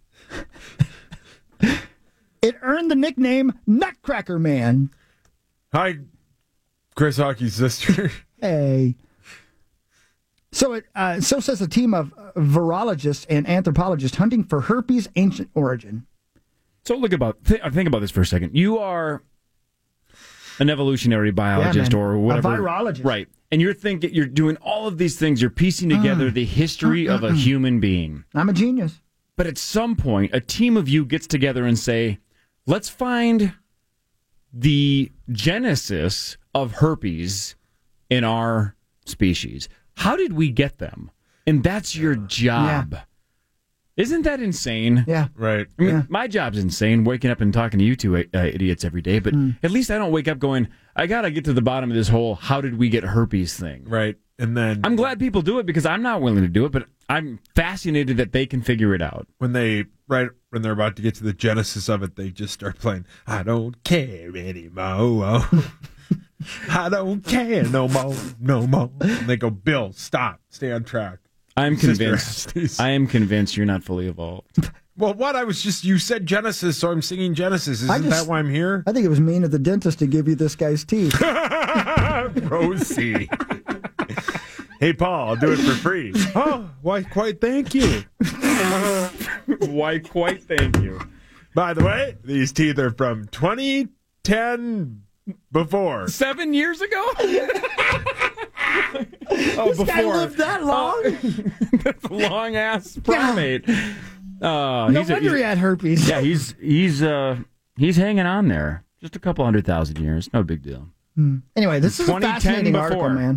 S11: It earned the nickname Nutcracker Man.
S12: Hi, Chris Hockey's sister.
S11: Hey. So it uh, so says a team of uh, virologists and anthropologists hunting for herpes' ancient origin.
S13: So look about th- think about this for a second. You are an evolutionary biologist
S11: man.
S13: or
S11: A
S13: whatever,
S11: virologist.
S13: right? And you're thinking you're doing all of these things. You're piecing together the history of a human being.
S11: I'm a genius.
S13: But at some point, a team of you gets together and say, "Let's find the genesis of herpes in our species. How did we get them?" And that's your job.
S11: Yeah.
S13: Isn't that insane?
S11: Yeah.
S12: Right.
S13: I mean,
S11: Yeah.
S13: my job's insane, waking up and talking to you two uh, idiots every day, but
S11: Mm.
S13: at least I don't wake up going, I got to get to the bottom of this whole how did we get herpes thing.
S12: Right. And then
S13: I'm glad people do it because I'm not willing to do it, but I'm fascinated that they can figure it out.
S12: when they right when they're about to get to the genesis of it, they just start playing I don't care anymore. I don't care no more, no more. And they go, Bill, stop, stay on track.
S13: I'm
S12: Sister
S13: convinced.
S12: Estes.
S13: I am convinced you're not fully evolved.
S12: Well, what? I was just, you said Genesis, so I'm singing Genesis.
S11: I
S12: Isn't
S11: just-
S12: that why I'm here?
S11: I think it was mean of the dentist to give you this guy's teeth.
S12: Rosie. Hey, Paul, I'll do it for free. Oh, why, quite thank you.
S13: Why, quite thank you.
S12: By the way, these teeth are from twenty ten before.
S13: Seven years ago?
S11: Oh, this guy lived that long?
S13: That's a long ass primate. Uh,
S11: No
S13: he's a-
S11: wonder
S13: he's-
S11: he had herpes.
S13: Yeah, he's he's uh he's hanging on there. Just a couple hundred thousand years, no big deal.
S11: Hmm. Anyway, this is a
S13: twenty ten
S11: fascinating
S13: before.
S11: article, man.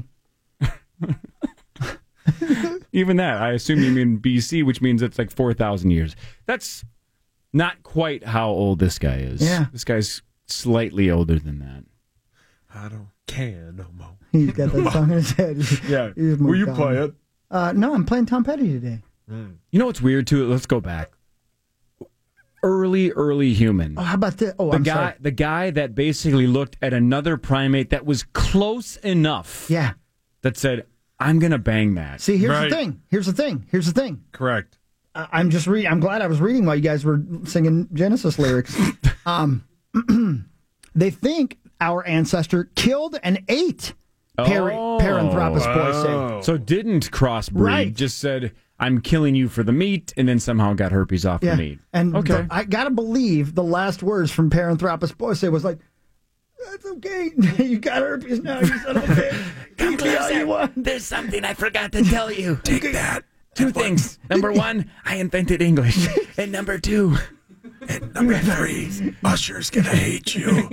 S13: Even that, I assume you mean B C, which means it's like four thousand years. That's not quite how old this guy is.
S11: Yeah.
S13: This guy's slightly older than that.
S12: I don't care no more.
S11: He's got that song in his head.
S12: Yeah.
S11: He's
S12: Will you
S11: moved
S12: play
S11: on.
S12: it?
S11: Uh, no, I'm playing Tom Petty today.
S13: You know what's weird too? Let's go back. Early, early human.
S11: Oh, how about this? Oh,
S13: the
S11: I'm
S13: guy,
S11: sorry.
S13: the guy that basically looked at another primate that was close enough.
S11: Yeah.
S13: That said, "I'm gonna bang that."
S11: See, here's
S12: Right.
S11: the thing. Here's the thing. Here's the thing.
S12: Correct.
S11: I- I'm just reading. I'm glad I was reading while you guys were singing Genesis lyrics. um, they think our ancestor killed and ate Par-
S13: Oh.
S11: Paranthropus boise.
S13: So didn't crossbreed.
S11: Right.
S13: Just said, "I'm killing you for the meat," and then somehow got herpes off
S11: Yeah,
S13: the meat.
S11: and
S13: Okay.
S11: the- I gotta believe the last words from Paranthropus boise was like, "That's okay. You got herpes now. You son of a bitch. Eat me all you want."
S13: There's something I forgot to tell you.
S11: Take that.
S13: Two things. Number one, I invented English. And number two,
S12: and number three, Usher's gonna hate you.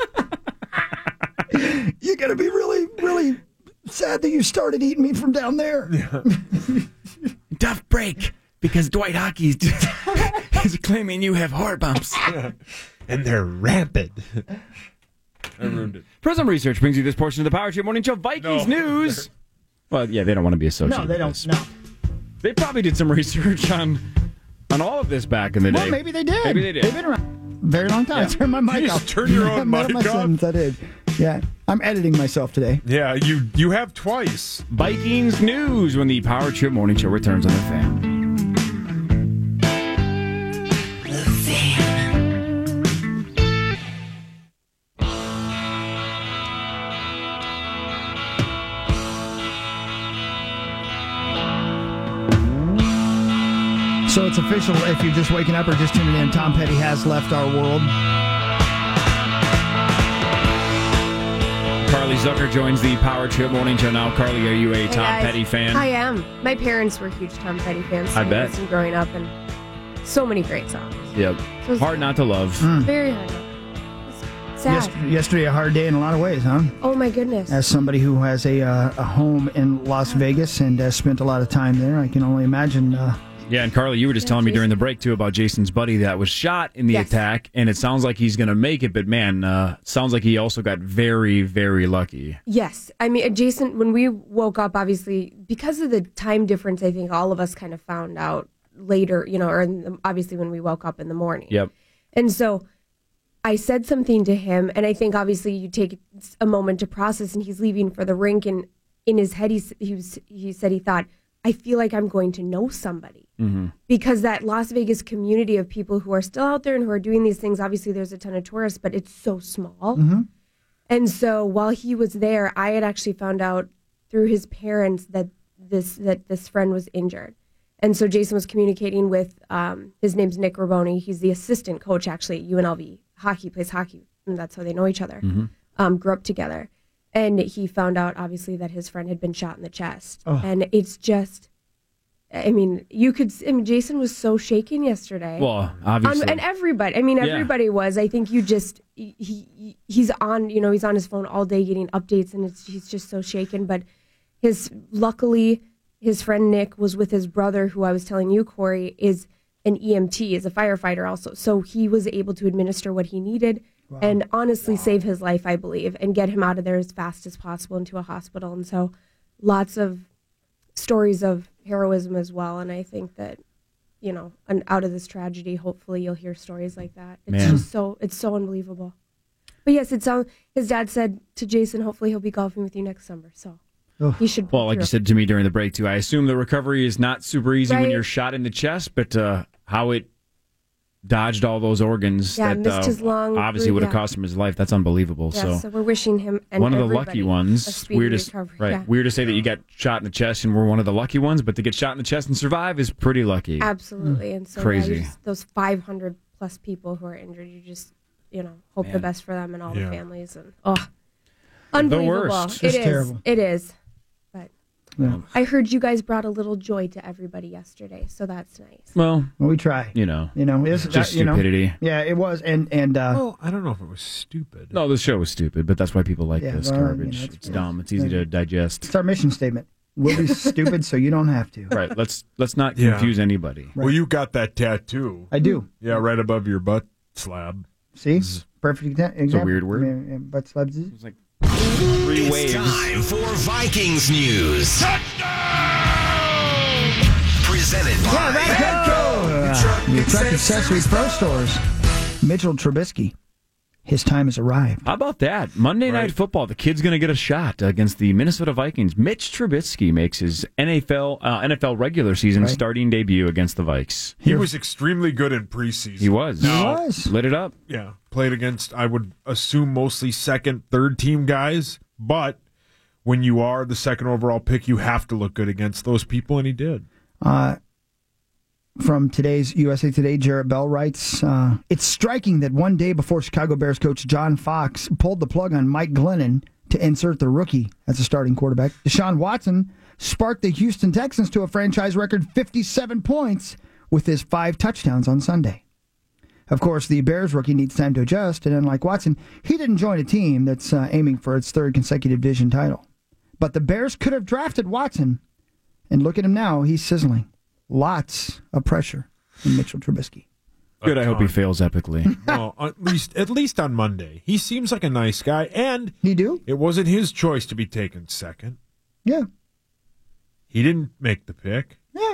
S11: You're gonna be really, really sad that you started eating meat from down there.
S13: tough break, because Dwight Hockey is claiming you have whore bumps.
S12: And they're rampant. I ruined it.
S13: Prism Research brings you this portion of the Power Trip Morning Show Vikings
S12: No.
S13: news. Well, yeah, they don't want to be associated
S11: No, they
S13: with
S11: don't.
S13: this.
S11: No.
S13: They probably did some research on on all of this back in the day.
S11: Well, maybe they did.
S13: Maybe they did.
S11: They've been around very long time.
S13: Yeah.
S11: I turned my mic
S12: You
S11: off.
S12: just turn your own
S11: I made up
S12: mic
S11: my
S12: off?
S11: sentence, I did. Yeah, I'm editing myself today.
S12: Yeah, you you have twice.
S13: Vikings news when the Power Trip Morning Show returns on the Fan.
S11: So it's official. If you're just waking up or just tuning in, Tom Petty has left our world.
S13: Carly Zucker joins the Power Trip Morning Show now. Carly, are you a
S20: Hey,
S13: Tom
S20: guys.
S13: Petty fan?
S20: I am. My parents were huge Tom Petty fans. So
S13: I bet.
S20: listened growing up, and so many great songs.
S13: Yep.
S20: So-
S13: Hard not to love.
S20: Very hard. It's sad.
S11: Yes, yesterday, a hard day in a lot of ways, huh?
S20: Oh my goodness.
S11: As somebody who has a uh, a home in Las Vegas and uh, spent a lot of time there, I can only imagine. Uh,
S13: Yeah, and Carly, you were just telling me
S20: Jason.
S13: during the break, too, about Jason's buddy that was shot in the
S20: Yes.
S13: attack, and it sounds like he's going to make it, but man, uh, sounds like he also got very, very lucky.
S20: Yes. I mean, Jason, when we woke up, obviously, because of the time difference, I think all of us kind of found out later, you know, or in the, obviously when we woke up in the morning.
S13: Yep.
S20: And so I said something to him, and I think obviously you take a moment to process, and he's leaving for the rink, and in his head, he, s- he, was, he said he thought, I feel like I'm going to know somebody.
S13: Mm-hmm.
S20: Because that Las Vegas community of people who are still out there and who are doing these things, obviously there's a ton of tourists, but it's so small.
S11: Mm-hmm.
S20: And so while he was there, I had actually found out through his parents that this that this friend was injured. And so Jason was communicating with, um, his name's Nick Raboni. He's the assistant coach actually at U N L V hockey, plays hockey, and that's how they know each other.
S13: Mm-hmm.
S20: Um, grew up together. And he found out obviously that his friend had been shot in the chest.
S11: Oh.
S20: And it's just, I mean, you could, I mean, Jason was so shaken yesterday.
S13: Well, obviously.
S20: Um, and everybody, I mean,
S13: Yeah.
S20: everybody was. I think you just, he, he he's on, you know, he's on his phone all day getting updates, and it's, he's just so shaken. But his, luckily, his friend Nick was with his brother, who I was telling you, Corey, is an E M T, is a firefighter also. So he was able to administer what he needed and honestly save his life, I believe, and get him out of there as fast as possible into a hospital. And so lots of stories of heroism as well. And I think that, you know, and out of this tragedy, hopefully you'll hear stories like that. It's
S13: Man.
S20: just so, it's so unbelievable. But yes, it sounds, his dad said to Jason, hopefully he'll be golfing with you next summer. So he should.
S13: Well, like
S20: pull
S13: you
S20: through.
S13: said to me during the break, too, I assume the recovery is not super easy when
S20: Right.
S13: you're shot in the chest, but uh, how it dodged all those organs
S20: Yeah,
S13: that
S20: missed
S13: uh,
S20: his lung,
S13: obviously would have
S20: yeah.
S13: cost him his life. That's unbelievable.
S20: Yeah,
S13: so.
S20: so we're wishing him and
S13: one of the
S20: everybody
S13: lucky
S20: a
S13: ones.
S20: speedy
S13: Weird to,
S20: recovery.
S13: right.
S20: Yeah.
S13: Weird to say that you got shot in the chest and we're one of the lucky ones, but to get shot in the chest and survive is pretty lucky.
S20: Absolutely. And so
S13: Crazy.
S20: yeah, you just- those five hundred plus people who are injured, you just, you know, hope the
S13: Man.
S20: best for them and all
S13: Yeah.
S20: the families. And oh, unbelievable.
S13: worst.
S20: It
S11: Just
S20: is.
S11: terrible.
S20: It is. But
S11: Yeah.
S20: I heard you guys brought a little joy to everybody yesterday, so that's nice.
S13: Well,
S11: well, we try.
S13: you know,
S11: You know, it's
S13: just
S11: you know,
S13: stupidity.
S11: yeah, it was, and and uh,
S12: Well, I don't know if it was stupid.
S13: No, the show was stupid, but that's why people like
S11: Yeah,
S13: this
S11: well, you
S13: garbage.
S11: know, it's-
S13: it's dumb. It's easy to digest.
S11: it's our mission statement. We'll be stupid so you don't have to.
S13: Right. Let's let's not
S12: Yeah.
S13: confuse anybody.
S12: Well, you got that tattoo.
S11: I do.
S12: Yeah, right above your butt slab.
S11: See? Perfect exa- example.
S13: weird word.
S11: I mean, uh, butt slabs.
S13: It's like three
S5: It's
S13: waves.
S5: time for Vikings news. Presented by
S11: Uh, your truck accessory pro stores. Mitchell Trubisky. His time has arrived.
S13: How about that? Monday Night Football. The kid's going to get a shot against the Minnesota Vikings. Mitch Trubisky makes his N F L uh, N F L regular season
S11: Right.
S13: starting debut against the Vikes.
S12: He was extremely good in preseason.
S13: He was.
S12: Now-
S11: He was.
S13: Lit it up.
S12: Yeah, played against, I would assume, mostly second, third team guys. But when you are the second overall pick, you have to look good against those people, and he did.
S11: Uh, from today's U S A Today, Jarrett Bell writes, uh, it's striking that one day before Chicago Bears coach John Fox pulled the plug on Mike Glennon to insert the rookie as a starting quarterback, Deshaun Watson sparked the Houston Texans to a franchise record fifty-seven points with his five touchdowns on Sunday. Of course, the Bears rookie needs time to adjust, and unlike Watson, he didn't join a team that's uh, aiming for its third consecutive division title. But the Bears could have drafted Watson, and look at him now, he's sizzling. Lots of pressure from Mitchell Trubisky.
S13: Good. I hope he fails epically.
S12: Well, at least at least on Monday, he seems like a nice guy, and
S11: he do.
S12: It wasn't his choice to be taken second.
S11: Yeah,
S12: he didn't make the pick.
S11: Yeah,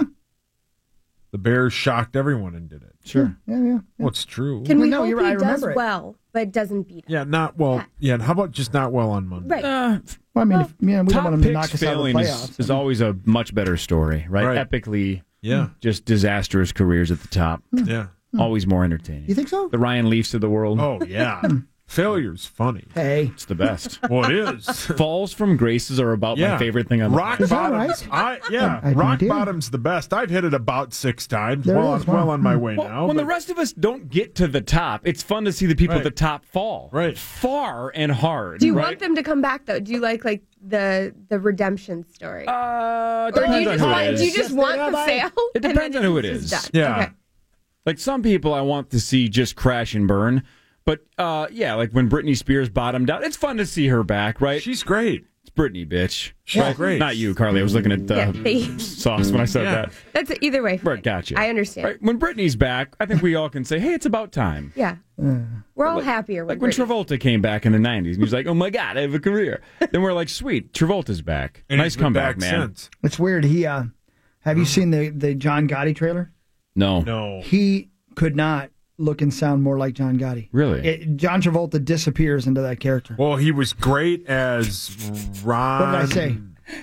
S12: the Bears shocked everyone and did it.
S11: Sure. Yeah, yeah. yeah.
S12: Well, it's true.
S20: Can we
S11: No,
S20: hope
S11: you're right, I
S20: he does
S11: remember it.
S20: well, but doesn't beat him?
S12: Yeah, not well. Yeah, and how about just not well on Monday?
S20: Right.
S13: Uh,
S11: Well, I mean, if, yeah, we don't
S13: top
S11: want him to
S13: picks
S11: knock us out of the
S13: failing
S11: playoffs.
S13: is, is always a much better story, right?
S12: Right.
S13: Epically,
S12: Yeah.
S13: just disastrous careers at the top.
S12: Yeah.
S13: Always more entertaining.
S11: You think so?
S13: The Ryan Leafs of the world.
S12: Oh yeah. Failure's funny.
S11: Hey,
S13: It's the best.
S12: Well, it is.
S13: Falls from graces are about
S12: Yeah.
S13: my favorite thing on the
S12: Rock
S11: Is that
S12: bottoms.
S11: right?
S12: I yeah.
S11: I had no
S12: rock
S11: idea.
S12: bottom's the best. I've hit it about six times.
S11: There
S12: well,
S11: it is.
S12: on, well
S11: Wow.
S12: on my way
S13: Well,
S12: now.
S13: when the
S12: but-
S13: rest of us don't get to the top, it's fun to see the people
S12: Right.
S13: at the top fall.
S12: Right.
S13: Far and hard.
S20: Do you
S13: right?
S20: want them to come back though? Do you like like the the redemption story?
S13: Uh,
S20: or
S13: it
S20: do you
S13: depends on
S20: just
S13: who
S20: want
S13: it
S20: do you
S13: is.
S20: just want the sale?
S13: It
S20: and then
S13: depends on who it
S20: it's
S13: is.
S20: just done?
S12: Yeah.
S20: Okay.
S13: Like some people, I want to see just crash and burn. But uh, yeah, like when Britney Spears bottomed out, it's fun to see her back, right?
S12: She's great.
S13: It's Britney, bitch.
S12: She's
S13: Right?
S12: great.
S13: Not you, Carly. I was looking at the
S20: Yeah, they-
S13: sauce when I said
S12: Yeah.
S13: that.
S20: That's either way. fine.
S13: Right, gotcha.
S20: I understand.
S13: Right, when Britney's back, I think we all can say, "Hey, it's about time."
S20: Yeah. We're all happier with
S13: Like when
S20: Britney.
S13: Travolta came back in the nineties, and he was like, "Oh my God, I have a career." Then we're like, "Sweet, Travolta's back.
S12: And
S13: Nice
S12: he's been
S13: comeback,
S12: back
S13: man."
S12: since.
S11: it's weird. He, uh, have you seen the the John Gotti trailer?
S13: No,
S12: No.
S11: He could not look and sound more like John Gotti.
S13: really.
S11: It, John Travolta disappears into that character.
S12: Well, he was great as Ron.
S11: What did I say?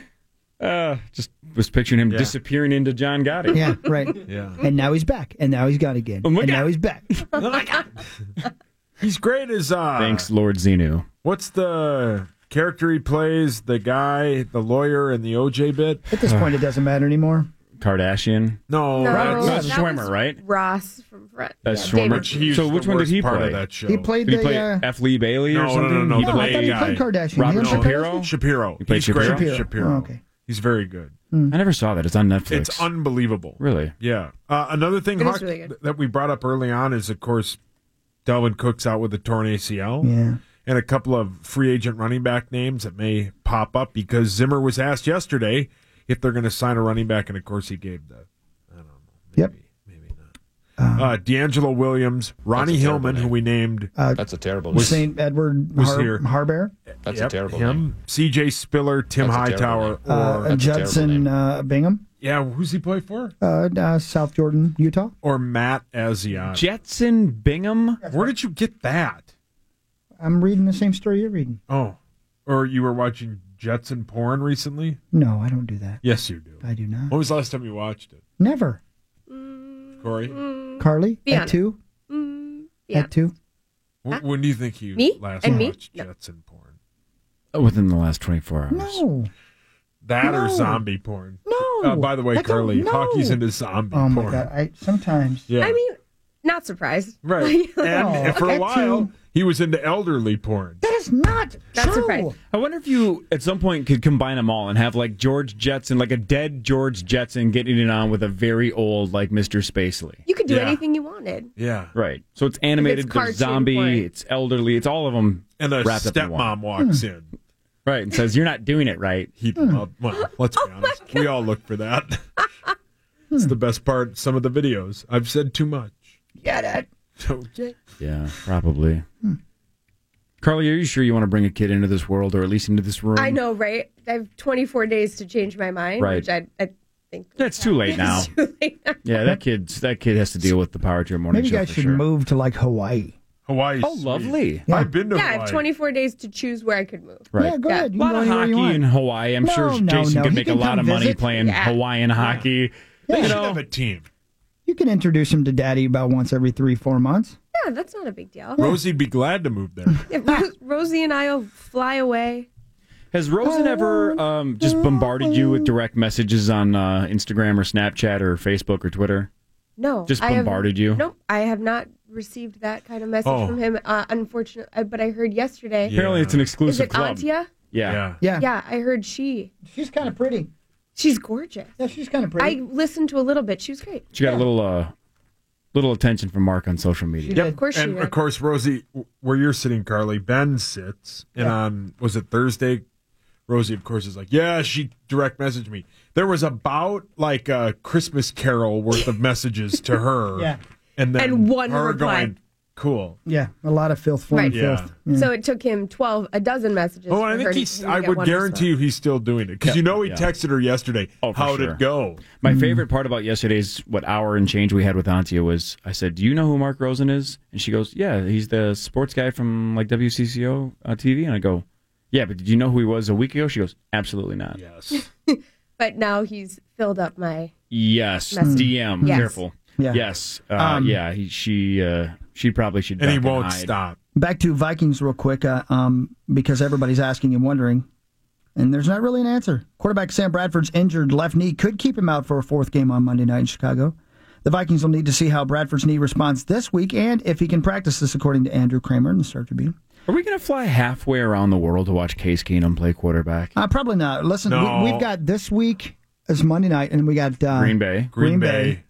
S13: Uh, just was picturing him
S12: Yeah.
S13: disappearing into John Gotti.
S11: Yeah, right.
S12: Yeah.
S11: And now he's back. And now he's gone again.
S13: Oh my
S11: and
S13: God.
S11: now he's back.
S12: He's great as uh
S13: Thanks, Lord Xenu.
S12: What's the character he plays? The guy, the lawyer in the O J bit?
S11: At this point, it doesn't matter anymore.
S13: Kardashian.
S12: No,
S20: No,
S12: that's,
S13: That's
S20: that
S13: Schwimmer,
S20: was
S13: right?
S20: Ross from Fred.
S13: That's
S20: yeah,
S13: Schwimmer.
S20: David.
S12: he was
S13: So
S12: the
S13: which one did
S12: worst
S13: he
S12: part
S13: play?
S12: of that show.
S11: He played
S13: Did he
S11: the.
S13: play
S11: uh,
S13: F. Lee Bailey
S12: No,
S13: or
S12: no,
S13: something?
S12: no, no,
S13: He
S12: the
S11: no, I
S12: main
S11: thought he
S12: guy.
S11: played Kardashian.
S13: Robert
S11: He was
S13: Shapiro?
S12: Shapiro.
S13: He played
S12: He's great.
S13: Shapiro?
S12: Shapiro.
S11: Oh, okay.
S12: He's very good.
S13: I never saw that. It's on Netflix.
S12: It's unbelievable.
S13: Really?
S12: Yeah. Uh, another thing
S20: It is
S12: Hawk,
S20: really good.
S12: that we brought up early on is, of course, Dalvin Cook's out with a torn A C L.
S11: Yeah.
S12: And a couple of free agent running back names that may pop up because Zimmer was asked yesterday if they're going to sign a running back, and of course he gave the, I don't know, maybe,
S11: Yep.
S12: maybe not. Uh, D'Angelo Williams, Ronnie
S15: That's a terrible
S12: Hillman, who
S15: name.
S12: we named,
S11: Uh,
S15: That's a terrible name.
S11: Saint Edward
S12: was
S11: Har-
S12: here.
S11: Harbear,
S15: That's
S12: yep,
S15: a terrible
S12: him,
S15: name.
S12: C J Spiller, Tim
S15: That's a terrible
S12: Hightower,
S15: name.
S12: or
S11: uh,
S15: That's a terrible
S11: Judson
S15: name.
S11: uh, Bingham,
S12: yeah, who's he play for?
S11: uh, uh, South Jordan, Utah.
S12: Or Matt Asiata.
S13: Jetson Bingham?
S12: Where did you get that?
S11: I'm reading the same story you're reading.
S12: Oh, or you were watching Jetson porn recently?
S11: No, I don't do that.
S12: Yes, you do.
S11: I do not.
S12: When was the last time you watched it,
S11: Never.
S12: Corey?
S11: Carly,
S20: Be
S11: at
S20: honest.
S11: two?
S20: Mm, yeah.
S11: At two?
S12: Wh- When do you think you
S20: Me?
S12: last
S20: And me?
S12: watched
S20: No.
S12: Jetson porn?
S13: Oh, within the last twenty-four hours.
S11: No.
S12: That or
S11: No.
S12: zombie porn?
S11: No.
S12: Uh, by the way,
S11: I don't
S12: Carly,
S11: know.
S12: Hockey's into zombie
S11: Oh, my
S12: porn.
S11: God. I Sometimes.
S12: Yeah.
S20: I mean, not surprised.
S12: right.
S11: Oh,
S12: And for a
S11: at
S12: while,
S11: two.
S12: he was into elderly porn.
S11: That is not
S20: Not
S11: true.
S20: surprised.
S13: I wonder if you, at some point, could combine them all and have, like, George Jetson, like a dead George Jetson getting it on with a very old, like, Mister Spacely.
S20: You could do
S12: Yeah.
S20: anything you wanted.
S12: Yeah.
S13: Right. So it's animated,
S20: If it's
S13: there's
S20: cartoon
S13: zombie,
S20: porn.
S13: it's elderly, it's all of them
S12: And the
S13: wrapped up in one.
S12: stepmom walks in.
S13: Right, and says, you're not doing it right.
S12: He'd love, well, let's be honest. We all look for that. It's the best part. Some of the videos. I've said too much.
S11: Get it?
S12: Okay.
S13: Yeah, probably. Hmm. Carly, are you sure you want to bring a kid into this world, or at least into this room?
S20: I know, right? I have twenty-four days to change my mind,
S13: Right.
S20: which I, I think
S13: That's too late now.
S20: It's too late now.
S13: Yeah, that kid's that kid has to deal with the Power Trip morning
S11: Maybe you
S13: show
S11: guys
S13: for
S11: should
S13: sure.
S11: move to like Hawaii.
S12: Hawaii.
S13: Oh, lovely.
S11: Yeah.
S12: I've been to
S20: Yeah, I
S12: Hawaii.
S20: have twenty-four days to choose where I could move.
S13: Right.
S11: Yeah, go ahead.
S13: A
S11: You
S13: lot
S11: can go
S13: of
S11: anywhere you
S13: hockey
S11: want.
S13: in Hawaii. I'm
S11: No,
S13: sure
S11: no,
S13: Jason
S11: no.
S13: could
S11: He
S13: make a
S11: can
S13: lot
S11: come
S13: of money
S11: visit.
S13: playing
S20: Yeah.
S13: Hawaiian hockey.
S12: They
S13: You
S12: should
S13: know,
S12: have a team.
S11: You can introduce him to Daddy about once every three, four months.
S20: Yeah, that's not a big deal.
S12: Rosie'd be glad to move there.
S20: Yeah, Ro- Rosie and I will fly away.
S13: has Rosen ever um, just bombarded you with direct messages on uh, Instagram or Snapchat or Facebook or Twitter?
S20: No.
S13: Just
S20: I have-
S13: bombarded you?
S20: Nope. I have not received that kind of message
S13: Oh.
S20: from him, uh, unfortunately. But I heard yesterday.
S13: Apparently it's an exclusive
S20: Is it
S13: club.
S20: Antia?
S13: Yeah.
S11: Yeah.
S20: Yeah, I heard she.
S11: She's kind of pretty.
S20: She's gorgeous.
S11: Yeah, she's kind of pretty.
S20: I listened to a little bit. She was great.
S13: She got a little uh, little attention from Mark on social media.
S20: Yep. Of course she
S12: and
S20: did.
S12: of course, Rosie, where you're sitting, Carly, Ben sits, and
S11: Yeah.
S12: on was it Thursday? Rosie, of course, is like, yeah, she direct messaged me. There was about like a Christmas Carol worth of messages to her,
S11: Yeah.
S12: and then
S20: And one
S12: her
S20: reply.
S12: going, cool.
S11: Yeah, a lot of filth, foreign
S20: Right.
S11: filth.
S12: Yeah.
S20: So it took him twelve, a dozen messages.
S12: Oh,
S20: for
S12: and I
S20: her
S12: think
S20: to
S12: he's.
S20: even
S12: I
S20: get
S12: would
S20: one
S12: guarantee
S20: response.
S12: you he's still doing it because you know he
S13: Yeah.
S12: texted her yesterday.
S13: Oh, for
S12: How'd
S13: sure.
S12: it go?
S13: My favorite part about yesterday's what hour and change we had with Antia was I said, "Do you know who Mark Rosen is?" And she goes, "Yeah, he's the sports guy from like W C C O uh, T V." And I go, "Yeah, but did you know who he was a week ago?" She goes, "Absolutely not."
S12: Yes.
S20: But now he's filled up my.
S13: Yes.
S20: Message.
S13: D M.
S20: Yes.
S13: Careful.
S11: Yeah.
S13: Yes. Uh,
S11: Um,
S13: yeah. He, she. Uh, she probably should.
S12: And he
S13: duck
S12: won't
S13: hide.
S12: stop.
S11: Back to Vikings real quick, uh, um, because everybody's asking and wondering, and there's not really an answer. Quarterback Sam Bradford's injured left knee could keep him out for a fourth game on Monday night in Chicago. The Vikings will need to see how Bradford's knee responds this week and if he can practice this, according to Andrew Kramer in the Star Tribune.
S13: Are we going to fly halfway around the world to watch Case Keenum play quarterback?
S11: Uh, probably not. Listen,
S12: No.
S11: we, we've got this week as Monday night, and we got uh,
S13: Green Bay.
S12: Green Bay.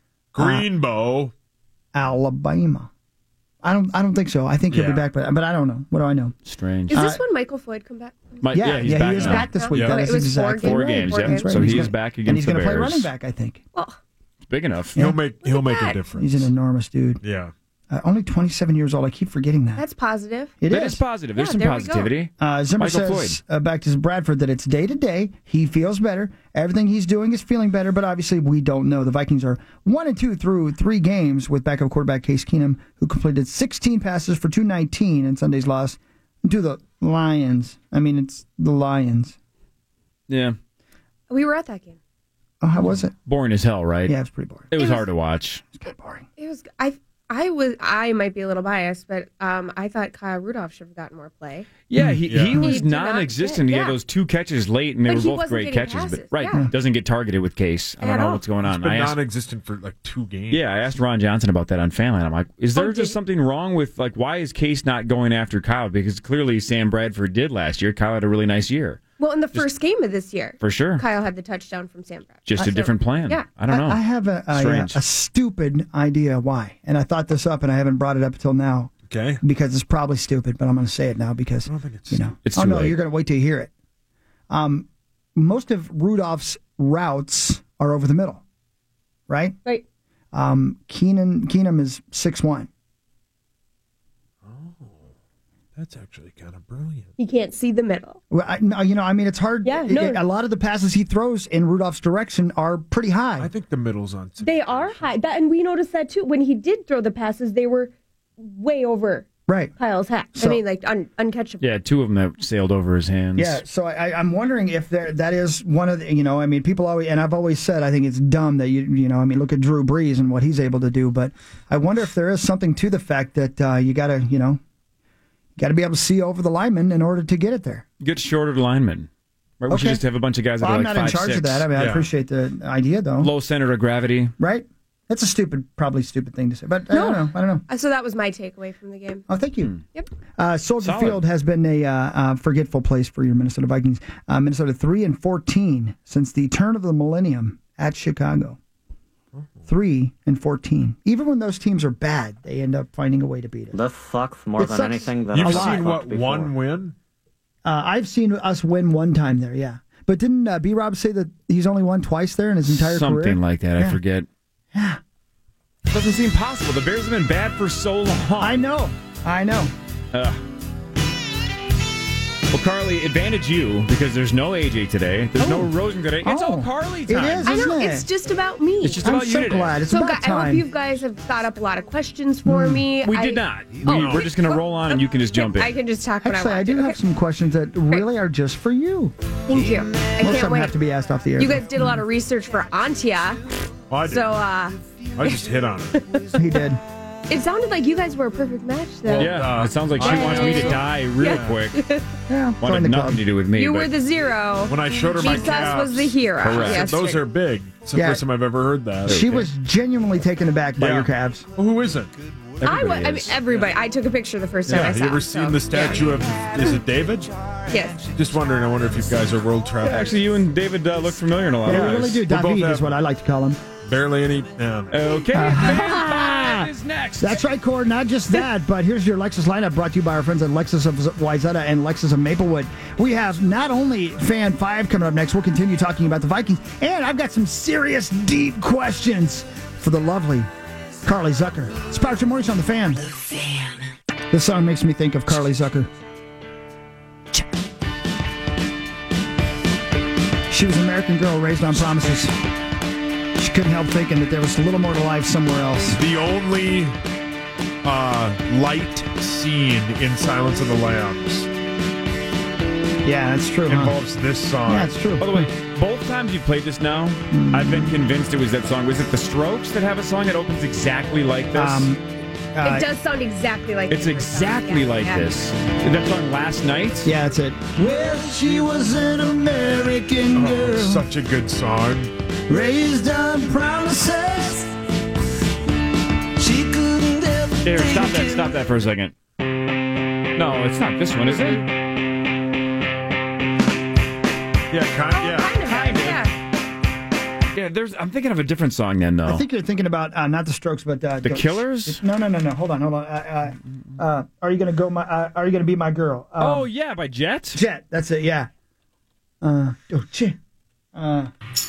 S12: Greenbow.
S11: Alabama. I don't. I don't think so. I think he'll
S12: Yeah.
S11: be back, but but I don't know. What do I know?
S13: Strange.
S20: Is this
S11: Uh,
S20: when Michael Floyd come back?
S13: My,
S11: yeah,
S13: he's
S11: yeah,
S13: back
S11: he is
S13: now.
S11: back this week.
S12: Yeah.
S11: That
S20: It
S11: is
S20: was four
S11: exactly
S20: games.
S13: Four
S11: right.
S13: games,
S20: Four
S13: yeah.
S20: games.
S11: Right.
S13: So
S11: He's
S13: he is
S11: gonna-
S13: back
S11: and
S13: against
S11: he's
S13: the
S11: gonna play
S13: Bears.
S11: running back, I think.
S20: Well,
S13: It's big enough.
S12: He'll make. He'll
S20: Look
S12: make
S20: at
S12: a
S20: that.
S12: difference.
S11: He's an enormous dude.
S12: Yeah.
S11: Uh, only twenty-seven years old. I keep forgetting that.
S20: that's positive.
S11: It
S13: That
S11: is
S13: is positive. There's
S20: Yeah,
S13: some
S20: there we go.
S13: positivity.
S11: Uh, Zimmer
S13: Michael
S11: says uh, back to Bradford that it's day to day. He feels better. Everything he's doing is feeling better, but obviously we don't know. The Vikings are one and two through three games with backup quarterback Case Keenum, who completed sixteen passes for two nineteen in Sunday's loss to the Lions. I mean, it's the Lions.
S13: Yeah.
S20: We were at that game.
S11: Oh, how was it?
S13: Boring as hell, right?
S11: Yeah, it's pretty boring.
S13: It was
S20: It was-
S13: hard to watch.
S11: It's kind of boring.
S20: It was. I. I was. I might be a little biased, but um, I thought Kyle Rudolph should have gotten more play.
S13: Yeah, he,
S12: Yeah.
S13: he was
S20: He did not
S13: non-existent.
S20: get-
S13: he had
S20: yeah.
S13: those two catches late, and they
S20: But
S13: were
S20: he
S13: both
S20: wasn't
S13: great
S20: getting
S13: catches.
S20: passes,
S13: But right,
S20: yeah.
S13: doesn't get targeted with Case. I don't
S20: At
S13: know
S20: all.
S13: what's going on.
S12: Been
S13: I asked,
S12: non-existent for like two games.
S13: yeah, I asked Ron Johnson about that on Family, and I'm like, is there
S20: Oh,
S13: just
S20: did-
S13: something wrong with like why is Case not going after Kyle? Because clearly Sam Bradford did last year. Kyle had a really nice year
S20: Well, in the first game of this year,
S13: for sure.
S20: Kyle had the touchdown from Sam Bradford.
S13: Just a
S20: So,
S13: different plan.
S20: Yeah.
S13: I don't know.
S11: I, I have a, a,
S13: Strange.
S11: a stupid idea why, and I thought this up, and I haven't brought it up until now
S12: Okay.
S11: because it's probably stupid, but I'm going to say it now because
S12: I don't think it's
S11: you know.
S13: It's
S11: oh
S13: too
S11: no,
S13: late.
S11: you're going to wait till you hear it. Um, most of Rudolph's routes are over the middle, right?
S20: Right.
S11: Um, Keenan Keenum is six one.
S12: That's actually kind of brilliant.
S20: He can't see the middle.
S11: Well, I, no, you know, I mean, it's hard.
S20: Yeah, no.
S11: A lot of the passes he throws in Rudolph's direction are pretty high.
S12: I think the middle's on. some-
S20: They are high. That, and we noticed that too. When he did throw the passes, they were way over
S11: Right.
S20: Kyle's head.
S11: So-
S20: I mean, like un, uncatchable.
S13: Yeah, two of them that sailed over his hands.
S11: Yeah, so I, I'm wondering if there that is one of the, you know, I mean, people always, and I've always said, I think it's dumb that you, you know, I mean, look at Drew Brees and what he's able to do, but I wonder if there is something to the fact that uh, you got to, you know, got to be able to see over the lineman in order to get it there.
S13: Get shorter linemen. Right? We should
S11: Okay.
S13: just have a bunch of guys that
S11: Well,
S13: are
S11: I'm
S13: like
S11: not in
S13: five,
S11: charge
S13: six.
S11: of that. I mean, I
S12: Yeah.
S11: appreciate the idea, though.
S13: Low center of gravity.
S11: Right? That's a stupid, probably stupid thing to say, but I
S20: No.
S11: don't know. I don't know.
S20: Uh, So that was my takeaway from the game.
S11: Oh, thank you.
S20: Yep.
S11: Uh, Soldier
S13: Solid.
S11: Field has been a uh, uh, forgetful place for your Minnesota Vikings. Uh, Minnesota three and fourteen since the turn of the millennium at Chicago. Three and fourteen. Even when those teams are bad, they end up finding a way to beat it.
S2: This sucks more
S11: It
S2: than
S11: sucks.
S2: anything that
S12: You've
S2: I've
S12: seen
S2: sucked
S12: what
S2: before.
S12: one win?
S11: Uh, I've seen us win one time there, yeah. But didn't uh, B-Rob say that he's only won twice there in his entire
S13: Something
S11: career?
S13: like that.
S11: Yeah.
S13: I forget.
S11: Yeah.
S13: It doesn't seem possible. The Bears have been bad for so long.
S11: I know. I know.
S13: Uh, well, Carly, advantage you because there's no A J today. There's no Rosen today. It's all Carly time.
S11: It is,
S20: I know,
S11: isn't it?
S20: it's just about me.
S13: It's just
S11: I'm
S13: about you
S11: so
S13: today.
S11: glad. It's
S20: so
S11: about
S20: gu- I
S11: time.
S20: hope you guys have thought up a lot of questions for me.
S13: We
S20: I,
S13: did not.
S20: Oh,
S13: we, we're just going to roll on, and you can just jump in.
S20: I can just talk when
S11: Actually,
S20: I
S11: I
S20: want
S11: do
S20: to.
S11: have some questions that really are just for you.
S20: Thank you. I
S11: Most of
S20: can't
S11: them
S20: wait.
S11: have to be asked off the air.
S20: You guys did a lot of research for Antia.
S12: I did.
S20: So uh,
S12: I just hit on it.
S11: He did.
S20: it sounded like you guys were a perfect match, though.
S13: yeah, it sounds like she
S20: I-
S13: wants me to die real
S20: Yeah.
S13: quick.
S11: Yeah,
S13: Wanted
S11: join the
S13: nothing
S11: club.
S13: to do with me.
S20: You
S13: but
S20: were the zero.
S12: When I showed her my
S20: Jesus
S12: calves,
S20: was the hero.
S13: Correct.
S20: Yes,
S12: those
S20: right.
S12: are big. It's the
S11: Yeah.
S12: first time I've ever heard that.
S11: She was genuinely taken aback by
S12: Yeah.
S11: your calves.
S12: Well, who isn't?
S20: I, wa-
S13: Everybody
S20: I mean,
S13: is.
S20: everybody. I took a picture the first time I
S12: Yeah,
S20: saw
S12: you ever
S20: it,
S12: seen
S20: so,
S12: the statue of, is it David?
S20: Yes.
S12: Just wondering, I wonder if you guys are world
S13: Yeah,
S12: travelers.
S13: actually, you and David uh, look familiar in a lot
S11: Yeah,
S13: of
S11: we
S13: ways.
S11: really do.
S12: We both
S11: David
S12: have-
S11: is what I like to call him.
S12: Barely any. Yeah.
S13: Okay, fan five is next.
S11: That's right, Cord. Not just that, but here's your Lexus lineup brought to you by our friends at Lexus of Wayzata and Lexus of Maplewood. We have not only Fan five coming up next, we'll continue talking about the Vikings, and I've got some serious, deep questions for the lovely Carly Zucker. It's Power Trip Mornings on The Fan. The Fan. This song makes me think of Carly Zucker. She was an American girl raised on promises. She couldn't help thinking that there was a little more to life somewhere else.
S12: The only uh, light scene in Silence of the Lambs
S11: Yeah, that's true. huh?
S12: involves this song.
S11: Yeah, it's true.
S13: By the way, both times you played this now, I've been convinced it was that song. Was it the Strokes that have a song that opens exactly like this?
S11: Um, uh,
S20: It does sound exactly like
S13: it's
S20: the first song.
S13: exactly
S20: Yeah,
S13: like
S20: yeah.
S13: this. That song Last Night?
S11: Yeah, that's it. Well, she was an American
S12: Oh, such a good song.
S11: raised on promises. She couldn't help
S13: Here, stop that, stop that for a second. No, it's not this one, is it?
S12: Yeah, kind,
S20: Oh,
S12: yeah.
S20: kind of.
S13: Kind of.
S20: Yeah.
S13: Yeah, there's. I'm thinking of a different song then, though.
S11: I think you're thinking about uh, not the Strokes, but uh,
S13: The
S11: don't-
S13: Killers?
S11: No, no, no, no. Hold on, hold on. Uh, uh, uh, are you gonna go? My, uh, are you gonna be my girl? Um,
S13: oh, yeah, by Jet?
S11: Jet. That's it. Yeah. Uh, oh, shit. Uh,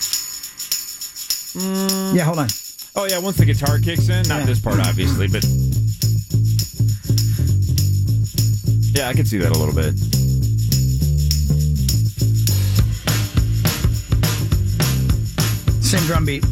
S11: yeah. Hold on.
S13: Oh, yeah, once the guitar kicks in. Not
S11: Yeah.
S13: this part, obviously, but. Yeah, I can see that a little bit.
S11: Same drum beat.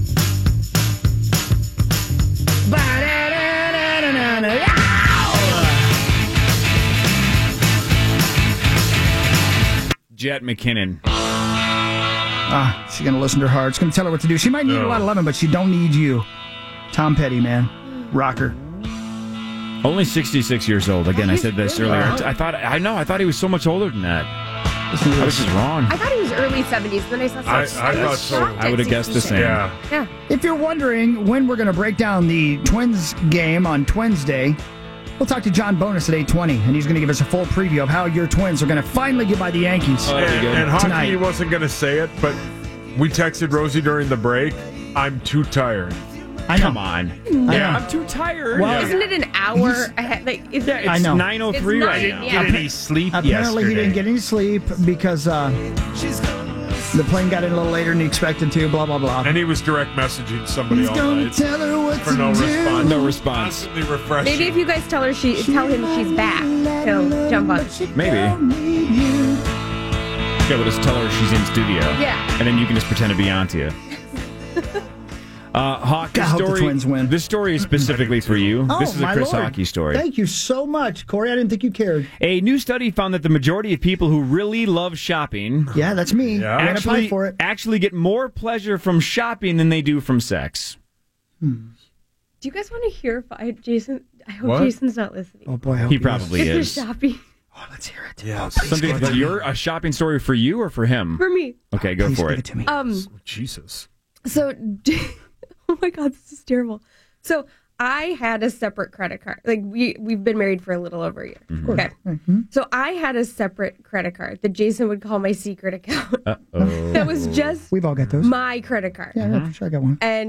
S13: Jet McKinnon.
S11: Ah, she's gonna listen to her heart. It's gonna tell her what to do. She might need
S12: No.
S11: a lot of loving, but she don't need you. Tom Petty, man, rocker.
S13: Only sixty-six years old. Again, I
S20: he's
S13: said this
S20: really
S13: earlier.
S20: young.
S13: I thought, I know, I thought he was so much older than that. I was just wrong.
S20: I thought he was early seventies. Then I saw
S12: I-
S20: some.
S12: I thought
S20: was
S12: so.
S20: shocked
S13: I would
S20: at
S13: have guessed the
S20: sixty-six.
S13: same.
S12: Yeah.
S20: Yeah.
S11: If you're wondering when we're going to break down the Twins game on Twins Day, we'll talk to John Bonus at eight twenty, and he's going to give us a full preview of how your Twins are going to finally get by the Yankees
S13: Oh, that'd be
S12: And,
S13: good.
S12: and hockey
S11: tonight.
S12: wasn't going to say it, but we texted Rosie during the break. I'm too tired.
S11: I know.
S13: Come on.
S11: I know.
S12: Yeah.
S13: I'm too tired.
S11: Well,
S20: Isn't it an hour ahead? Like, is
S13: Yeah,
S20: it,
S13: it's
S11: know.
S13: nine oh three
S20: It's
S13: right
S20: nine,
S13: now.
S20: yeah.
S12: Get any sleep
S11: Apparently, he
S12: yesterday?
S11: didn't get any sleep because uh, the plane got in a little later than he expected to. Blah blah blah.
S12: And he was direct messaging somebody
S11: He's
S12: all
S11: gonna
S12: night
S11: tell her what
S12: for
S11: to
S12: no
S11: do.
S12: response.
S13: No response.
S12: Constantly refreshing.
S20: maybe if you guys tell her she tell him she's back, he'll jump on.
S13: Maybe. Yeah, we'll just tell her she's in studio.
S20: Yeah.
S13: And then you can just pretend to be Antia. Uh, Hawk,
S11: God,
S13: this
S11: I hope the
S13: story,
S11: Twins win.
S13: This story is specifically for you.
S11: Oh,
S13: this is a
S11: my
S13: Chris
S11: Lord.
S13: Hockey story.
S11: Thank you so much, Corey. I didn't think you cared.
S13: A new study found that the majority of people who really love shopping
S11: Yeah, that's me.
S12: Yeah.
S11: I'm gonna apply
S13: actually,
S11: for it.
S13: actually get more pleasure from shopping than they do from sex.
S20: Do you guys want to hear if I, Jason? I hope
S12: What?
S20: Jason's not listening.
S11: Oh boy, I hope
S13: He
S11: is.
S13: probably
S20: If you're
S13: is.
S20: shopping
S11: Oh, let's hear it.
S12: Yeah.
S13: Something is your a shopping story for you or for him?
S20: for me.
S13: Okay, go
S11: Please
S13: for
S11: give
S13: it.
S11: it to me.
S20: Um.
S12: Jesus.
S20: So, oh my God, this is terrible. So I had a separate credit card. Like we we've been married for a little over a year.
S13: Mm-hmm.
S20: Okay. So I had a separate credit card that Jason would call my secret account.
S13: Uh-oh.
S20: That was just
S11: We've all got those.
S20: my credit card.
S11: Yeah, yeah, for sure I got one.
S20: And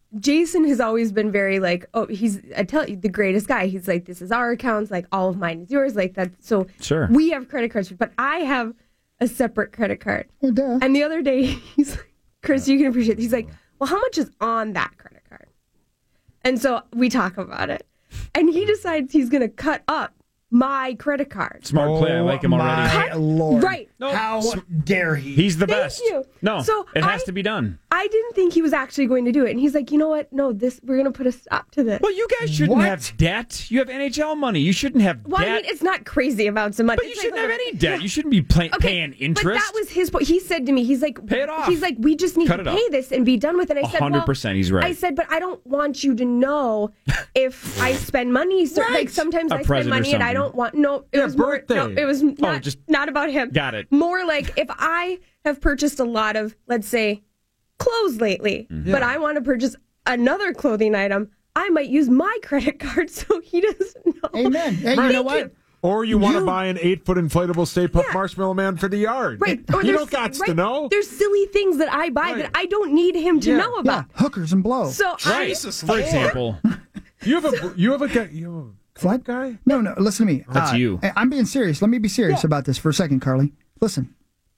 S20: Jason has always been very like, oh, he's I tell you the greatest guy. He's like, this is our accounts, like all of mine is yours, like that. So
S13: Sure.
S20: we have credit cards, but I have a separate credit card.
S11: Well, duh.
S20: And the other day, he's like, Chris, you can appreciate. He's like, well, how much is on that credit card? And so we talk about it, and he decides he's going to cut up my credit card.
S13: Smart play. I like him already.
S11: My Lord.
S20: Right.
S11: No. How dare he?
S13: He's the
S20: Thank
S13: best.
S20: you.
S13: No,
S20: So
S13: it has
S20: I-
S13: to be done.
S20: I didn't think he was actually going to do it, and he's like, you know what? No, this we're going to put a stop to this.
S13: Well, you guys shouldn't
S20: What?
S13: have debt. You have N H L money. You shouldn't have
S20: Well,
S13: debt.
S20: I mean, it's not crazy amounts of money.
S13: But you
S20: It's
S13: shouldn't
S20: like,
S13: have any debt. You shouldn't be pay-
S20: Okay,
S13: paying interest.
S20: But that was his point. He said to me, he's like,
S13: Pay it off.
S20: He's like, we just need
S13: Cut
S20: to
S13: it
S20: pay
S13: off.
S20: this and be done with it. I said,
S13: one hundred
S20: well,
S13: percent he's right.
S20: I said, but I don't want you to know if I spend money. So,
S13: Right.
S20: Like sometimes
S13: A
S20: I spend
S13: present or
S20: money and I
S13: something.
S20: don't want. No, it
S13: Yeah,
S20: was more. No,
S13: birthday.
S20: it was
S13: Oh,
S20: not
S13: just-
S20: not about him.
S13: Got it.
S20: More like if I have purchased a lot of, let's say, clothes lately,
S13: Mm-hmm.
S20: but I want to purchase another clothing item, I might use my credit card so he doesn't know.
S11: Amen. Hey, you
S20: Thank
S11: know what?
S12: Or you want to
S20: You-
S12: buy an eight-foot inflatable Stay Puft Marshmallow Man for the yard.
S20: Right. Or
S12: You
S20: there's-
S12: don't got
S20: right,
S12: to know.
S20: There's silly things that I buy
S12: Right.
S20: that I don't need him to
S12: Yeah.
S20: know about.
S11: Yeah, hookers and blow.
S20: So I,
S13: For example,
S12: You have a you have a guy. You have a
S11: What?
S12: guy?
S11: No, no. Listen to me.
S13: That's you.
S11: I- I'm being serious. Let me be serious about this for a second, Carly. Listen.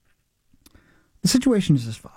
S11: The situation is as follows.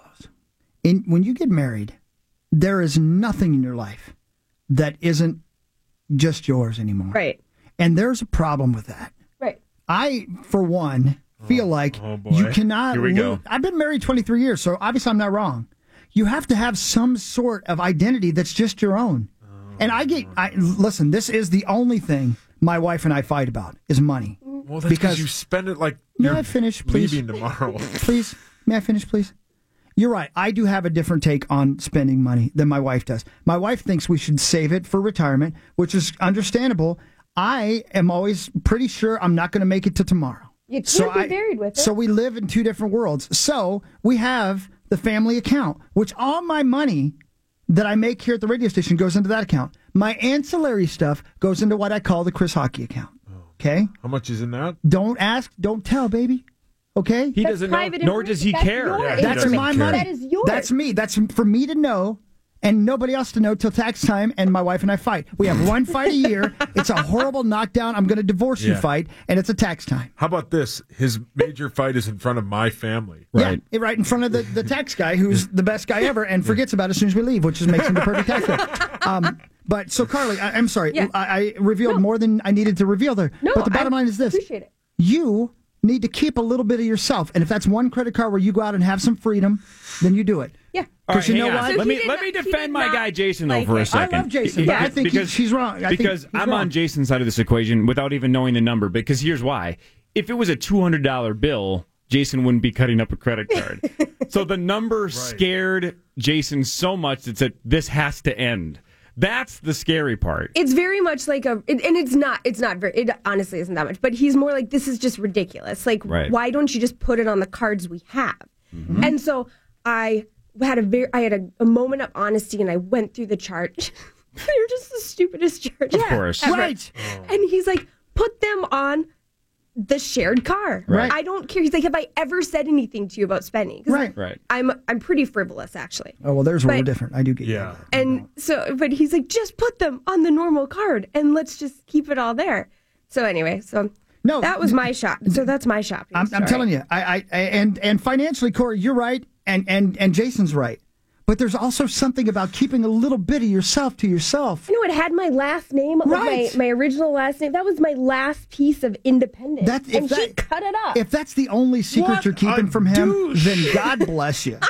S11: In when you get married, there is nothing in your life that isn't just yours anymore.
S20: right,
S11: And there's a problem with that.
S20: right.
S11: I, for one, feel like
S12: oh boy.
S11: you cannot.
S12: Here we
S11: lo-
S12: go.
S11: I've been married twenty-three years, so obviously I'm not wrong. You have to have some sort of identity that's just your own. And I get. I listen. This is the only thing my wife and I fight about is money.
S12: Well, that's because
S11: Because-
S12: you spend it like
S11: May
S12: you're
S11: I finish, please?
S12: leaving tomorrow.
S11: Please, may I finish, please? You're right. I do have a different take on spending money than my wife does. My wife thinks we should save it for retirement, which is understandable. I am always pretty sure I'm not going to make it to tomorrow.
S20: You can't
S11: So
S20: be
S11: I-
S20: married with it.
S11: So we live in two different worlds. So we have the family account, which all my money that I make here at the radio station goes into that account. My ancillary stuff goes into what I call the Chris Hockey account. Okay?
S12: How much is in that?
S11: Don't ask, don't tell, baby. Okay?
S13: he
S20: That's
S13: doesn't know,
S20: private
S13: nor does he
S20: information.
S13: care.
S20: That's your
S12: Yeah, he
S11: That's
S12: doesn't
S11: my
S12: care.
S11: money.
S20: That is yours.
S11: That's me. That's for me to know and nobody else to know till tax time, and my wife and I fight. We have one fight a year. It's a horrible knockdown, I'm going to divorce you
S12: Yeah.
S11: fight, and it's a tax time.
S12: How about this? His major fight is in front of my family.
S13: Right.
S11: Yeah, right in front of the, the tax guy who's the best guy ever and forgets about it as soon as we leave, which just makes him the perfect tax guy. Um, but so, Carly, I, I'm sorry.
S20: Yeah.
S11: I, I revealed more than I needed to reveal there.
S20: No,
S11: but the bottom
S20: I
S11: line is this.
S20: appreciate it.
S11: You need to keep a little bit of yourself. And if that's one credit card where you go out and have some freedom, then you do it.
S20: Yeah.
S13: All right,
S11: you know
S13: hang on.
S11: what?
S20: So
S13: let
S20: he
S13: me
S20: did
S13: let
S20: not-
S13: me
S20: he did
S13: defend my
S20: not
S13: guy Jason
S20: like
S13: though for a
S20: it.
S13: second.
S11: I love Jason, but I think he- she's wrong. I think
S13: because
S11: he's
S13: I'm
S11: wrong.
S13: on Jason's side of this equation without even knowing the number. Because here's why: if it was a two hundred dollar bill, Jason wouldn't be cutting up a credit card. So the number scared Jason so much that said this has to end. That's the scary part.
S20: It's very much like a, it, and it's not, it's not very, it honestly isn't that much, but he's more like, this is just ridiculous. Like,
S13: Right.
S20: why don't you just put it on the cards we have?
S13: Mm-hmm.
S20: And so I had a very, I had a, a moment of honesty and I went through the chart. You're just the stupidest chart.
S13: Of course.
S20: ever.
S11: Right.
S20: And he's like, put them on the shared car.
S11: Right.
S20: I don't care. He's like, have I ever said anything to you about spending? 'Cause
S11: Right.
S13: Right.
S20: I'm, I'm pretty frivolous actually.
S11: Oh, well, there's where we're
S20: But-
S11: different. I do get
S12: Yeah.
S11: you.
S20: And so, but he's like, just put them on the normal card and let's just keep it all there. So anyway, so
S11: No,
S20: that was my shop. So that's my shopping.
S11: I'm, I'm
S20: story.
S11: telling you, I, I, I and and financially, Corey, you're right, and and and Jason's right. But there's also something about keeping a little bit of yourself to yourself.
S20: You know, it had my last name, like
S11: Right.
S20: my, my original last name. That was my last piece of independence.
S11: That- if
S20: and he
S11: that-
S20: cut it up.
S11: If that's the only secret
S12: What
S11: you're keeping
S12: a
S11: from him,
S12: douche.
S11: then God bless you.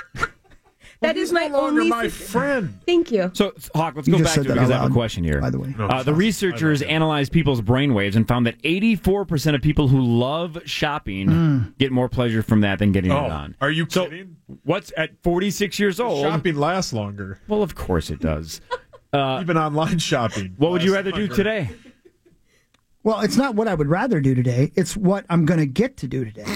S20: that is my
S12: no longer
S20: only
S12: my
S20: secret.
S12: friend.
S20: Thank you.
S13: So, Hawk, let's
S11: You
S13: go
S11: just
S13: back
S11: said
S13: to it
S11: that
S13: because
S11: out
S13: I have a
S11: loud,
S13: question here.
S11: by the way.
S12: No,
S13: Uh, the
S12: sorry.
S13: researchers
S12: I love it.
S13: analyzed people's brainwaves and found that eighty-four percent of people who love shopping
S11: Mm.
S13: get more pleasure from that than getting
S12: Oh,
S13: it on.
S12: are you
S13: So,
S12: kidding?
S13: what's at forty-six years old?
S12: Shopping lasts longer.
S13: Well, of course it does. Uh,
S12: Even online shopping.
S13: what would you
S12: lasts
S13: rather do
S12: longer.
S13: today?
S11: Well, it's not what I would rather do today. It's what I'm going to get to do today.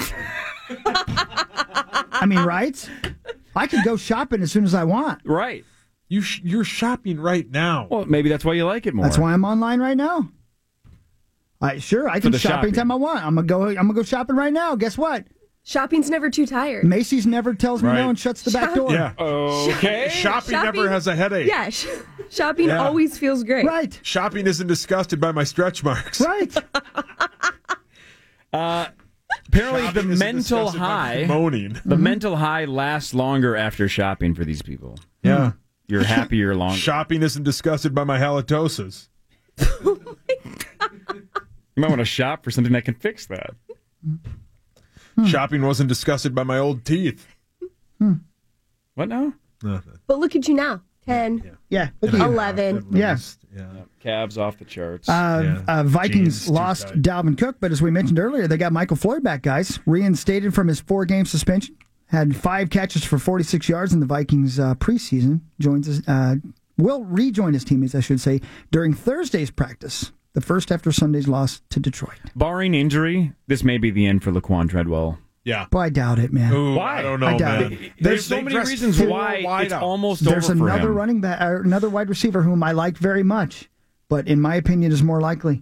S11: I mean, right? I can go shopping as soon as I want.
S13: Right.
S12: You sh- you're shopping right now.
S13: Well, maybe that's why you like it more.
S11: That's why I'm online right now. I sure I can
S13: the
S11: shop
S13: shopping.
S11: anytime I want. I'm gonna go. I'm gonna go shopping right now. Guess what?
S20: Shopping's never too tired.
S11: Macy's never tells me
S12: Right.
S11: no and shuts the back
S20: Shop-
S11: door.
S12: Yeah.
S13: Okay.
S12: Shopping,
S20: Shopping-
S12: never has a headache.
S20: Yeah, sh- shopping
S12: Yeah.
S20: always feels great.
S11: Right.
S12: Shopping isn't disgusted by my stretch marks.
S11: Right.
S13: Uh, apparently, the
S12: Shopping isn't
S13: mental
S12: disgusted by
S13: high,
S12: moaning.
S13: the mental high lasts longer after shopping for these people.
S12: Yeah.
S13: You're happier longer.
S12: Shopping isn't disgusted by my halitosis.
S13: You might want to shop for something that can fix that.
S12: Shopping wasn't disgusted by my old teeth.
S13: What now?
S12: Nothing.
S20: But look at you now. ten,
S11: Yeah. Look at you.
S20: eleven.
S11: Yeah.
S12: Yeah.
S13: Calves off the charts.
S11: Uh, uh, Vikings
S12: Jeans too
S11: lost
S12: tight.
S11: Dalvin Cook, but as we mentioned earlier, they got Michael Floyd back, guys. Reinstated from his four-game suspension. Had five catches for forty-six yards in the Vikings uh, preseason. Joins us, uh, will rejoin his teammates, I should say, during Thursday's practice, the first after Sunday's loss to Detroit.
S13: Barring injury, this may be the end for Laquan Treadwell.
S12: Yeah.
S11: Boy, I doubt it, man.
S12: Ooh,
S13: Why?
S12: I don't know,
S11: I doubt
S12: man.
S11: it.
S12: They-
S13: There's so
S12: they
S13: many
S12: dressed
S13: reasons
S12: four
S13: why
S12: wide
S13: it's
S12: outs.
S13: almost
S11: There's
S13: over for
S11: another
S13: him.
S11: running back, or another wide receiver whom I like very much, but in my opinion is more likely.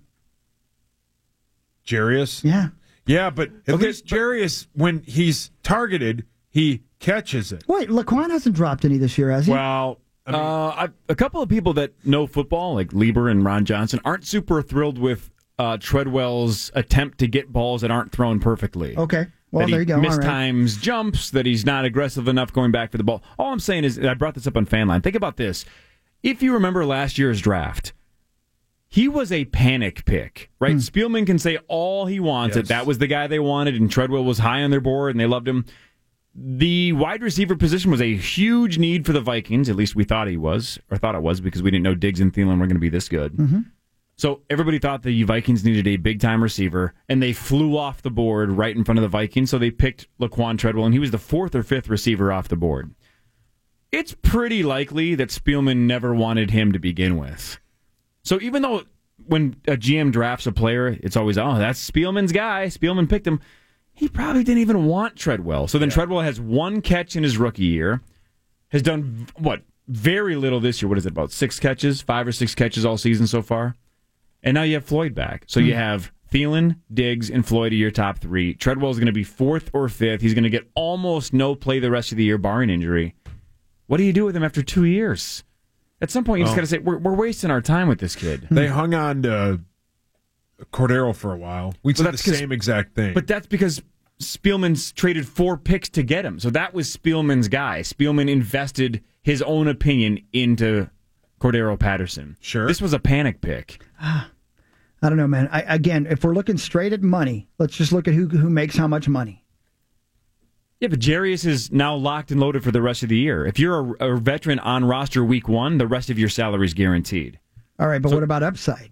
S12: Jarius?
S11: Yeah.
S12: Yeah, but at
S13: Okay,
S12: least Jarius, when he's targeted, he catches it.
S11: Wait, Laquan hasn't dropped any this year, has he?
S13: Well, uh, I, a couple of people that know football, like Lieber and Ron Johnson, aren't super thrilled with uh, Treadwell's attempt to get balls that aren't thrown perfectly.
S11: Okay. Well,
S13: that
S11: there
S13: he
S11: you go. All right.
S13: mistimes jumps, that he's not aggressive enough going back for the ball. All I'm saying is, I brought this up on Fanline. Think about this. If you remember last year's draft, he was a panic pick, right?
S11: Hmm.
S13: Spielman can say all he wants.
S12: Yes.
S13: That that was the guy they wanted, and Treadwell was high on their board, and they loved him. The wide receiver position was a huge need for the Vikings. At least we thought he was, or thought it was, because we didn't know Diggs and Thielen were going to be this good.
S11: Mm-hmm.
S13: So everybody thought the Vikings needed a big-time receiver, and they flew off the board right in front of the Vikings, so they picked Laquan Treadwell, and he was the fourth or fifth receiver off the board. It's pretty likely that Spielman never wanted him to begin with. So even though when a G M drafts a player, it's always, oh, that's Spielman's guy, Spielman picked him, he probably didn't even want Treadwell. So then yeah. Treadwell has one catch in his rookie year, has done, what, very little this year. What is it, about six catches, five or six catches all season so far? And now you have Floyd back. So mm. you have Thielen, Diggs, and Floyd are your top three. Treadwell's going to be fourth or fifth. He's going to get almost no play the rest of the year, barring injury. What do you do with him after two years? At some point, you well, just got to say, we're, we're wasting our time with this kid.
S12: They hung on to Cordero for a while. We
S13: well,
S12: said the same exact thing.
S13: But that's because Spielman's traded four picks to get him. So that was Spielman's guy. Spielman invested his own opinion into Cordero Patterson.
S12: Sure.
S13: This was a panic pick.
S11: I don't know, man. I, again, if we're looking straight at money, let's just look at who who makes how much money.
S13: Yeah, but Jarius is now locked and loaded for the rest of the year. If you're a, a veteran on roster week one, the rest of your salary is guaranteed.
S11: All right, but
S13: so,
S11: what about upside?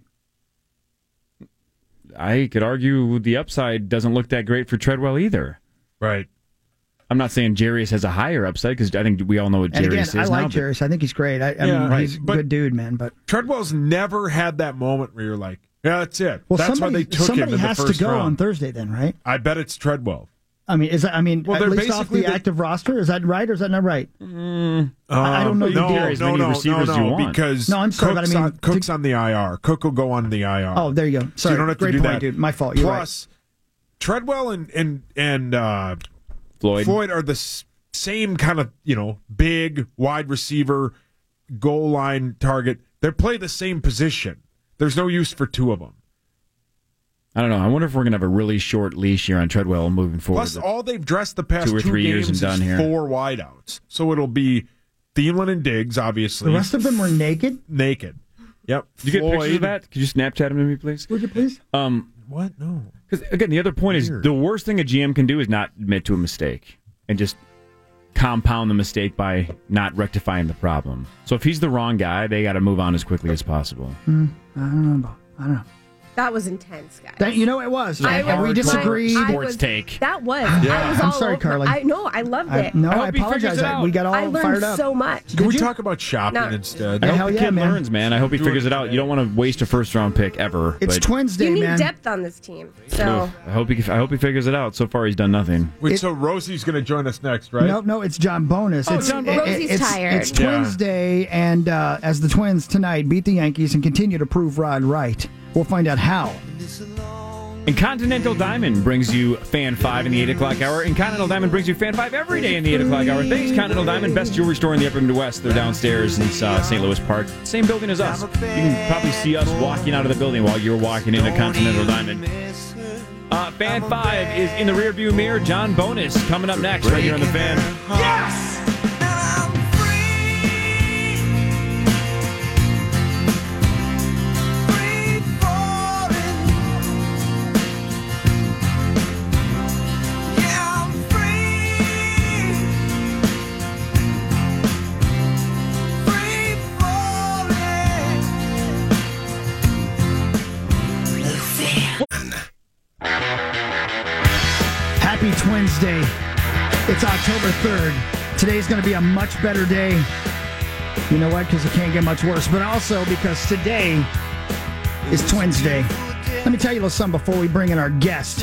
S13: I could argue the upside doesn't look that great for Treadwell either.
S12: Right.
S13: I'm not saying Jarius has a higher upside because I think we all know what
S11: and
S13: Jarius
S11: again,
S13: is
S11: I like
S13: now,
S11: Jarius. I think he's great. I, I
S12: yeah,
S11: mean,
S12: right.
S11: he's a
S12: but
S11: good dude, man. But
S12: Treadwell's never had that moment where you're like, yeah, that's it.
S11: Well,
S12: that's
S11: somebody,
S12: why they took
S11: somebody
S12: him in
S11: has
S12: the first
S11: to go
S12: round.
S11: on Thursday, then, right?
S12: I bet it's Treadwell.
S11: I mean, is that, I mean,
S12: well,
S11: at least off the
S12: the,
S11: active roster, is that right or is that not right?
S13: Mm,
S11: I, I don't know.
S12: Um, no,
S11: you
S12: no,
S11: as
S12: no,
S11: many
S12: no,
S11: receivers
S12: no,
S11: you
S12: no,
S11: want.
S12: because
S11: no, I'm sorry,
S12: Cook's,
S11: but I mean,
S12: on, Cook's
S11: to,
S12: on the I R. Cook will go on the I R.
S11: Oh, there you go. Sorry,
S12: so you don't have
S11: great
S12: to do
S11: point,
S12: that.
S11: dude. My fault. You're
S12: Plus,
S11: right.
S12: Treadwell and and and uh,
S13: Floyd
S12: Floyd are the s- same kind of you know big wide receiver, goal line target. They play the same position. There's no use for two of them.
S13: I don't know. I wonder if we're going to have a really short leash here on Treadwell moving forward.
S12: Plus, all they've dressed the past
S13: two or
S12: two
S13: three
S12: games
S13: years and done
S12: is
S13: here.
S12: four wideouts. So it'll be Thielen and Diggs, obviously.
S11: The rest of them were naked?
S12: Naked. Yep.
S13: Did you get
S12: Floyd.
S13: pictures of that? Could you Snapchat them to me, please?
S11: Would you please?
S13: Um,
S12: what? No.
S13: Because, again, the other point Weird. is the worst thing a G M can do is not admit to a mistake and just compound the mistake by not rectifying the problem. So if he's the wrong guy, they got to move on as quickly as possible.
S11: Mm, I don't know about I don't know.
S20: That was intense, guys.
S11: That, you know it was.
S20: I
S11: and
S20: was,
S11: we disagreed.
S20: I
S13: Sports
S20: was,
S13: take.
S20: That was.
S11: Yeah.
S20: I was
S11: I'm
S20: all
S11: sorry,
S20: over.
S11: Carly.
S20: I no, I loved
S11: I,
S20: it.
S11: no,
S13: I
S11: I,
S13: hope he figures
S11: apologize.
S13: it
S11: I,
S13: out.
S11: we got all
S20: I learned
S11: fired up.
S20: so much.
S12: Can we
S11: you?
S12: talk about shopping
S20: No.
S12: instead?
S13: I hope
S11: Hell
S13: the
S11: yeah,
S13: kid
S11: man.
S13: learns, man. I hope he
S12: Do
S13: figures
S12: it
S13: it out. You don't want to waste a first round pick ever.
S11: It's
S13: but,
S11: Twins Day,
S20: You need
S11: man.
S20: depth on this team. So
S13: Oof, I hope he. I hope he figures it out. So far, he's done nothing.
S12: Wait,
S11: It-
S12: so Rosie's going to join us next, right?
S11: No, no, it's John Bonus.
S13: Oh,
S11: it's,
S13: John
S11: it-
S13: Bonus.
S11: it-
S20: Rosie's
S11: it's,
S20: tired.
S11: It's Twins
S12: Yeah.
S11: Day, and uh, as the Twins tonight beat the Yankees and continue to prove Rod right, we'll find out how.
S10: It's a long
S13: And Continental Diamond brings you Fan five in the eight o'clock hour. And Continental Diamond brings you Fan five every day in the eight o'clock hour. Thanks, Continental Diamond. Best jewelry store in the upper Midwest. They're downstairs in uh, Saint Louis Park. Same building as us. You can probably see us walking out of the building while you're walking into Continental Diamond. Uh, Fan five is in the rearview mirror. John Bonus coming up next right here on the Fan.
S10: Yes!
S11: Happy Twins Day. It's October third. Today's going to be a much better day. You know what? Because it can't get much worse. But also because today is Twins Day. Let me tell you a little something before we bring in our guest.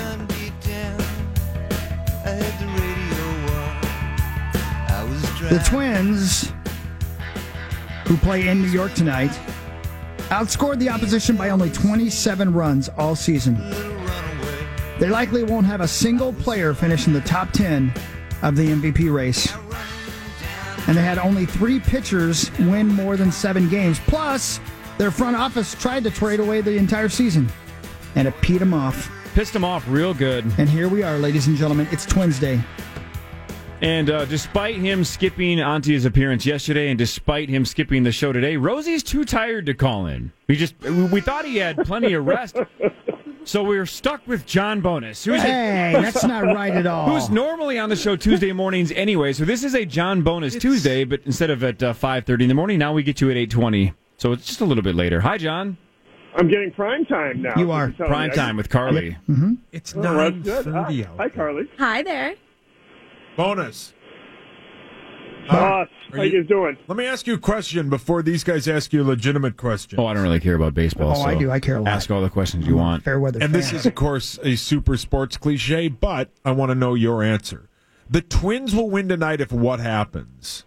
S11: The Twins, who play in New York tonight, outscored the opposition by only twenty-seven runs all season. They likely won't have a single player finish in the top ten of the M V P race. And they had only three pitchers win more than seven games. Plus, their front office tried to trade away the entire season. And it peed them off.
S13: Pissed them off real good.
S11: And here we are, ladies and gentlemen. It's Twins Day.
S13: And uh, despite him skipping onto his appearance yesterday, and despite him skipping the show today, Rosie's too tired to call in. We just we thought he had plenty of rest, so we were stuck with John Bonus. Who's
S11: hey,
S13: a,
S11: that's not right at all.
S13: Who's normally on the show Tuesday mornings anyway. So this is a John Bonus it's, Tuesday, but instead of at uh, five thirty in the morning, now we get you at eight twenty. So it's just a little bit later. Hi, John.
S2: I'm getting prime time now.
S11: You are
S13: prime time with Carly.
S11: Mm-hmm.
S12: It's
S2: oh,
S12: nine thirty.
S2: Hi. Hi, Carly.
S20: Hi there.
S12: Bonus.
S2: Uh, how you guys doing?
S12: Let me ask you a question before these guys ask you a legitimate question.
S13: Oh, I don't really care about baseball.
S11: Oh,
S13: so
S11: I do. I care a lot.
S13: Ask all the questions you want.
S11: Fair weather.
S12: And
S11: fan.
S12: this is, of course, a super sports cliche, but I want to know your answer. The Twins will win tonight if what happens?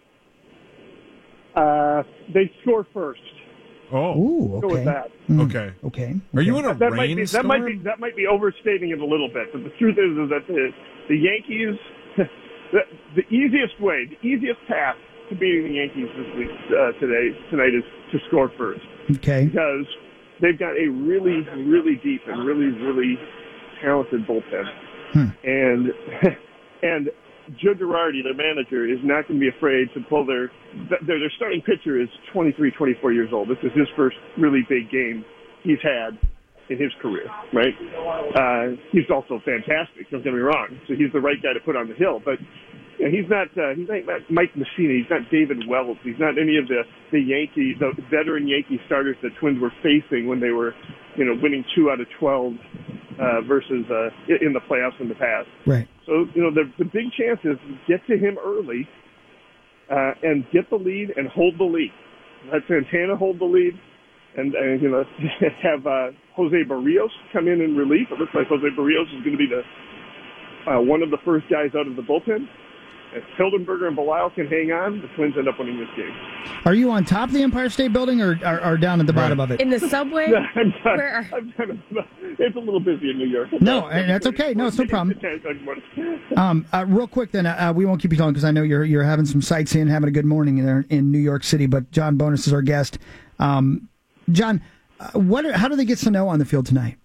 S2: Uh, they score first.
S12: Oh,
S11: Ooh,
S2: Go
S11: okay.
S2: with that.
S11: Mm,
S12: okay.
S11: Okay.
S12: Are you in a
S2: that might be that
S12: rainstorm?
S2: might be that might be overstating it a little bit, but the truth is, is that the the Yankees, the, the easiest way, the easiest path to beating the Yankees this week uh, today tonight is to score first.
S11: Okay.
S2: Because they've got a really, really deep and really, really talented bullpen,
S11: hmm.
S2: and and Joe Girardi, their manager, is not going to be afraid to pull their their, their starting pitcher is twenty-three, twenty-four years old. This is his first really big game he's had in his career, right? Uh, he's also fantastic, don't get me wrong. So he's the right guy to put on the hill. But you know, he's not uh, he's not Mike Messina. He's not David Wells. He's not any of the, the Yankee, the veteran Yankee starters the Twins were facing when they were, you know, winning two out of twelve uh, versus uh, in the playoffs in the past.
S11: Right.
S2: So, you know, the, the big chance is get to him early uh, and get the lead and hold the lead. Let Santana hold the lead and, and you know, have uh, Jose Barrios come in in relief. It looks like Jose Barrios is going to be the uh, one of the first guys out of the bullpen. If Hildenberger and Belisle can hang on, the Twins end up winning this game.
S11: Are you on top of the Empire State Building or, or, or down at the bottom of it?
S20: In the subway?
S2: I'm not,
S20: Where are...
S2: I'm kind of, it's a little busy in New York.
S11: No, and that's okay. No, it's no problem. Um, uh, real quick, then, uh, we won't keep you long because I know you're you're having some sightseeing, having a good morning there in New York City. But John Bonus is our guest. Um, John, uh, what? Are, how do they get Sano on the field tonight?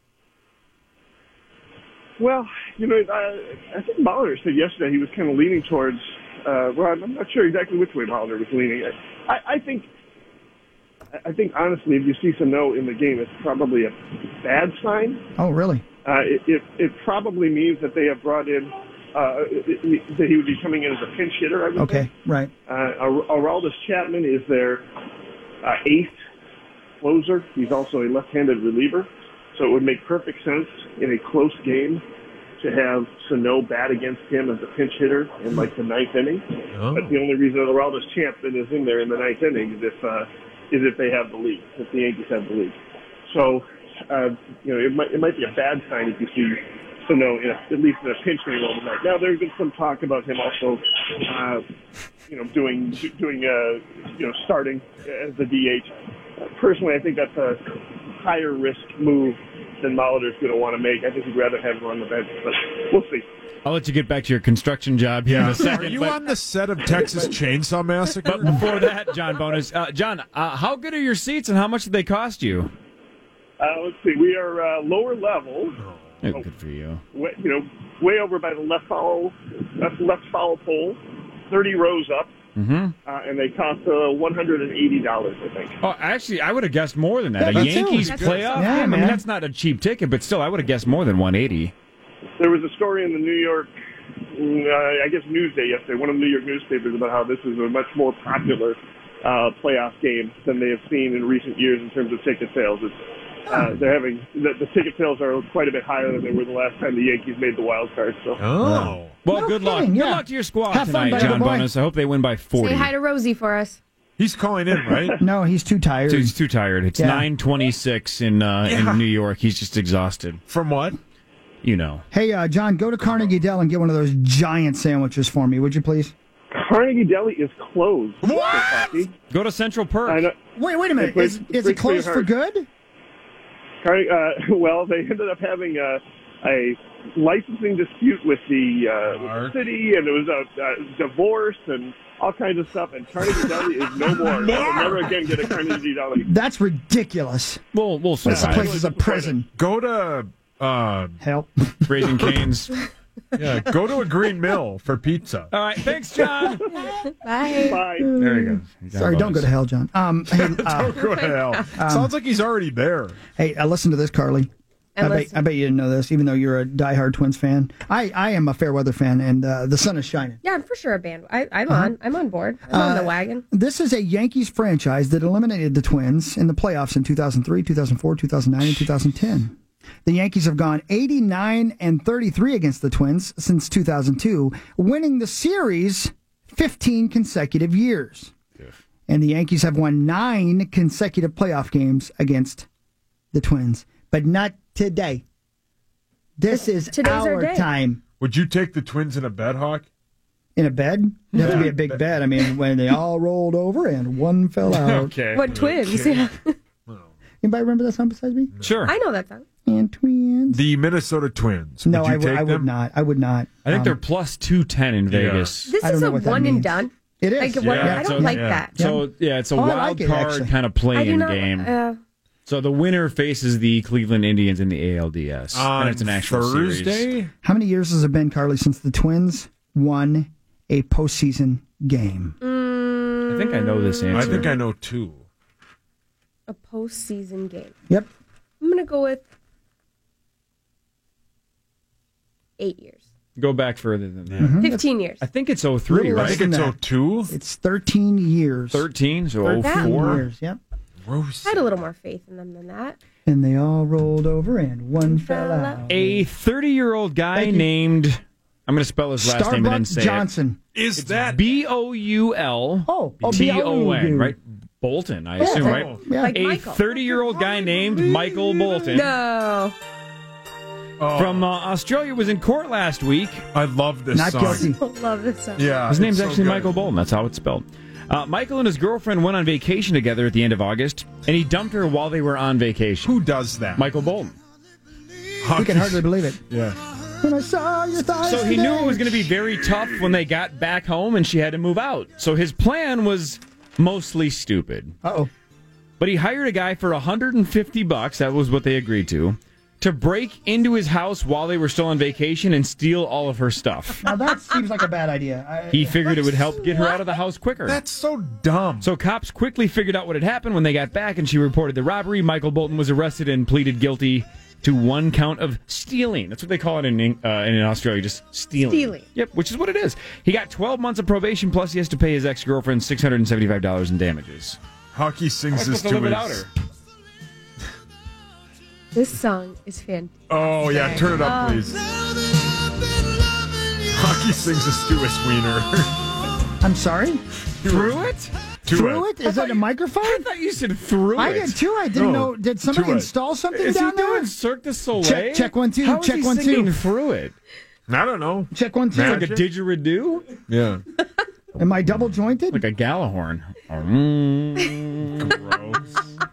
S2: Well, you know, I, I think Molitor said yesterday he was kind of leaning towards. Uh, well, I'm not sure exactly which way Molitor was leaning. I, I think, I think honestly, if you see Sano in the game, it's probably a bad sign.
S11: Oh, really?
S2: Uh, it, it it probably means that they have brought in uh, it, it, that he would be coming in as a pinch hitter. I would
S11: Okay,
S2: think.
S11: right.
S2: Uh, Aroldis Chapman is their uh, eighth closer. He's also a left-handed reliever, so it would make perfect sense in a close game to have Sano bat against him as a pinch hitter in like the ninth inning.
S12: Oh.
S2: But the only reason that Aroldis Chapman is in there in the ninth inning is if uh, is if they have the lead, if the Yankees have the lead. So, uh, you know, it might it might be a bad sign if you see Sano in a, at least in a pinch hitting role tonight. Now there's been some talk about him also, uh, you know, doing doing uh, you know starting as the D H. Uh, personally, I think that's a higher risk move than Molitor's going to want to make. I think he'd rather have him on the bench, but we'll see.
S13: I'll let you get back to your construction job here in a second.
S12: Are you
S13: but,
S12: on the set of Texas Chainsaw Massacre?
S13: but before that, John Bonus. Uh, John, uh, how good are your seats and how much did they cost you?
S2: Uh, let's see. We are uh, lower level.
S13: Oh, good for you.
S2: Way, you know, way over by the left foul, left, left foul pole, thirty rows up.
S13: Mm-hmm.
S2: Uh, and they cost uh, one hundred eighty dollars, I think.
S13: Oh, actually, I would have guessed more than that.
S2: Yeah,
S13: a
S2: me too.
S13: Yankees
S2: That's
S13: playoff
S2: awesome. Yeah,
S13: game? I mean,
S2: man.
S13: that's not a cheap ticket, but still, I would have guessed more than one eighty.
S2: There was a story in the New York, uh, I guess Newsday yesterday, one of the New York newspapers, about how this is a much more popular uh, playoff game than they have seen in recent years in terms of ticket sales. It's, uh, they're having the, the ticket sales are quite a bit higher than they were the last time the Yankees made the wild card. So.
S12: Oh.
S13: Well,
S20: No
S13: good luck.
S20: kidding,
S13: Good
S20: yeah.
S13: luck to your squad
S20: Have fun,
S13: tonight,
S20: baby
S13: John
S20: boy.
S13: Bonus. I hope they win by forty.
S20: Say hi to Rosie for us.
S12: He's calling in, right?
S11: No, he's too tired.
S13: So he's too tired. It's
S11: Yeah.
S13: nine twenty-six in uh,
S11: Yeah.
S13: in New York. He's just exhausted.
S12: From what?
S13: You know.
S11: Hey, uh, John, go to Carnegie Dell and get one of those giant sandwiches for me, would you please?
S2: Carnegie Deli is closed.
S11: What?
S13: Go to Central Perk.
S2: I know.
S11: Wait, wait a minute.
S2: Breaks-
S11: Is, is it
S2: breaks pretty
S11: closed for
S2: hard.
S11: good?
S2: Carnegie, uh, well, they ended up having a, a licensing dispute with the, uh, with the city, and there was a, a divorce and all kinds of stuff. And Carnegie Deli is no more. I'll never again get a Carnegie Deli.
S11: That's ridiculous.
S13: We'll, we'll
S11: This
S13: survive.
S11: place is a prison.
S12: Go to uh,
S11: help.
S13: Raising Cane's.
S12: Yeah, go to a Green Mill for pizza.
S13: All right, thanks, John.
S20: Bye.
S2: Bye.
S12: There you go.
S11: Sorry, don't go to hell, John. Um, hey, uh,
S12: Don't go to hell.
S11: Um,
S12: Sounds like he's already there.
S11: Hey, uh, listen to this, Carly.
S20: And
S11: I bet,
S20: listen.
S11: I bet you didn't know this, even though you're a diehard Twins fan. I, I am a fair weather fan, and uh, the sun is shining.
S20: Yeah, I'm for sure a band. I, I'm
S11: Uh-huh.
S20: on. I'm on board. I'm on the
S11: Uh,
S20: wagon.
S11: This is a Yankees franchise that eliminated the Twins in the playoffs in two thousand three, two thousand four, two thousand nine, and two thousand ten. The Yankees have gone eighty-nine and thirty-three against the Twins since two thousand two, winning the series fifteen consecutive years. And the Yankees have won nine consecutive playoff games against the Twins, but not today. This is
S20: Today's our
S11: our
S20: day.
S11: time.
S12: Would you take the Twins in a bed, Hawk?
S11: In a bed? It'd have to be a big bed. I mean, when they all rolled over and one fell out.
S12: Okay.
S20: What twins? Yeah.
S11: Anybody remember that song besides me?
S12: Sure.
S20: I know that song.
S11: And twins.
S12: The Minnesota Twins.
S11: No,
S12: would you
S11: I would,
S12: take
S11: I would
S12: them?
S11: not. I would not.
S13: I think
S11: Um,
S13: they're plus two ten in Vegas.
S20: This
S11: I don't
S20: is
S11: know
S20: a
S11: what that
S20: one and
S11: means.
S20: done.
S11: It is.
S20: Like, what-
S11: Yeah.
S20: I don't
S13: so-
S20: like
S13: yeah.
S20: that.
S13: So yeah, it's a
S11: Oh, I
S13: wild
S11: like it,
S13: card
S11: actually.
S13: kind of
S20: I do
S13: play-in
S20: not.
S13: game.
S20: Uh,
S13: So the winner faces the Cleveland Indians in the A L D S.
S12: On
S13: and it's an actual
S12: Thursday?
S13: series.
S11: How many years has it been, Carly, since the Twins won a postseason game?
S20: mm,
S13: I think I know this answer.
S12: I think I know two.
S20: a postseason game.
S11: Yep.
S20: I'm gonna go with eight years.
S13: Go back further than that.
S11: Mhm.
S20: Fifteen years.
S13: I think it's oh three,
S11: Little
S13: right?
S12: I
S11: less
S12: think
S11: than
S12: it's
S11: that.
S12: oh two.
S11: It's thirteen years.
S13: thirteen, so oh
S20: That-
S11: thirteen
S13: four.
S11: years, yep.
S12: Gross.
S20: I had a little more faith in them than that.
S11: And they all rolled over and one fell
S20: fell
S11: out.
S13: A thirty-year-old guy
S11: Thank you.
S13: named, I'm going to spell his last name and then
S11: Starbuck
S13: say
S11: Johnson.
S12: Is
S13: it.
S12: that
S13: B O U L
S11: Oh, oh,
S13: T O N,
S11: B O U.
S13: right? Bolton, I assume,
S11: Bolton.
S13: right?
S11: Yeah.
S20: Like
S13: A
S20: Michael.
S13: thirty-year-old guy named Michael Bolton
S20: No.
S12: Oh,
S13: from uh, Australia was in court last week.
S12: I love this
S11: Not
S12: song.
S11: guilty.
S20: I love this song.
S12: Yeah,
S13: His name's
S12: it's so
S13: actually
S12: good.
S13: Michael Bolton. That's how it's spelled. Uh, Michael and his girlfriend went on vacation together at the end of August, and he dumped her while they were on vacation.
S12: Who does that?
S13: Michael Bolton.
S11: You can hardly believe it.
S12: Yeah.
S11: When I saw your thighs
S13: So he
S11: today.
S13: knew it was going to be very tough when they got back home and she had to move out. So his plan was mostly stupid.
S11: Uh-oh.
S13: But he hired a guy for one hundred fifty bucks, that was what they agreed to, to break into his house while they were still on vacation and steal all of her stuff.
S11: Now that seems like a bad idea. I,
S13: He figured it would help get her out of the house quicker.
S12: That's so dumb.
S13: So cops quickly figured out what had happened when they got back, and she reported the robbery. Michael Bolton was arrested and pleaded guilty to one count of stealing. That's what they call it in uh, in Australia, just stealing.
S20: Stealing.
S13: Yep, which is what it is. He got twelve months of probation, plus he has to pay his ex-girlfriend six hundred seventy-five dollars in damages.
S12: Hockey sings
S13: How am I
S12: this
S13: supposed
S12: to
S13: to live
S12: his...
S13: without her?
S20: This song is fantastic.
S12: Oh, yeah, turn it up,
S20: Oh.
S12: please. Hockey sings this to his wiener.
S11: I'm sorry?
S13: Through it?
S12: To
S11: Through it? Is that a microphone?
S13: I thought you said through
S11: I
S13: it.
S11: did too. I didn't
S12: No,
S11: know. Did somebody
S12: to it.
S11: install something
S13: Is he
S11: down there?
S13: doing Cirque du Soleil?
S11: Check- check one, two,
S13: How is
S11: check
S13: he
S11: one, two.
S13: singing through it?
S12: I don't know.
S11: Check one, two.
S13: Like a
S12: Magic?
S13: didgeridoo?
S12: Yeah.
S11: Am I double jointed?
S13: Like a Galahorn. Mm.
S12: Gross.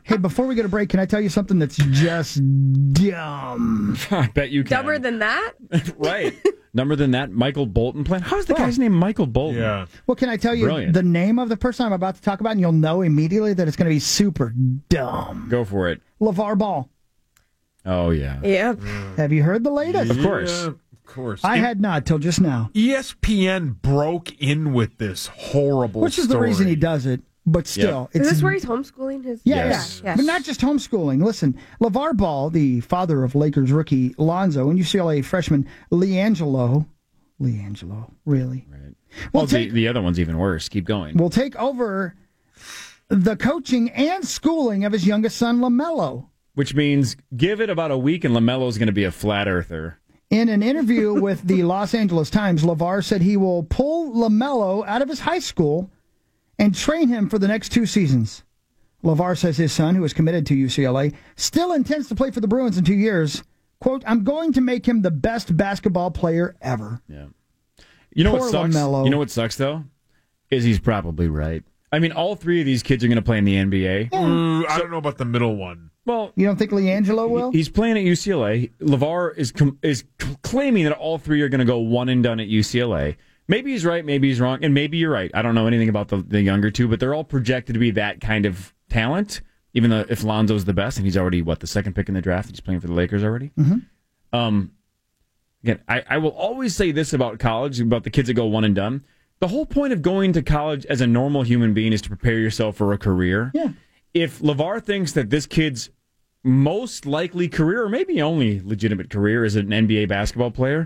S11: Hey, before we go to break, can I tell you something that's just dumb?
S13: I bet you can.
S20: Dumber than that?
S13: Right. Dumber than that, Michael Bolton plan. How's the guy's name Michael Bolton?
S12: Yeah.
S11: Well, can I tell you
S13: Brilliant.
S11: the name of the person I'm about to talk about, and you'll know immediately that it's going to be super dumb.
S13: Go for it.
S11: LeVar Ball.
S13: Oh, yeah.
S20: Yep.
S11: Have you heard the latest?
S13: Of course.
S12: Yeah, of course.
S11: I
S12: E-
S11: had not till just now.
S12: E S P N broke in with this horrible
S11: Which is the
S12: story.
S11: reason he does it, but still.
S20: Is
S11: It's
S20: this where he's homeschooling his?
S11: Yeah,
S20: Yes.
S11: yeah.
S20: Yes.
S11: But not just homeschooling. Listen, LeVar Ball, the father of Lakers rookie Lonzo, and U C L A freshman LeAngelo. LeAngelo, really?
S13: Right.
S11: Well,
S13: Well,
S11: take,
S13: the, the other one's even worse. Keep going.
S11: will take over the coaching and schooling of his youngest son, LaMelo.
S13: Which means give it about a week and LaMelo's going to be a flat earther.
S11: In an interview with the Los Angeles Times, LeVar said he will pull LaMelo out of his high school and train him for the next two seasons. LeVar says his son, who is committed to U C L A, still intends to play for the Bruins in two years. Quote, I'm going to make him the best basketball player ever.
S13: Yeah. You know
S11: Poor
S13: what sucks?
S11: LaMelo.
S13: You know what sucks, though? Is he's probably right. I mean, all three of these kids are going to play in the N B A.
S12: Mm, I don't know about the middle one.
S13: Well,
S11: You don't think LeAngelo will?
S13: he's playing at U C L A. LeVar is com- is c- claiming that all three are going to go one and done at U C L A. Maybe he's right, maybe he's wrong, and maybe you're right. I don't know anything about the, the younger two, but they're all projected to be that kind of talent, even though if Lonzo's the best, and he's already, what, the second pick in the draft? He's playing for the Lakers already?
S11: Mm-hmm.
S13: Um, again, I, I will always say this about college, about the kids that go one and done. The whole point of going to college as a normal human being is to prepare yourself for a career.
S11: Yeah.
S13: If LeVar thinks that this kid's most likely career, or maybe only legitimate career, is an N B A basketball player,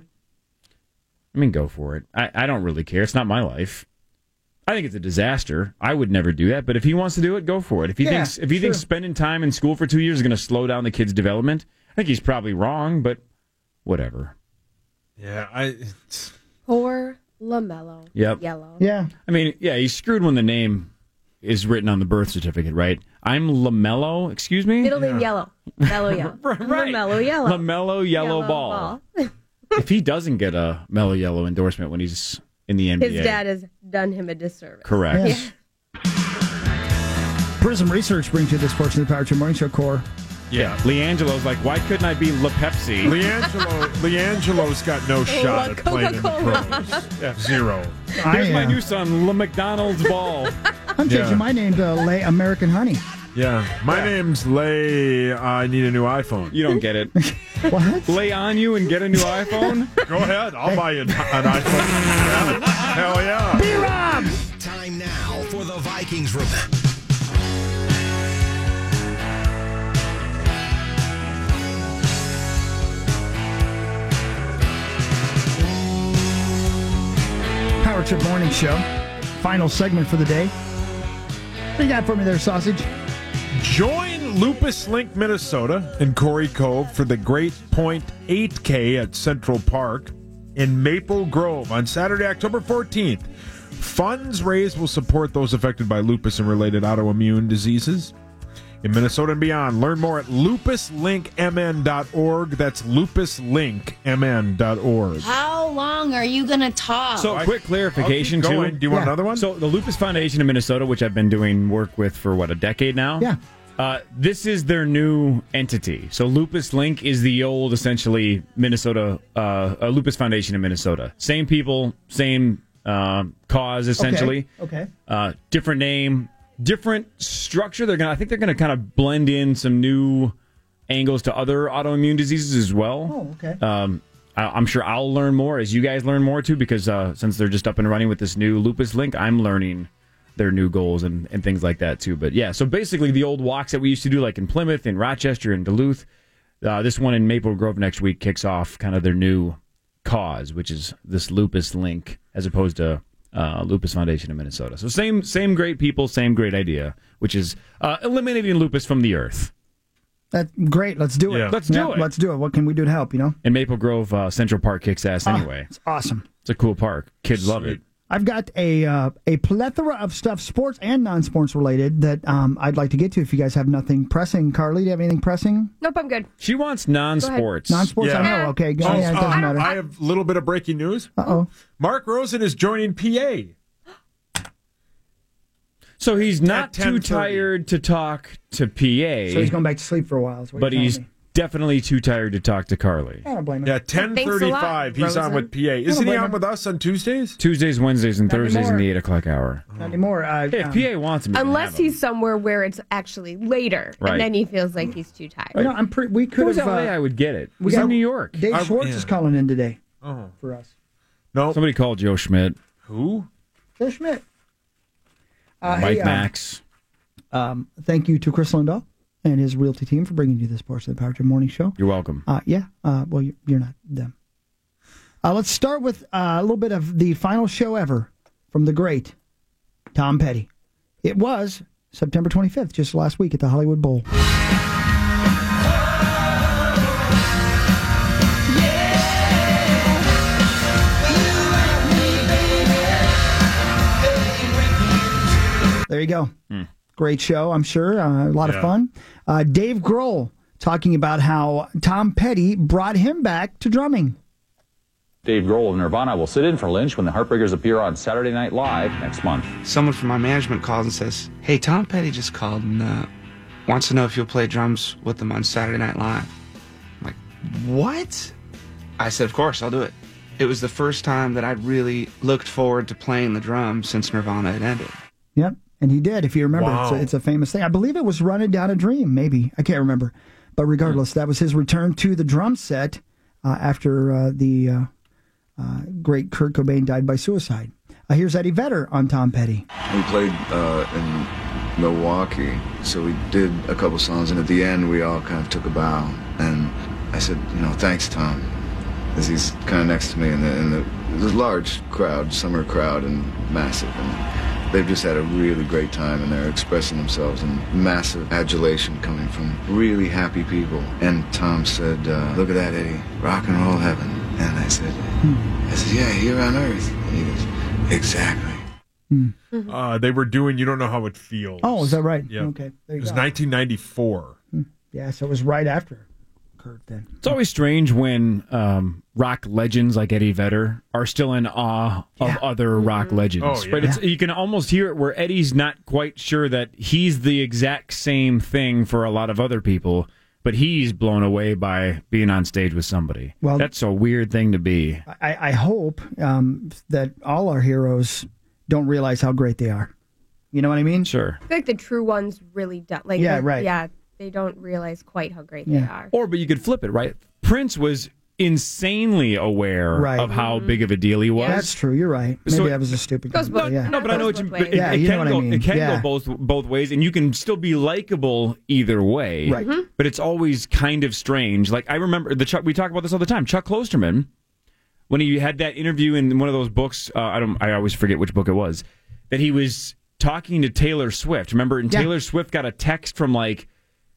S13: I mean, go for it. I, I don't really care. It's not my life. I think it's a disaster. I would never do that. But if he wants to do it, go for it. If he
S11: Yeah,
S13: thinks if he
S11: sure.
S13: thinks spending time in school for two years is going to slow down the kid's development, I think he's probably wrong. But whatever.
S12: Yeah, I. It's,
S20: Poor LaMelo.
S13: Yep.
S20: Yellow.
S11: Yeah.
S13: I mean, yeah, he's screwed when the name is written on the birth certificate, right? I'm LaMelo. Excuse me.
S20: Middle name yellow. Mellow yellow.
S13: Right.
S20: LaMelo yellow.
S13: LaMelo yellow, ball. If he doesn't get a Mellow Yellow endorsement when he's in the N B A,
S20: His dad has done him a disservice.
S13: correct.
S11: Yes. Prism Research brings you this portion of the Power Trip Morning Show core.
S13: Yeah, LeAngelo's like, why couldn't I be La Pepsi?
S12: LeAngelo, LeAngelo's got no shot at playing in the pros.
S13: Yeah.
S12: Zero.
S13: Here's
S11: I,
S13: my
S11: uh,
S13: new son, La McDonald's ball.
S11: I'm changing
S12: Yeah.
S11: my name to Lay American Honey.
S12: Yeah, my name's Lay. Uh, I need a new iPhone.
S13: You don't get it.
S11: What?
S13: Lay on you and get a new iPhone?
S12: Go ahead. I'll buy you an, an iPhone. Yeah. Hell yeah.
S11: B-Rob!
S5: Time now for the Vikings Report.
S11: Power Trip Morning Show. Final segment for the day. What do you got for me there, Sausage?
S12: Join Lupus Link Minnesota and Corey Cove for the Great Point eight K at Central Park in Maple Grove on Saturday, October fourteenth. Funds raised will support those affected by lupus and related autoimmune diseases in Minnesota and beyond. Learn more at lupus link m n dot org. That's lupus link m n dot org.
S1: How long are you going to talk?
S13: So, quick clarification,
S12: I'll keep
S13: too.
S12: going. Do you want
S11: Yeah.
S12: another one?
S13: So, the Lupus Foundation in Minnesota, which I've been doing work with for, what, a decade now?
S11: Yeah.
S13: Uh, this is their new entity. So, Lupus Link is the old, essentially, Minnesota, uh, uh, Lupus Foundation in Minnesota. Same people, same uh, cause, essentially.
S11: Okay. okay.
S13: Uh, different name, different structure. They're gonna. I think they're gonna kind of blend in some new angles to other autoimmune diseases as well.
S11: Oh, okay.
S13: Um, I, I'm sure I'll learn more as you guys learn more too, because uh, since they're just up and running with this new Lupus Link, I'm learning their new goals and, and things like that too. But yeah, so basically the old walks that we used to do, like in Plymouth, in Rochester, in Duluth, uh, this one in Maple Grove next week kicks off kind of their new cause, which is this Lupus Link, as opposed to uh, Lupus Foundation in Minnesota. So same same great people, same great idea, which is uh, eliminating lupus from the earth.
S11: That's great. Let's do it.
S13: Yeah. Let's do
S11: Yeah,
S13: it.
S11: Let's do it. What can we do to help, you know?
S13: And Maple Grove uh, Central Park kicks ass
S11: Ah,
S13: anyway.
S11: it's awesome.
S13: It's a cool park. Kids love it.
S11: I've got a uh, a plethora of stuff, sports and non-sports related, that um, I'd like to get to if you guys have nothing pressing. Carly, do you have anything pressing?
S20: Nope, I'm good.
S13: She wants non-sports.
S11: Non-sports, I know. Okay, go
S12: Oh,
S11: yeah, it doesn't
S12: uh,
S11: matter.
S12: I have a little bit of breaking news.
S11: Uh-oh.
S12: Mark Rosen is joining P A.
S13: So he's not
S12: At
S13: too
S12: ten thirty.
S13: tired to talk to P A,
S11: So he's going back to sleep for a while. is what
S13: but
S11: you're
S13: he's
S11: telling me.
S13: definitely too tired to talk to Carly.
S11: I don't blame him.
S12: Yeah, ten thirty-five. He's on with P A. Isn't he on with us on Tuesdays?
S13: Tuesdays, Wednesdays, and
S11: Not
S13: Thursdays in
S11: anymore.
S13: the eight o'clock hour.
S11: Not anymore. Uh,
S13: Hey, if
S11: um,
S13: P A wants him, he can
S20: Unless
S13: have him.
S20: he's somewhere where it's actually later,
S13: Right.
S20: and then he feels like he's too tired.
S11: you know, I'm pretty. We
S13: If it
S11: could
S13: was
S11: have.
S13: L A,
S11: Uh,
S13: I would get it.
S11: we
S13: He's
S11: got
S13: in New York.
S11: Dave
S12: I-
S11: Schwartz
S12: yeah.
S11: is calling in today
S12: Oh.
S11: for us.
S12: No.
S13: Somebody called Joe Schmidt.
S12: Who?
S11: Joe Schmidt. Uh,
S13: Mike
S11: hey, uh,
S13: Max.
S11: Um, thank you to Chris Lindahl and his realty team for bringing you this portion of the Power Trip Morning Show.
S13: You're welcome.
S11: Uh, yeah. Uh, well, you're, you're not them. Uh, let's start with uh, a little bit of the final show ever from the great Tom Petty. It was September twenty-fifth, just last week at the Hollywood Bowl. There you go.
S13: Mm.
S11: Great show, I'm sure. Uh, a lot
S12: Yeah.
S11: of fun. Uh, Dave Grohl talking about how Tom Petty brought him back to drumming.
S7: Dave Grohl of Nirvana will sit in for Lynch when the Heartbreakers appear on Saturday Night Live next month.
S22: Someone from my management calls and says, "Hey, Tom Petty just called and uh, wants to know if you'll play drums with them on Saturday Night Live." I'm like, what? I said, of course, I'll do it. It was the first time that I'd really looked forward to playing the drums since Nirvana had ended.
S11: Yep, and he did. If you remember,
S12: Wow.
S11: it's, a, it's a famous thing. I believe it was "Running Down a Dream," maybe. I can't remember. But regardless, that was his return to the drum set uh, after uh, the uh, uh, great Kurt Cobain died by suicide. Uh, here's Eddie Vedder on Tom Petty.
S23: We played uh, in Milwaukee, so we did a couple songs, and at the end, we all kind of took a bow. And I said, you know, thanks, Tom, as he's kind of next to me, and the, and the, there's a large crowd, summer crowd, and massive. And they've just had a really great time, and they're expressing themselves, and massive adulation coming from really happy people. And Tom said, uh, look at that, Eddie, rock and roll heaven. And I said, I said, yeah, here on earth. And he goes, exactly.
S12: Uh, they were doing You Don't Know How It Feels.
S11: Oh, is that right?
S12: Yeah.
S11: Okay, there
S12: It
S11: you
S12: was
S11: go.
S12: nineteen ninety-four.
S11: Yeah, so it was right after Kurt then.
S13: It's always strange when um, rock legends like Eddie Vedder are still in awe of other rock legends.
S12: Oh, yeah.
S13: Right? It's, you can almost hear it where Eddie's not quite sure that he's the exact same thing for a lot of other people, but he's blown away by being on stage with somebody.
S11: Well-
S13: That's a weird thing to be.
S11: I, I hope um, that all our heroes don't realize how great they are. You know what I mean?
S13: Sure.
S20: I feel like the true ones really don't. Like,
S11: Yeah,
S20: the-
S11: right.
S20: Yeah, they don't realize quite how great they are.
S13: Or, but you could flip it, right? Prince was insanely aware
S11: Right.
S13: of how big of a deal he was.
S11: That's true. You're right. Maybe
S13: So-
S11: that was a stupid
S20: Goes
S11: comment,
S20: both-
S11: yeah.
S13: No, but I know what you.
S20: Goes both
S13: It,
S11: Yeah,
S13: it
S11: you
S13: can
S11: know what I
S13: go.
S11: mean.
S13: It can
S11: Yeah.
S13: go both both ways, and you can still be likable either way.
S11: Right. Mhm.
S13: But it's always kind of strange. Like I remember the Chuck. We talk about this all the time. Chuck Klosterman, when he had that interview in one of those books. Uh, I don't. I always forget which book it was. That he was talking to Taylor Swift. Remember, and
S11: Yeah.
S13: Taylor Swift got a text from like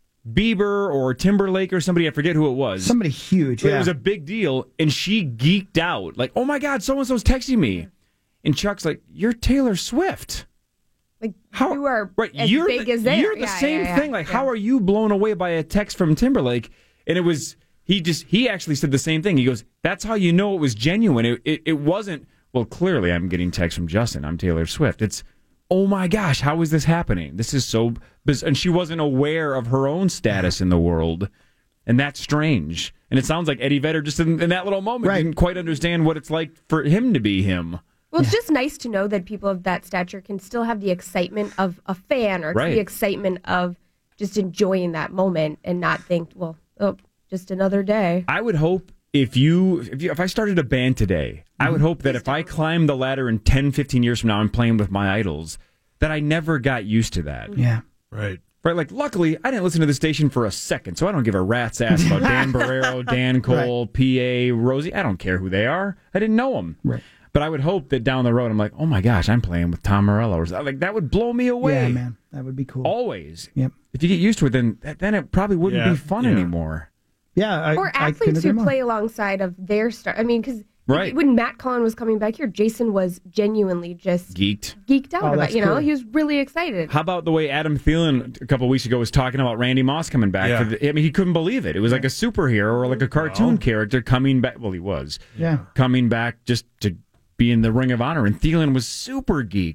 S13: Bieber or Timberlake or somebody. I forget who it was.
S11: Somebody huge,
S13: But
S11: yeah.
S13: It was a big deal, and she geeked out. Like, oh my God, so and so's texting me. And Chuck's like, you're Taylor Swift.
S20: Like,
S13: How,
S20: you are
S13: right,
S20: as
S13: you're
S20: big
S13: the,
S20: as they
S13: You're
S20: are.
S13: the
S20: Yeah,
S13: same
S20: yeah, yeah.
S13: thing. Like,
S20: Yeah.
S13: how are you blown away by a text from Timberlake? And it was, he just, he actually said the same thing. He goes, that's how you know it was genuine. It, it, it wasn't, well, clearly I'm getting text from Justin. I'm Taylor Swift. It's, oh my gosh, how is this happening? This is so biz-. And she wasn't aware of her own status in the world. And that's strange. And it sounds like Eddie Vedder just in, in that little moment
S11: Right.
S13: didn't quite understand what it's like for him to be him.
S20: Well, it's just nice to know that people of that stature can still have the excitement of a fan or
S13: Right.
S20: the excitement of just enjoying that moment and not think, well, oh, just another day.
S13: I would hope if you if, you, if I started a band today, I would hope that if I climbed the ladder in ten, fifteen years from now and playing with my idols, that I never got used to that.
S11: Yeah.
S12: Right.
S13: Right, like luckily I didn't listen to the station for a second, so I don't give a rat's ass about Dan Barrero, Dan Cole, P A, Rosie. I don't care who they are. I didn't know them.
S11: Right.
S13: But I would hope that down the road I'm like, oh my gosh, I'm playing with Tom Morello. Or something. Like that would blow me away.
S11: Yeah, man. That would be cool.
S13: Always.
S11: Yep.
S13: If you get used to it, then then it probably wouldn't
S12: Yeah,
S13: be fun
S12: yeah.
S13: anymore.
S11: Yeah. I,
S20: or
S11: I couldn't
S20: athletes
S11: agree
S20: who
S11: more.
S20: play alongside of their star. I mean, because
S13: Right.
S20: when Matt Cullen was coming back here, Jason was genuinely just
S13: Geeked.
S20: geeked out
S11: Oh,
S20: about
S11: that's
S20: you know
S11: cool.
S20: he was really excited.
S13: How about the way Adam Thielen a couple of weeks ago was talking about Randy Moss coming back?
S12: Yeah.
S13: For the, I mean, he couldn't believe it. It was like a superhero or like a cartoon
S12: Well.
S13: character coming back. Well, he was
S11: Yeah.
S13: coming back just to be in the Ring of Honor, and Thielen was super geeked.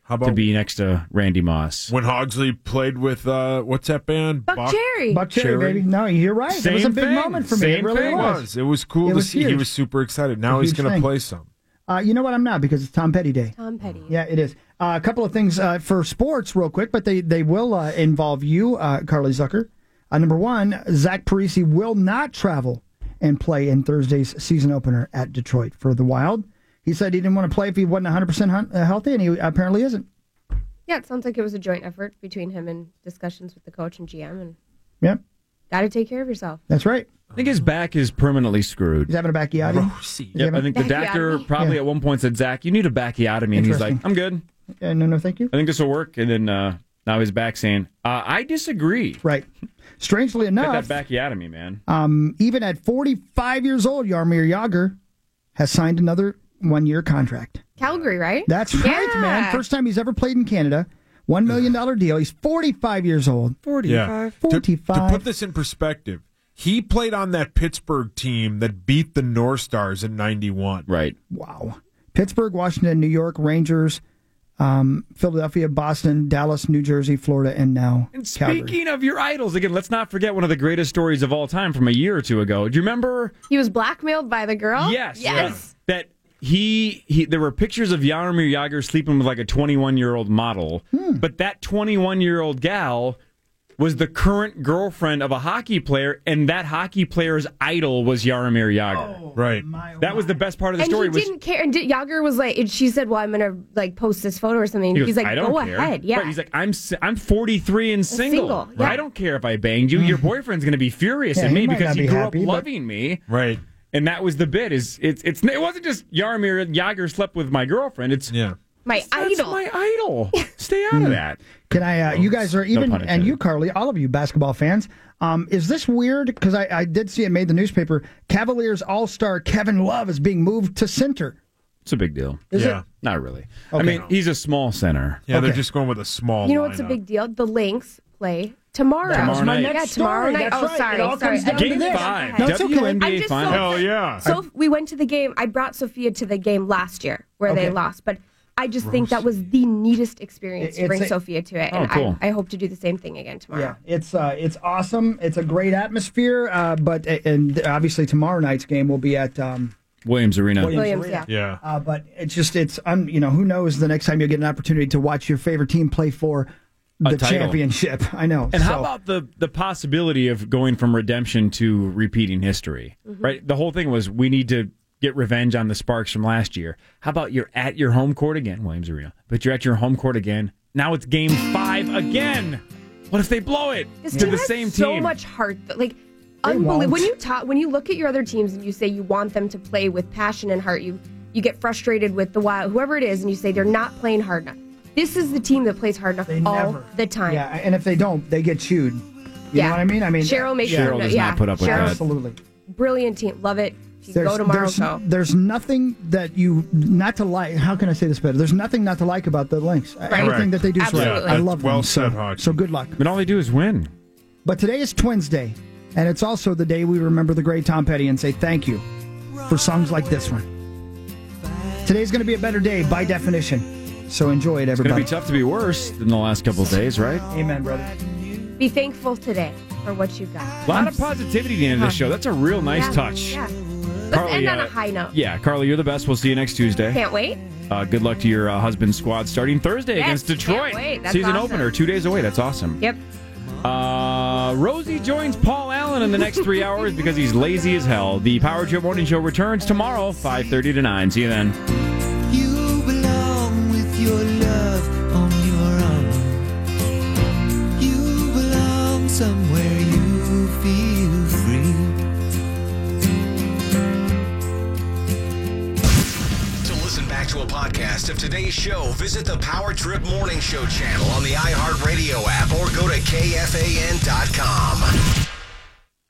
S12: How about
S13: to be next to Randy Moss.
S12: when Hogsley played with uh, what's that band?
S20: Buck Cherry.
S11: Buck Cherry, baby. No, you're right. It was a
S12: Same
S11: big
S12: thing.
S11: moment for me. It
S12: Same
S11: really
S12: thing.
S11: was.
S12: It was cool
S11: It
S12: to
S11: was
S12: see. He
S11: huge.
S12: was super excited. Now
S11: A
S12: he's
S11: huge
S12: going to
S11: thing.
S12: play some.
S11: Uh, you know what? I'm not because it's Tom Petty Day.
S20: Tom Petty.
S11: Yeah, it is. Uh, a couple of things uh, for sports, real quick, but they they will uh, involve you, uh, Carly Zucker. Uh, number one, Zach Parisi will not travel and play in Thursday's season opener at Detroit for the Wild. He said he didn't want to play if he wasn't one hundred percent hun- uh, healthy, and he apparently isn't.
S20: Yeah, it sounds like it was a joint effort between him and discussions with the coach and G M. And
S11: Yep,
S20: got to take care of yourself.
S11: that's right.
S13: I think his back is permanently screwed.
S11: He's having a bacchiotomy.
S13: Yep, I think the doctor probably
S11: Yeah.
S13: at one point said, Zach, you need a bacchiotomy. And he's like,
S11: Interesting.
S13: I'm good.
S11: Uh, no, no, thank you.
S13: I think this will work. And then uh, now his back saying, uh, I disagree.
S11: Right. Strangely
S13: Get
S11: enough,
S13: that bacchiotomy, man.
S11: um, even at forty-five years old, Jaromir Jagr has signed another one-year contract.
S20: Calgary, right?
S11: That's right,
S20: Yeah.
S11: man. First time he's ever played in Canada. One million dollar deal. He's forty-five years old.
S12: Yeah. To,
S11: Forty-five.
S12: to put this in perspective, he played on that Pittsburgh team that beat the North Stars in ninety-one.
S13: Right.
S11: Wow. Pittsburgh, Washington, New York, Rangers, um, Philadelphia, Boston, Dallas, New Jersey, Florida, and now
S13: And
S11: Calgary.
S13: speaking of your idols, again, let's not forget one of the greatest stories of all time from a year or two ago. Do you remember?
S20: He was blackmailed by the girl?
S13: Yes.
S20: Yes.
S13: That he, he, there were pictures of Jaromir Jagr sleeping with like a twenty-one-year-old model, but that twenty-one-year-old gal was the current girlfriend of a hockey player, and that hockey player's idol was Jaromir Jagr.
S12: Right.
S13: That was the best part of the
S20: And
S13: story.
S20: he
S13: was
S20: didn't care. And did, Yager was like, and she said, "Well, I'm gonna like post this photo or something."
S13: He goes,
S20: He's like,
S13: I don't
S20: "Go
S13: care.
S20: ahead, yeah."
S13: Right, he's like, I'm si- I'm forty-three and single.
S20: single, yeah.
S13: I don't care if I banged you. Your boyfriend's going to be furious
S11: Yeah,
S13: at
S11: he
S13: me
S11: might
S13: because
S11: not
S13: he
S11: be
S13: grew
S11: happy,
S13: up
S11: but-
S13: loving me.
S12: Right.
S13: And that was the bit. Is it's it's it wasn't just Jaromir Jagr slept with my girlfriend. It's
S12: yeah.
S20: my
S13: That's
S20: idol.
S13: my idol. Stay out of that.
S11: Can I? Uh, you guys are even,
S13: pun
S11: and
S13: intended.
S11: you, Carly, all of you basketball fans. Um, is this weird? Because I, I did see it made the newspaper. Cavaliers All-Star Kevin Love is being moved to center.
S13: It's a big deal.
S11: Is
S12: Yeah.
S11: it?
S13: Not really. I
S11: Okay.
S13: mean, he's a small center.
S12: Yeah, they're
S11: Okay.
S12: just going with a small
S20: You know what's a
S12: lineup.
S20: big deal? The Lynx play tomorrow.
S11: That was
S13: Tomorrow
S11: my
S13: night.
S11: next
S20: Yeah, tomorrow
S11: story.
S20: night.
S11: That's
S20: Oh,
S11: right.
S20: sorry,
S11: It all
S20: sorry.
S11: comes down
S20: I-
S11: to
S13: Game
S11: this.
S13: five.
S11: No, it's okay.
S13: W N B A
S20: I'm just so-
S13: final.
S12: Hell yeah.
S20: So we went to the game. I brought Sophia to the game last year where
S11: Okay.
S20: they lost, but I just think that was the neatest experience
S11: It-
S20: to bring
S11: it's a-
S20: Sophia to it,
S13: Oh,
S20: and
S13: cool.
S20: I, I hope to do the same thing again tomorrow.
S11: Yeah, it's uh, it's awesome. It's a great atmosphere. Uh, but and obviously tomorrow night's game will be at um,
S13: Williams Arena.
S11: Williams,
S20: Williams,
S11: Arena.
S20: yeah.
S12: Yeah.
S11: Uh, but it's just it's um, you know, who knows the next time you'll get an opportunity to watch your favorite team play for
S13: A
S11: the
S13: title.
S11: championship. I know.
S13: And how
S11: So-
S13: about the the possibility of going from redemption to repeating history? Right? The whole thing was we need to get revenge on the Sparks from last year. How about you're at your home court again, Williams Arena, but you're at your home court again. Now it's game five again. What if they blow it
S20: This
S13: to
S20: team
S13: the
S20: has
S13: same
S20: so
S13: team?
S20: much heart. Like,
S11: They
S20: unbelievable.
S11: won't.
S20: When you talk, when you look at your other teams and you say you want them to play with passion and heart, you you get frustrated with the Wild, whoever it is, and you say they're not playing hard enough. This is the team that plays hard enough
S11: They
S20: all
S11: never.
S20: the time.
S11: Yeah, and if they don't, they get chewed. You
S20: Yeah.
S11: know what I mean? I mean,
S20: Cheryl makes
S11: yeah,
S20: sure
S13: Cheryl
S20: no-
S13: does
S20: yeah.
S13: not put up with
S20: Cheryl-
S13: that.
S11: absolutely.
S20: Brilliant team. Love it. If you can
S11: There's,
S20: go tomorrow,
S11: there's,
S20: go.
S11: there's nothing that you not to like. How can I say this better? There's nothing not to like about the Lynx. Everything
S12: Correct.
S11: that they do is right.
S20: Absolutely.
S11: I
S12: Yeah,
S11: love
S12: well
S11: them.
S12: said,
S11: so,
S12: Hodge.
S11: so good luck.
S13: But all they do is win.
S11: But today is Twins Day, and it's also the day we remember the great Tom Petty and say thank you for songs like this one. Today's going to be a better day by definition, so enjoy it,
S13: It's going to
S11: everybody.
S13: be tough to be worse than the last couple of days, right?
S11: Amen, brother.
S20: Be thankful today for what you got.
S13: A lot of positivity at the end of the show. That's a real nice
S20: Yeah,
S13: touch.
S20: Yeah. Let's
S13: Carly,
S20: end on
S13: uh,
S20: a high note.
S13: Yeah, Carly, you're the best. We'll see you next Tuesday.
S20: Can't wait.
S13: Uh, good luck to your uh, husband's squad starting Thursday
S20: Yes,
S13: against Detroit.
S20: can't wait. That's
S13: Season
S20: awesome.
S13: opener, two days away. That's awesome.
S20: Yep.
S13: Uh, Rosie joins Paul Allen in the next three hours because he's lazy as hell. The Power Trip Morning Show returns tomorrow, five thirty to nine. See you then.
S10: You belong with your love on your arm. You belong somewhere you feel free.
S5: To listen back to a podcast of today's show, visit the Power Trip Morning Show channel on the iHeartRadio app or go to K F A N dot com.